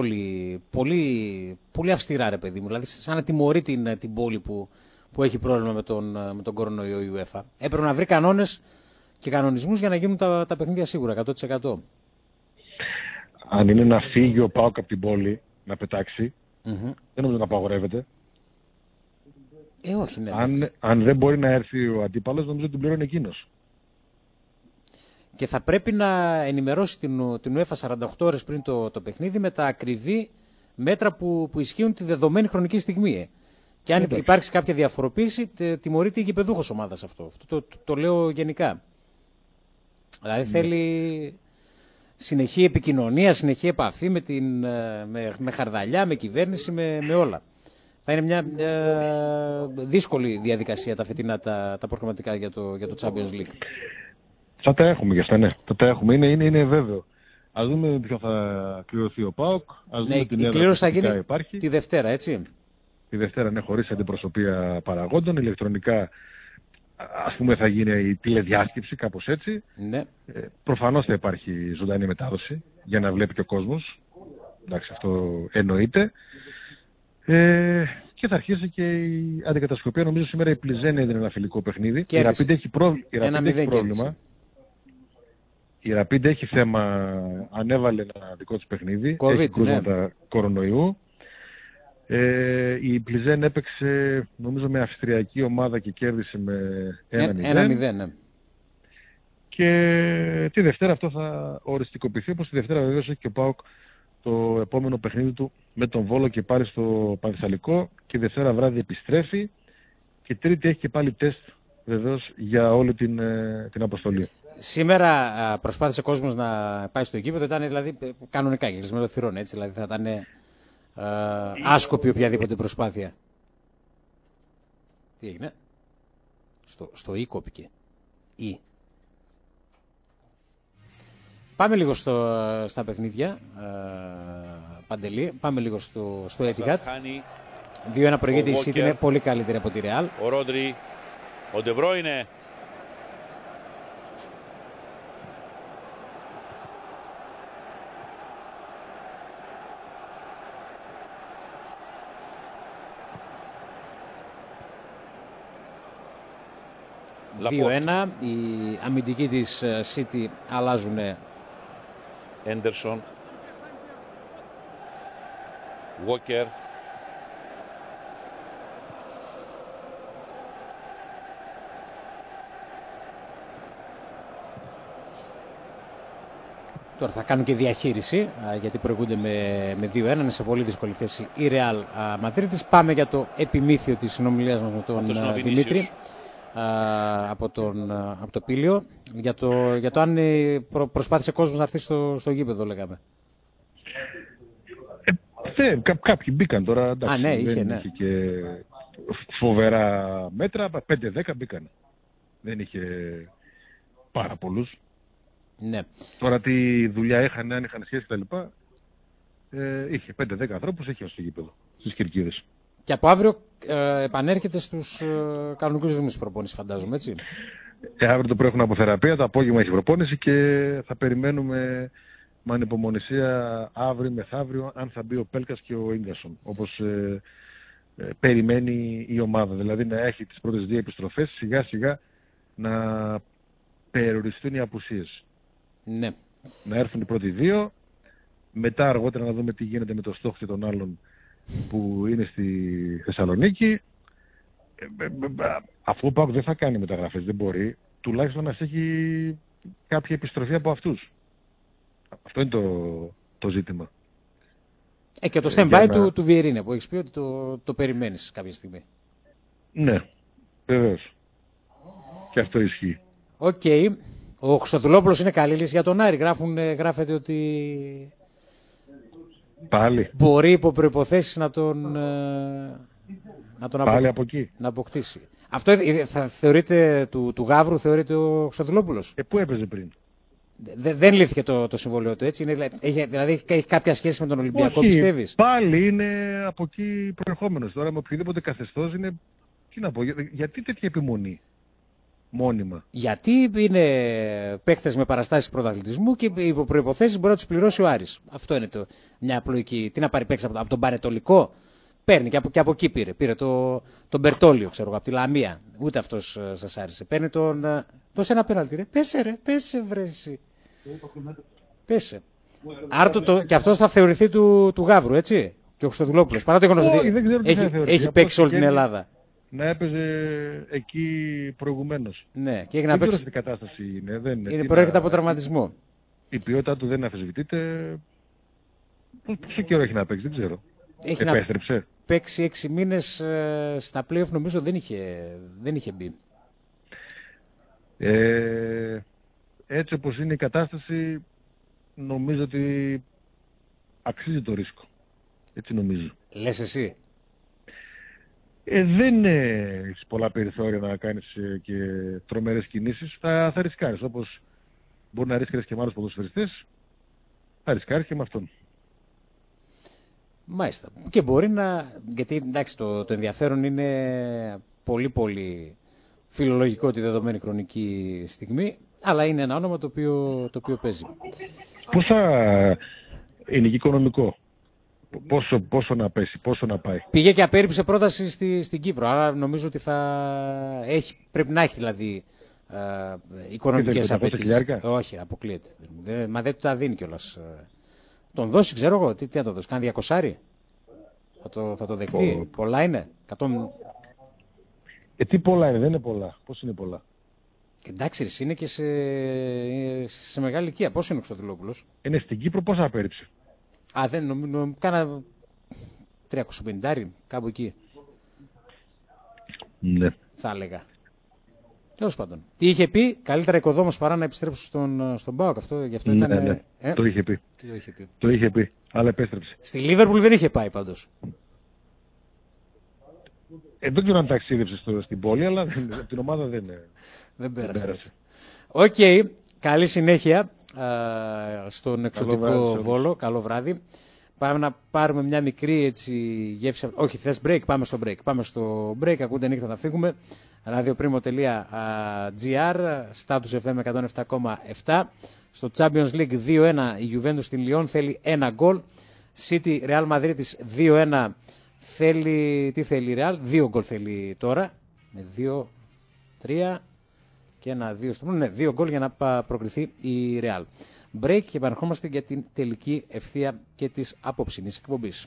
πολύ αυστηρά, ρε παιδί μου. Δηλαδή, σαν να τιμωρεί την πόλη που έχει πρόβλημα με τον κορονοϊό η UEFA. Έπρεπε να βρει κανόνες και κανονισμούς για να γίνουν τα παιχνίδια σίγουρα, 100%. Αν είναι να φύγει ο ΠΑΟΚ από την πόλη, να πετάξει, δεν νομίζω να απαγορεύεται. Όχι, ναι. Αν δεν μπορεί να έρθει ο αντίπαλος, νομίζω ότι την πληρώνει εκείνος. Και θα πρέπει να ενημερώσει την UEFA 48 ώρες πριν το παιχνίδι με τα ακριβή μέτρα που ισχύουν τη δεδομένη χρονική στιγμή. Και αν υπάρξει κάποια διαφοροποίηση, τιμωρείται η γηπεδούχος ομάδας αυτό. Αυτό το λέω γενικά. Δηλαδή θέλει συνεχή επικοινωνία, συνεχή επαφή με χαρδαλιά, με κυβέρνηση, με όλα. Θα είναι μια δύσκολη διαδικασία τα φετινά τα προγραμματικά για το Champions League. Θα τα έχουμε για αυτά, ναι. Θα τα έχουμε. Είναι βέβαιο. Ας δούμε ποιο θα κληρωθεί ο ΠΑΟΚ. Ναι, η κλήρωση θα γίνει τη Δευτέρα, έτσι. Τη Δευτέρα, ναι, χωρίς αντιπροσωπεία παραγόντων. Ηλεκτρονικά, ας πούμε, θα γίνει η τηλεδιάσκεψη, κάπως έτσι. Ναι. Προφανώς θα υπάρχει ζωντανή μετάδοση για να βλέπει και ο κόσμος. Εντάξει, αυτό εννοείται. Και θα αρχίσει και η αντικατασκοπία. Νομίζω σήμερα η Πλιζέν έδινε ένα φιλικό παιχνίδι. Η Ραπίντ έχει πρόβλημα. Η Ραπίντ έχει θέμα, ανέβαλε ένα δικό της παιχνίδι. Έχει κρούσματα κορονοϊού. Η Πλιζέν έπαιξε νομίζω με αυστριακή ομάδα και κέρδισε με 1-0. Ναι. Και τη Δευτέρα αυτό θα οριστικοποιηθεί, όπως τη Δευτέρα βεβαίως έχει και ο ΠΑΟΚ το επόμενο παιχνίδι του με τον Βόλο και πάλι στο Πανθεσσαλικό, και Δευτέρα βράδυ επιστρέφει και Τρίτη έχει και πάλι τεστ βεβαίως για όλη την αποστολή. Σήμερα προσπάθησε ο κόσμος να πάει στο γήπεδο, ήταν δηλαδή κανονικά γυρισμένο θυρών, έτσι, δηλαδή θα ήταν άσκοπη οποιαδήποτε προσπάθεια. Τι έγινε? Στο «ή» κόπηκε. «Ή». Πάμε λίγο στα παιχνίδια, Παντελή. Πάμε λίγο στο Etihad. 2-1 προηγείται η City, είναι πολύ καλύτερη από τη Real. Ο Ρόντρι, ο Ντε Μπρόινε. Λαπόρτ. 2-1, οι αμυντικοί της City αλλάζουν. Έντερσον, Walker, Τώρα θα κάνουν και διαχείριση, γιατί προηγούνται με 2-1, είναι σε πολύ δύσκολη θέση η Ρεάλ Μαδρίτης. Πάμε για το επιμήθειο της συνομιλίας μας με τον Δημήτρη από το Πήλιο, για το αν προσπάθησε κόσμος να έρθει στο γήπεδο, λέγαμε. Κάποιοι μπήκαν τώρα, εντάξει, ναι, είχε και φοβερά μέτρα, 5-10 μπήκαν. Δεν είχε πάρα πολλούς. Ναι. Τώρα τι δουλειά είχαν, αν είχαν σχέση κτλ. Είχε 5-10 ανθρώπους, είχε στο γήπεδο, στις Κερκίδες. Και από αύριο επανέρχεται στους κανονικούς ρυθμούς προπόνηση, φαντάζομαι, έτσι. Αύριο το πρωί έχουν αποθεραπεία, το απόγευμα έχει προπόνηση και θα περιμένουμε με ανυπομονησία αύριο μεθαύριο αν θα μπει ο Πέλκας και ο Ίγκασον, όπως περιμένει η ομάδα. Δηλαδή να έχει τις πρώτες 2 επιστροφές, σιγά σιγά να περιοριστούν οι απουσίες. Ναι. Να έρθουν οι πρώτοι 2, μετά αργότερα να δούμε τι γίνεται με το Στόχ και τον άλλον που είναι στη Θεσσαλονίκη. Αφού ο ΠΑΟΚ δεν θα κάνει μεταγραφές, δεν μπορεί, τουλάχιστον να έχει κάποια επιστροφή από αυτούς. Αυτό είναι το ζήτημα. Και το stand-by του Βιερίνια που έχεις πει ότι το περιμένεις κάποια στιγμή. Ναι, βεβαίως. Και αυτό ισχύει. Οκ. Ο Χρυστοδουλόπουλος είναι καλή λύση για τον Άρη. Γράφεται ότι πάλι μπορεί υπό προϋποθέσεις να τον πάλι από εκεί. Να αποκτήσει. Αυτό θα θεωρείται του Γαύρου, θεωρείται ο Χρυστοδουλόπουλος. Πού έπαιζε πριν? Δεν λύθηκε το συμβόλαιο του, έτσι. Δηλαδή έχει κάποια σχέση με τον Ολυμπιακό, πιστεύεις? Πάλι είναι από εκεί προερχόμενος. Τώρα με οποιοδήποτε καθεστώς είναι. Τι να πω, γιατί τέτοια επιμονή μόνιμα? Γιατί είναι παίκτες με παραστάσεις πρωταθλητισμού και υπό προϋποθέσεις μπορεί να τους πληρώσει ο Άρης. Αυτό είναι μια απλοϊκή. Τι να πάρει παίκτες από τον Παρετολικό? Παίρνει και από εκεί πήρε τον Μπερτόλιο, ξέρω εγώ, από τη Λαμία. Ούτε αυτός σας άρεσε. Παίρνει δώσε ένα πέναλτι, ρε. Πέσε βρέσει. Πέσε. Άρα και αυτός θα θεωρηθεί του Γαύρου, έτσι. Και ο Χρυστοδουλόπουλος. Παρά το γεγονός ότι έχει παίξει όλη την Ελλάδα. Να έπαιζε εκεί προηγουμένως. Ναι, και έγινε να παίξει. Τι κατάσταση είναι. Προέρχεται από τραυματισμό. Η ποιότητά του δεν αφισβητείται. Πόσο καιρό έχει να παίξει, δεν ξέρω. Επέστρεψε. Να παίξει 6 μήνες στα play-off, νομίζω δεν είχε μπει. Έτσι όπως είναι η κατάσταση, νομίζω ότι αξίζει το ρίσκο. Έτσι νομίζω. Λες εσύ? Δεν έχεις πολλά περιθώρια να κάνεις και τρομερές κινήσεις. Θα ρισκάρεις, όπως μπορεί να ρίσκαρεις και με άλλους ποδοσφαιριστές, θα ρισκάρεις και με αυτόν. Μάλιστα. Και μπορεί να. Γιατί εντάξει, το ενδιαφέρον είναι πολύ πολύ φιλολογικό τη δεδομένη χρονική στιγμή, αλλά είναι ένα όνομα το οποίο παίζει. Πόσα είναι οικονομικό? Πόσο να πέσει, πόσο να πάει? Πήγε και απέρριψε πρόταση στην Κύπρο, άρα νομίζω ότι πρέπει να έχει δηλαδή οικονομικές απαιτήσεις. Όχι, αποκλείεται. Μα δεν του τα δίνει κιόλας. Τον δώσει, ξέρω εγώ, τι θα το δώσει, κάνει 200? Θα το δεχτεί, πολλά είναι, 100... Τι πολλά είναι, δεν είναι πολλά, πώς είναι πολλά? Εντάξει, εσύ είναι και σε μεγάλη ηλικία, πώς είναι ο Χρυστοδουλόπουλος? Είναι στην Κύπρο, πόσα απέρριψε? Δεν νομίζω, κάνα 350, κάπου εκεί. Ναι. Θα έλεγα. Τέλος πάντων. Τι είχε πει, καλύτερα οικοδόμος παρά να επιστρέψει στον ΠΑΟΚ. Γι' αυτό ήταν. Ναι. Το είχε πει. Το είχε πει, αλλά επέστρεψε. Στη Λίβερπουλ δεν είχε πάει πάντως. Δεν ξέρω αν ταξίδεψε στην πόλη, αλλά την ομάδα δεν πέρασε. Οκ. Καλή συνέχεια στον εξωτικό Βόλο. Καλό βράδυ. Πάμε να πάρουμε μια μικρή έτσι γεύση. Όχι, θες break, πάμε στο break. Πάμε στο break, ακούτε νύχτα, θα φύγουμε. radioprimo.gr, Status FM 107,7. Στο Champions League 2-1 η Juventus στην Λιόν θέλει 1 γκολ. City Real Madrid 2-1 θέλει, τι θέλει η Real? 2 γκολ θέλει τώρα. Με 2-3 και 1-2 στο ναι, 2 γκολ για να προκριθεί η Real. Break και επανερχόμαστε για την τελική ευθεία και της απόψινής εκπομπής.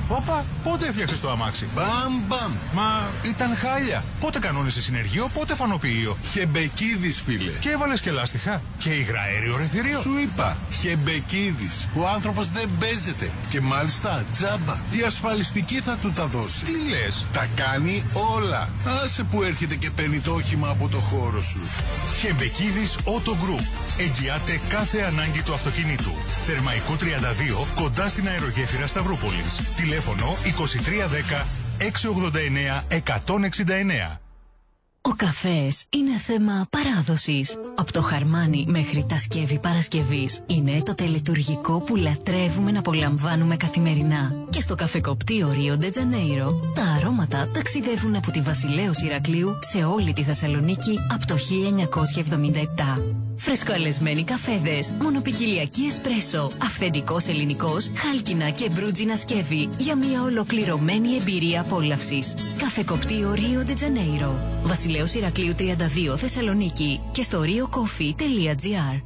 Όπα, πότε έφτιαξες το αμάξι? Μπαμ. Μα ήταν χάλια. Πότε κανόνισες συνεργείο, πότε φανοποιείο? Χεμπεκίδης, φίλε. Και έβαλες και λάστιχα. Και υγραέριο ρεθυρίο. Σου είπα, Χεμπεκίδης. Ο άνθρωπος δεν παίζεται. Και μάλιστα τζάμπα. Η ασφαλιστική θα του τα δώσει. Τι λες? Τα κάνει όλα. Άσε που έρχεται και παίρνει το όχημα από το χώρο σου. Χεμπεκίδης Auto Group. Εγγυάται κάθε ανάγκη του αυτοκινήτου. Θερμαϊκό 32, κοντά στην αερογέφυρα Σταυρούπολης. Τηλέφωνο 2310 689 169. Ο καφές είναι θέμα παράδοσης. Από το χαρμάνι μέχρι τα σκεύη Παρασκευής είναι το τελετουργικό που λατρεύουμε να απολαμβάνουμε καθημερινά. Και στο καφεκοπτείο Rio de Janeiro τα αρώματα ταξιδεύουν από τη Βασιλέως Ηρακλείου σε όλη τη Θεσσαλονίκη από το 1977. Φρεσκοαλεσμένοι καφέδες, μονοπικιλιακή εσπρέσο, αυθεντικός ελληνικός, χάλκινα και μπρούτζινα σκεύη για μια ολοκληρωμένη εμπειρία απόλαυσης. Καφεκοπτείο Rio de Janeiro. Βασιλέως Ηρακλείου 32 Θεσσαλονίκη και στο riocoffee.gr.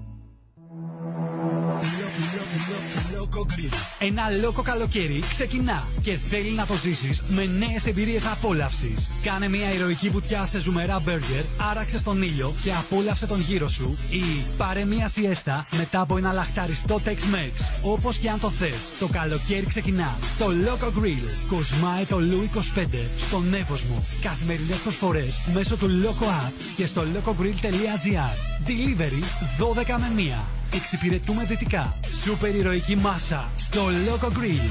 Ένα λόκο καλοκαίρι ξεκινά και θέλει να το ζήσεις με νέες εμπειρίες απόλαυσης. Κάνε μια ηρωική βουτιά σε ζουμερά μπέργκερ, άραξε στον ήλιο και απόλαυσε τον γύρο σου ή πάρε μια σιέστα μετά από ένα λαχταριστό Tex-Mex. Όπως και αν το θες, το καλοκαίρι ξεκινά στο Loco Grill. Κοσμάε το Λου 25 στον Εύωσμο. Καθημερινές προσφορές μέσω του Loco App και στο locogrill.gr. Delivery 12 με 1. Εξυπηρετούμε δυτικά. Σούπερ ηρωική μάσα στο Loco Grill.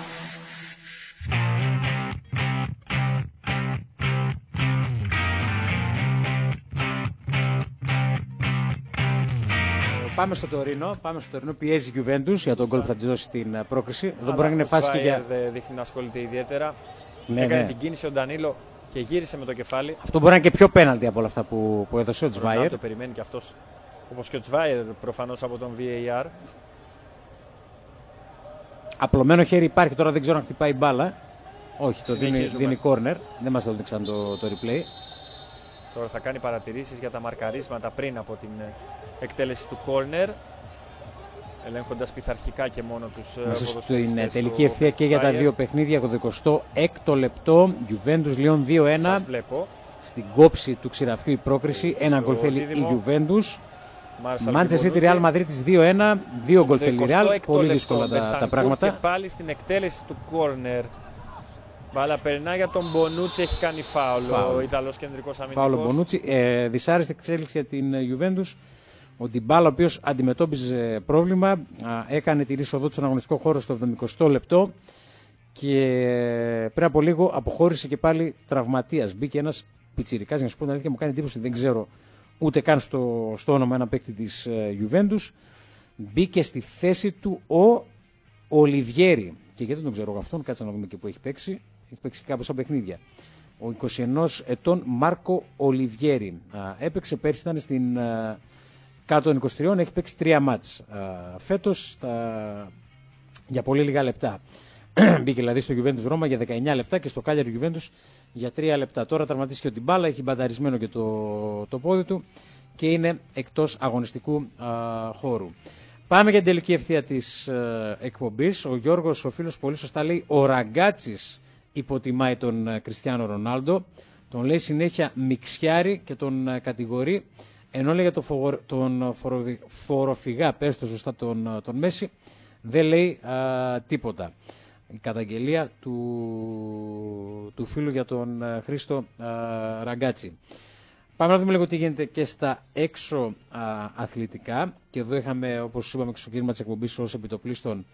Πάμε στο Τωρίνο, πιέζει η Juventus για τον γκολ που θα της δώσει την πρόκριση. Εδώ μπορεί να είναι φάση και για... δεν δείχνει να ασχολείται ιδιαίτερα. Ναι, έκανε την κίνηση ο Ντανίλο και γύρισε με το κεφάλι. Αυτό μπορεί να είναι και πιο πέναλτι από όλα αυτά που έδωσε ο Τσβάιερ. Το περιμένει και αυτός. Όπως και ο Τσβάιερ προφανώς από τον VAR. Απλωμένο χέρι υπάρχει, τώρα δεν ξέρω αν χτυπάει μπάλα. Όχι, το δίνει corner. Δεν μας το δείξαν το replay. Τώρα θα κάνει παρατηρήσεις για τα μαρκαρίσματα πριν από την εκτέλεση του corner. Ελέγχοντας πειθαρχικά και μόνο τους ποδοσφαιριστές. Στην τελική ευθεία και για τα δύο παιχνίδια, το 26ο λεπτό, Juventus Lyon 2-1. Σας βλέπω. Στην κόψη του ξηραφιού η πρόκριση, ένα γκολ θέλει η Juventus. Manchester City Real Madrid 2-1, 2 γκολ θέλει η Real. Πολύ δύσκολα τα πράγματα. Και πάλι στην εκτέλεση του corner. Μπάλα περνά για τον Μπονούτσι, έχει κάνει φάουλ ο Ιταλός κεντρικός αμυντικός. Φάουλ ο Μπονούτσι. Δυσάρεστη εξέλιξη για την Juventus. Ο Ντιμπάλα, ο οποίος αντιμετώπιζε πρόβλημα, έκανε τη είσοδό του στον αγωνιστικό χώρο στο 70ο λεπτό και πριν από λίγο αποχώρησε και πάλι τραυματίας. Μπήκε ένας πιτσιρικάς, για να σου πω την αλήθεια, μου κάνει εντύπωση, δεν ξέρω ούτε καν στο όνομα ένα παίκτη της Juventus. Μπήκε στη θέση του ο Ολιβιέρη. Και γιατί δεν τον ξέρω αυτόν, κάτσε να δούμε και που έχει παίξει. Έχει παίξει κάπως σαν παιχνίδια. Ο 21 ετών Μάρκο Ολιβιέρη. Έπαιξε πέρσι, ήταν στην κάτω των 23, έχει παίξει 3 μάτς φέτος για πολύ λίγα λεπτά. Μπήκε δηλαδή στο Juventus Ρώμα για 19 λεπτά και στο Cagliari Juventus για 3 λεπτά. Τώρα τραυματίστηκε ο Ντιμπάλα, έχει μπανταρισμένο και το πόδι του και είναι εκτός αγωνιστικού χώρου. Πάμε για την τελική ευθεία της εκπομπής. Ο Γιώργος, ο φίλος, πολύ σωστά λέει: ο Ραγκάτσης υποτιμάει τον Κριστιάνο Ρονάλντο. Τον λέει συνέχεια μιξιάρη και τον κατηγορεί. Ενώ λέει για τον φοροφυγά, πες το σωστά, τον Μέση, δεν λέει τίποτα. Η καταγγελία του φίλου για τον Χρήστο Ραγκάτσι. Πάμε να δούμε λίγο τι γίνεται και στα έξω αθλητικά. Και εδώ είχαμε, όπως είπαμε και στο κίνημα της εκπομπής ως επιτοπλίστων,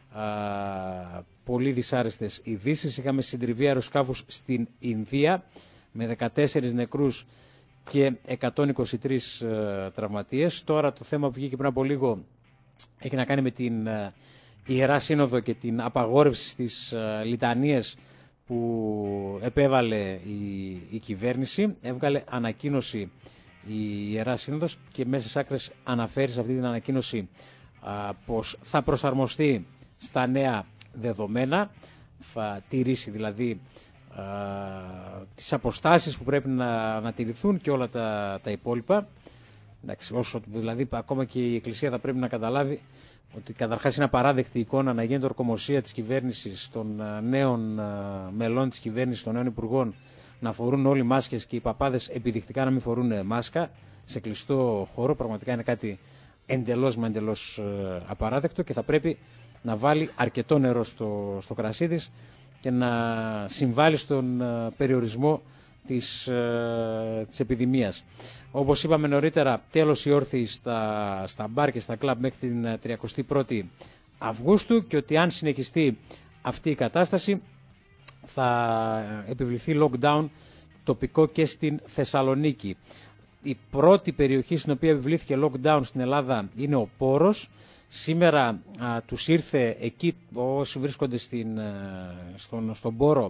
πολύ δυσάρεστες ειδήσεις. Είχαμε συντριβή αεροσκάφους στην Ινδία με 14 νεκρούς και 123 τραυματίες. Τώρα το θέμα που βγήκε πριν από λίγο έχει να κάνει με την Ιερά Σύνοδο και την απαγόρευση στις λιτανίες που επέβαλε η κυβέρνηση. Έβγαλε ανακοίνωση η Ιερά Σύνοδος και μέσα στις άκρες αναφέρει σε αυτή την ανακοίνωση πως θα προσαρμοστεί στα νέα δεδομένα, θα τηρήσει δηλαδή τις αποστάσεις που πρέπει να τηρηθούν και όλα τα υπόλοιπα. Εντάξει, όσο δηλαδή ακόμα και η Εκκλησία θα πρέπει να καταλάβει ότι καταρχάς είναι απαράδεκτη εικόνα να γίνεται ορκομοσία της κυβέρνησης, των νέων μελών της κυβέρνησης, των νέων υπουργών, να φορούν όλοι μάσκες και οι παπάδες επιδεικτικά να μην φορούν μάσκα σε κλειστό χώρο. Πραγματικά είναι κάτι εντελώς απαράδεκτο και θα πρέπει να βάλει αρκετό νερό στο κρασί της και να συμβάλλει στον περιορισμό της επιδημίας. Όπως είπαμε νωρίτερα, τέλος η όρθιοι στα μπαρ και στα κλαμπ μέχρι την 31η Αυγούστου και ότι αν συνεχιστεί αυτή η κατάσταση θα επιβληθεί lockdown τοπικό και στην Θεσσαλονίκη. Η πρώτη περιοχή στην οποία επιβλήθηκε lockdown στην Ελλάδα είναι ο Πόρος. Σήμερα τους ήρθε εκεί όσοι βρίσκονται στον Πόρο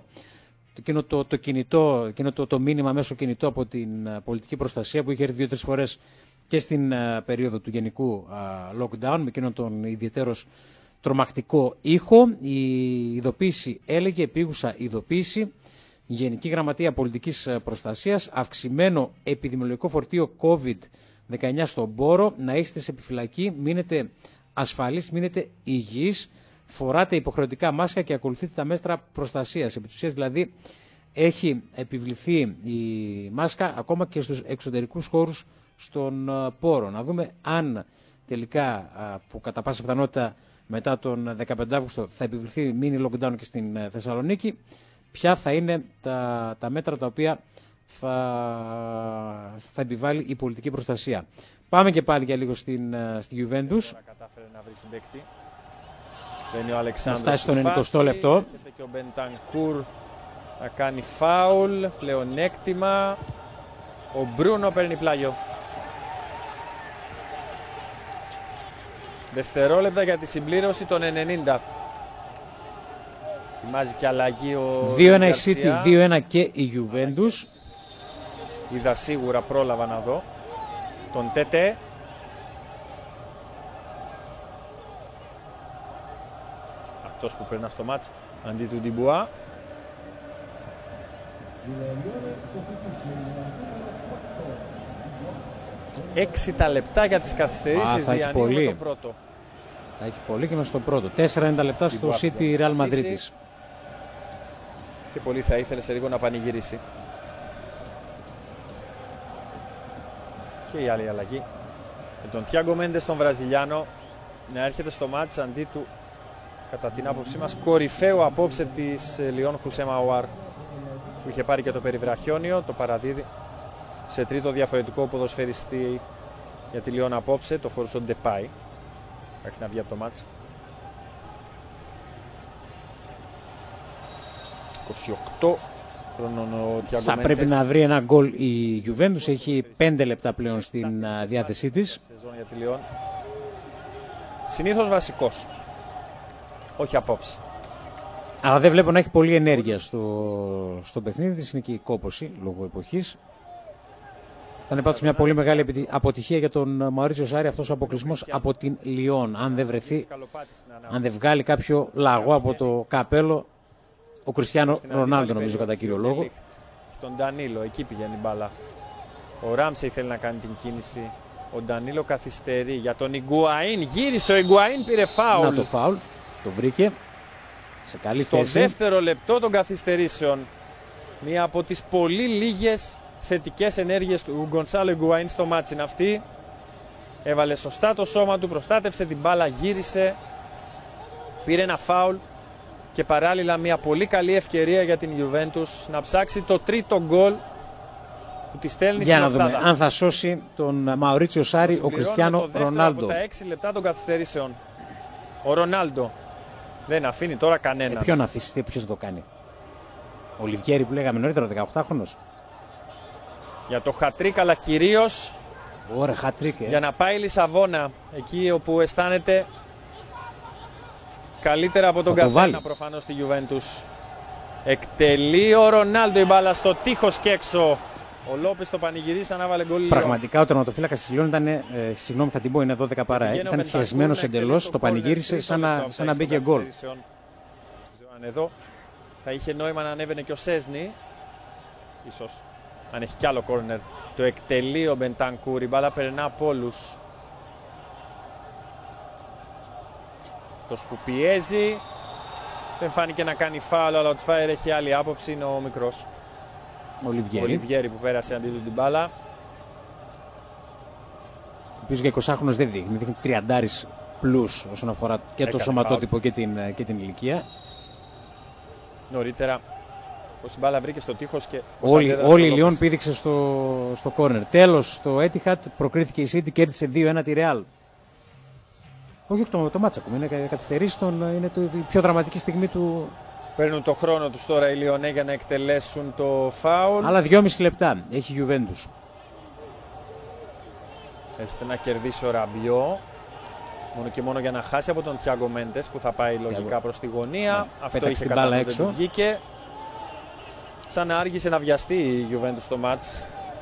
εκείνο το μήνυμα μέσω κινητό από την πολιτική προστασία που είχε έρθει 2-3 φορές και στην περίοδο του γενικού lockdown με εκείνον τον ιδιαίτερος τρομακτικό ήχο. Η ειδοποίηση έλεγε, επίγουσα ειδοποίηση, Γενική Γραμματεία Πολιτικής Προστασίας, αυξημένο επιδημιολογικό φορτίο COVID-19 στον Πόρο, να είστε σε επιφυλακή, μείνετε ασφαλείς, μείνετε υγιείς, φοράτε υποχρεωτικά μάσκα και ακολουθείτε τα μέτρα προστασίας. Επί της ουσίας δηλαδή έχει επιβληθεί η μάσκα ακόμα και στους εξωτερικούς χώρους στον Πόρο. Να δούμε αν τελικά, που κατά πάσα πιθανότητα μετά τον 15 Αύγουστο θα επιβληθεί mini lockdown και στην Θεσσαλονίκη, ποια θα είναι τα μέτρα τα οποία θα επιβάλλει η πολιτική προστασία. Πάμε και πάλι για λίγο στη Juventus. Κατάφερε να βρει συμπαίκτη. Μπαίνει ο Αλεξάνδρος. Θα φτάσει στον 20ο λεπτό. Έρχεται και ο Μπεντανκούρ να κάνει φάουλ, πλεονέκτημα. Ο Μπρούνο παίρνει πλάγιο. Δευτερόλεπτα για τη συμπλήρωση των 90. Ετοιμάζει και αλλαγή ο 2-1 η City, 2-1 και η Juventus. Είδα σίγουρα, πρόλαβα να δω τον Τέτε. Αυτός που περνά στο μάτς αντί του Ντιμπουά. Έξι τα λεπτά για τις καθυστερήσεις διανύει με τον πρώτο. Θα έχει πολύ και μέσα στο πρώτο. 4-90 λεπτά στο City Real Madrid. Και πολύ θα ήθελε σε λίγο να πανηγυρίσει. Και η άλλη αλλαγή με τον Thiago Mendes, τον Βραζιλιάνο, να έρχεται στο μάτς αντί του, κατά την άποψή μας, κορυφαίου απόψε της Λιόν, Χουσέ Μαουάρ, που είχε πάρει και το περιβραχιόνιο, το παραδίδει σε τρίτο διαφορετικό ποδοσφαιριστή για τη Λιόν απόψε, το φορούσε ο Ντεπάι. Έχει να βγει από το μάτς. 28 χρόνων ο Thiago Mendes. Θα πρέπει να βρει ένα γκολ η Juventus, έχει 5 λεπτά πλέον στην διάθεσή της. Σεζόν για τη Λιόν. Συνήθως βασικός, όχι απόψε. Αλλά δεν βλέπω να έχει πολλή ενέργεια στο παιχνίδι της, είναι και η κόπωση λόγω εποχής. Θα είναι πάντως μια πολύ μεγάλη αποτυχία για τον Μαουρίτσιο Σάρι αυτός ο αποκλεισμός από την Λιόν. Αν δεν βρεθεί, αν δεν βγάλει κάποιο λαγό από το καπέλο ο Κριστιάνο Ρονάλντο, νομίζω κατά κύριο λόγο. Τον Ντανίλο, εκεί πηγαίνει η μπάλα. Ο Ράμσεϊ θέλει να κάνει την κίνηση. Ο Ντανίλο καθυστερεί για τον Ιγκουαΐν. Γύρισε ο Ιγκουαΐν, πήρε φάουλ. Να το φάουλ, το βρήκε. Σε καλή θέση. Στο δεύτερο λεπτό των καθυστερήσεων. Μία από τις πολύ λίγες θετικές ενέργειες του Γκονσάλο Ιγκουαΐν στο μάτσι είναι αυτή. Έβαλε σωστά το σώμα του, προστάτευσε την μπάλα, γύρισε, πήρε ένα φάουλ και παράλληλα μια πολύ καλή ευκαιρία για την Juventus να ψάξει το τρίτο γκολ που τη στέλνει στην οκτάδα. Για να δούμε αν θα σώσει τον Μαουρίτσιο Σάρι ο Κριστιάνο Ρονάλντο. Από τα 6 λεπτά των καθυστερήσεων. Ο Ρονάλντο δεν αφήνει τώρα κανέναν. Ποιον αφήσει, ποιος θα το κάνει. Ο Λιβιέρη που λέγαμε νωρίτερα, 18χρονος. Για το χατρίκ, αλλά κυρίως για να πάει η Λισαβόνα, εκεί όπου αισθάνεται καλύτερα από τον καθένα προφανώς στη Juventus. Εκτελεί ο Ρονάλντο η μπάλα στο τείχος και έξω. Ο Λόπες το πανηγυρίζει σαν να βάλε γκολ. Πραγματικά ο τερματοφύλακας της Λιόν ήταν, συγγνώμη θα την πω, είναι 12 παρά. Ήταν χεσμένος εντελώς, το πανηγύρισε σαν να μπήκε γκολ. Αν εδώ θα είχε νόημα να ανέβαινε και ο Σέσνη. Ίσως αν έχει κι άλλο κόρνερ. Το εκτελεί ο Μπεντανκούρ, η μπάλα περνά από όλους. Αυτός που πιέζει. Δεν φάνηκε να κάνει φάουλ, αλλά ο Τσφάιερ έχει άλλη άποψη. Είναι ο μικρός. Ο Ολιβιέρη που πέρασε αντί του την μπάλα. Ο οποίος για 20χρονος δεν δείχνει. Δείχνει 30 πλούς όσον αφορά και το σωματότυπο και την ηλικία. Νωρίτερα, πως η μπάλα βρήκε στο τείχος και... Όλη η Λιόν πήδηξε στο κόρνερ. Τέλος, στο Etihad προκρίθηκε η City, κέρδισε 2-1 τη Real. Όχι το μάτσα ακόμα, είναι καθυστερήσει, είναι η πιο δραματική στιγμή του... Παίρνουν το χρόνο τους τώρα οι Λιονέ για να εκτελέσουν το φάουλ. Αλλά 2,5 λεπτά έχει η Juventus. Έρχεται να κερδίσει ο Ραμπιό. Μόνο και μόνο για να χάσει από τον Thiago Mendes που θα πάει λογικά προς τη γωνία. Αυτό είχε κατά νου, δεν του βγήκε. Σαν να άργησε να βιαστεί η Juventus στο μάτς.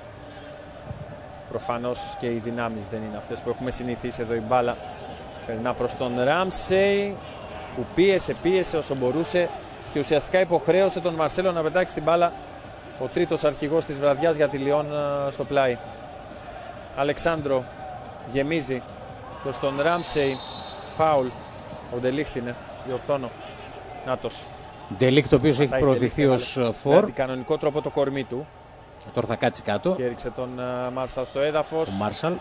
Προφανώς και οι δυνάμεις δεν είναι αυτές που έχουμε συνηθίσει εδώ. Η μπάλα περνά προς τον Ράμσεϊ που πίεσε όσο μπορούσε και ουσιαστικά υποχρέωσε τον Μαρσέλο να πετάξει την μπάλα. Ο τρίτος αρχηγός της βραδιάς για τη Λιόν στο πλάι. Αλεξάνδρο γεμίζει προς τον Ράμσεϊ. Φάουλ. Ο Ντελίχτ είναι. Διορθώνω. Νάτος. Ντελίχτ, ο οποίος έχει προωθηθεί ως φορ. Με κανονικό τρόπο το κορμί του. Τώρα θα κάτσει κάτω. Και έριξε τον Μάρσαλ στο έδαφος. Ο Μάρσαλ.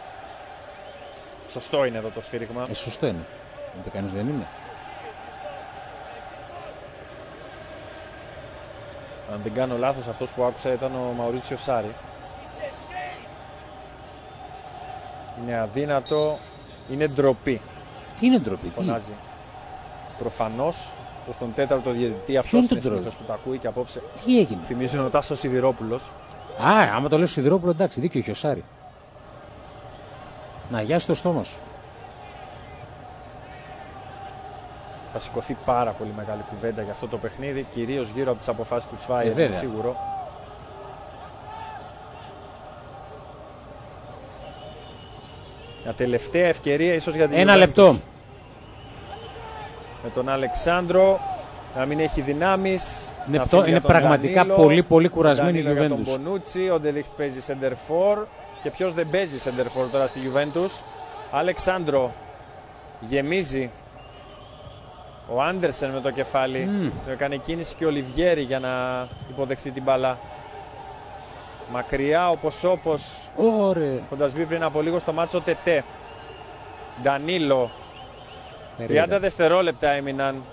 Σωστό είναι εδώ το σφύριγμα. Σωστό είναι. Κανείς δεν είναι. Αν δεν κάνω λάθος, αυτός που άκουσα ήταν ο Μαουρίτσιο Σάρι. Είναι αδύνατο. Είναι ντροπή. Τι είναι ντροπή, φωνάζει. Προφανώς προς τον τέταρτο διαιτητή. Αυτός είναι συνήθως που τα ακούει και απόψε. Τι έγινε. Θυμίζει ο Τάσος Σιδηρόπουλος. Άμα το λέω Σιδηρόπουλο, εντάξει, δίκιο έχει ο Σάρι. Να γιάσει το στόμα σου. Θα σηκωθεί πάρα πολύ μεγάλη κουβέντα για αυτό το παιχνίδι, κυρίως γύρω από τις αποφάσεις του Τσφάιερ, είναι σίγουρο. Μια τελευταία ευκαιρία ίσως για την Ένα λεπτό. Με τον Αλεξάνδρο να μην έχει δυνάμεις. Είναι πραγματικά Ντανίλο, πολύ κουρασμένη η Juventus. Για τον Juventus. Μπονούτσι, ο Ντελίχτ παίζει center for. Και ποιος δεν παίζει center for τώρα στη Juventus. Αλεξάνδρο γεμίζει. Ο Άντερσεν με το κεφάλι. Έκανε κίνηση και ο Ολιβιέρη για να υποδεχθεί την μπάλα. Μακριά όπως έχοντας μπει πριν από λίγο στο μάτσο Τετέ. Ντανίλο. 30 δευτερόλεπτα έμειναν.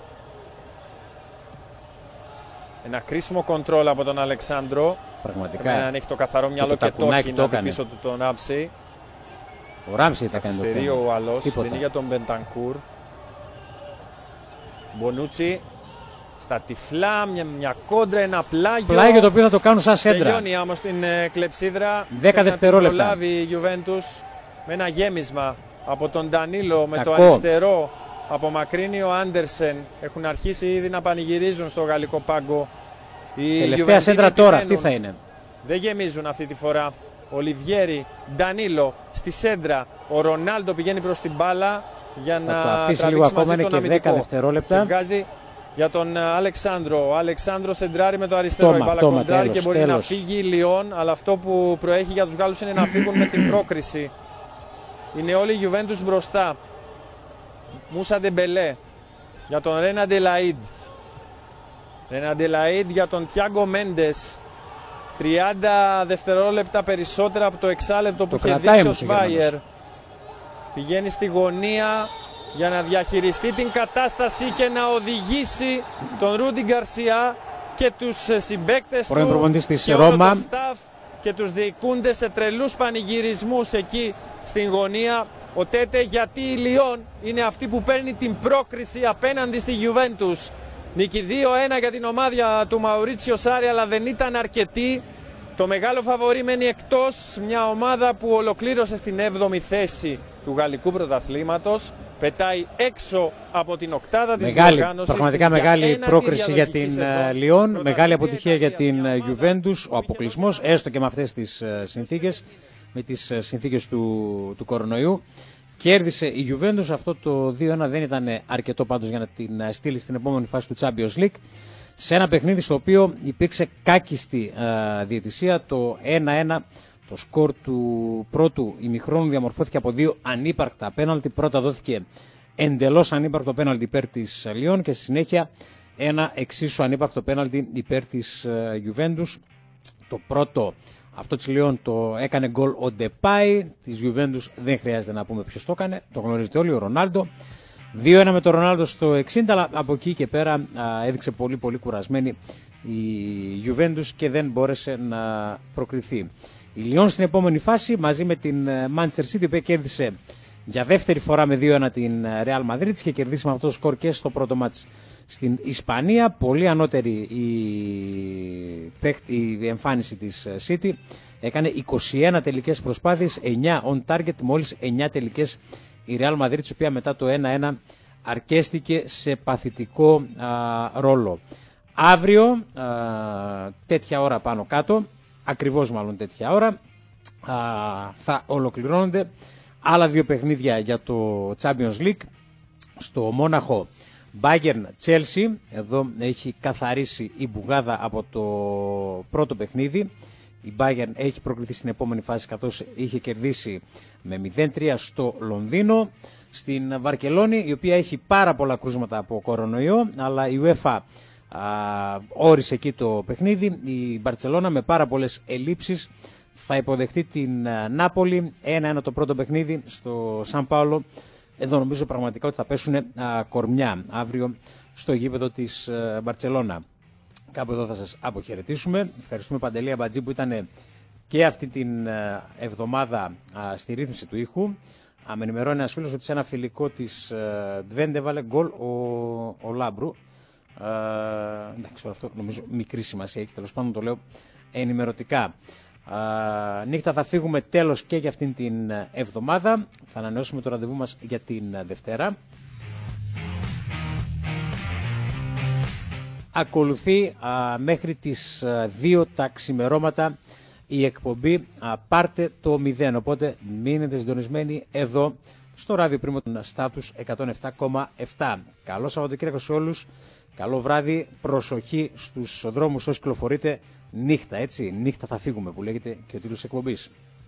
Ένα κρίσιμο κοντρόλ από τον Αλεξάνδρο. Πραγματικά. Αν έχει το καθαρό μυαλό και το έχει να δει πίσω του τον Ράμσεϊ. Ο Ράμσεϊ θα κάνει το θέμα. Ο Αλός, δίνει για τον Μπεντανκούρ. Μπονούτσι. Στα τυφλά, μια κόντρα, ένα πλάγιο. Πλάγιο το οποίο θα το κάνουν σαν σέντρα. Τελειώνει όμως την κλεψίδρα. 10 δευτερόλεπτα. Προλάβει η Juventus με ένα γέμισμα από τον Ντανίλο με το αριστερό. Απομακρύνει ο Άντερσεν. Έχουν αρχίσει ήδη να πανηγυρίζουν στο γαλλικό πάγκο. Τελευταία σέντρα τώρα, αυτή θα είναι. Δεν γεμίζουν αυτή τη φορά. Ολιβιέρη, Ντανίλο στη σέντρα. Ο Ρονάλντο πηγαίνει προς την μπάλα για να το αφήσει λίγο ακόμα, είναι και 10 δευτερόλεπτα. Βγάζει για τον Αλεξάνδρο. Ο Αλεξάνδρο σεντράρει με το αριστερό. Η μπάλα κοντράρει και μπορεί να φύγει η Λιόν. Αλλά αυτό που προέχει για τους Γάλλους είναι να φύγουν με την πρόκριση. Είναι όλη η Juventus μπροστά. Μούσα Ντεμπελέ για τον Ρένα Ντελαΐντ. Ρένα Ντελαΐντ για τον Thiago Mendes. 30 δευτερόλεπτα περισσότερα από το εξάλεπτο που είχε δείξει ο Σβάιερ. Πηγαίνει στη γωνία για να διαχειριστεί την κατάσταση και να οδηγήσει τον Ρούντι Γκαρσιά και τους συμπαίκτες του και όλο το staff και τους διοικούνται σε τρελούς πανηγυρισμούς εκεί στην γωνία. Ο Τέτε, γιατί η Λιόν είναι αυτή που παίρνει την πρόκριση απέναντι στη Juventus. Νίκη 2-1 για την ομάδα του Μαουρίτσιο Σάρι, αλλά δεν ήταν αρκετή. Το μεγάλο φαβορί μένει εκτός, μια ομάδα που ολοκλήρωσε στην 7η θέση του γαλλικού πρωταθλήματος. Πετάει έξω από την οκτάδα της διοργάνωσης. Πραγματικά μεγάλη πρόκριση για την Λιόν, μεγάλη αποτυχία για την Juventus, ο αποκλεισμός, έστω και με αυτές τις συνθήκες, με τις συνθήκες του κορονοϊού. Κέρδισε η Juventus, αυτό το 2-1 δεν ήταν αρκετό πάντως για να την στείλει στην επόμενη φάση του Champions League. Σε ένα παιχνίδι στο οποίο υπήρξε κάκιστη διαιτησία, το 1-1, το σκορ του πρώτου ημιχρόνου διαμορφώθηκε από δύο ανύπαρκτα πέναλτι. Πρώτα δόθηκε εντελώς ανύπαρκτο πέναλτι υπέρ της Λιόν και στη συνέχεια ένα εξίσου ανύπαρκτο πέναλτι υπέρ της Juventus. Το πρώτο, αυτό της Λιόν, το έκανε γκολ ο Ντεπάι, της Juventus δεν χρειάζεται να πούμε ποιος το έκανε, το γνωρίζετε όλοι, ο Ρονάλντο. 2-1 με τον Ρονάλντο στο 60, αλλά από εκεί και πέρα έδειξε πολύ πολύ κουρασμένη η Juventus και δεν μπόρεσε να προκριθεί. Η Λιόν στην επόμενη φάση μαζί με την Manchester City, η οποία κέρδισε για δεύτερη φορά με 2-1 την Real Madrid και κερδίσει με αυτό το σκορ και στο πρώτο μάτς στην Ισπανία. Πολύ ανώτερη η εμφάνιση της City. Έκανε 21 τελικές προσπάθειες, 9 on target, μόλις 9 τελικές η Real Madrid, η οποία μετά το 1-1 αρκέστηκε σε παθητικό ρόλο. Αύριο, τέτοια ώρα πάνω κάτω, ακριβώς μάλλον τέτοια ώρα, θα ολοκληρώνονται άλλα 2 παιχνίδια για το Champions League. Στο Μόναχο Bayern Chelsea, εδώ έχει καθαρίσει η μπουγάδα από το πρώτο παιχνίδι. Η Bayern έχει προκριθεί στην επόμενη φάση, καθώς είχε κερδίσει με 0-3 στο Λονδίνο. Στην Βαρκελόνη, η οποία έχει πάρα πολλά κρούσματα από κορονοϊό, αλλά η UEFA όρισε εκεί το παιχνίδι. Η Μπαρτσελώνα με πάρα πολλές ελλείψεις θα υποδεχτεί την Νάπολη. 1-1 το πρώτο παιχνίδι στο Σαν Πάολο. Εδώ νομίζω πραγματικά ότι θα πέσουν κορμιά αύριο στο γήπεδο της Μπαρτσελώνα. Κάπου εδώ θα σας αποχαιρετήσουμε. Ευχαριστούμε Παντελή Αμπατζή που ήταν και αυτή την εβδομάδα στη ρύθμιση του ήχου. Με ενημερώνει ένας φίλος ότι σε ένα φιλικό της Ντβέντε έβαλε γκολ ο Λάμπρου. Εντάξει, αυτό νομίζω μικρή σημασία έχει, τέλος πάντων το λέω ενημερωτικά. Νύχτα θα φύγουμε τέλος και για αυτήν την εβδομάδα. Θα ανανεώσουμε το ραντεβού μας για την Δευτέρα. Ακολουθεί μέχρι τις 2 τα ξημερώματα η εκπομπή Πάρτε το 0. Οπότε μείνετε συντονισμένοι εδώ στο ράδιο Πρίμο των Στάτους 107,7. Καλό Σαββατοκύριακο σε όλους. Καλό βράδυ. Προσοχή στους δρόμους όσοι κυκλοφορείτε νύχτα, έτσι. Νύχτα θα φύγουμε που λέγεται και ο τίτλος της εκπομπής.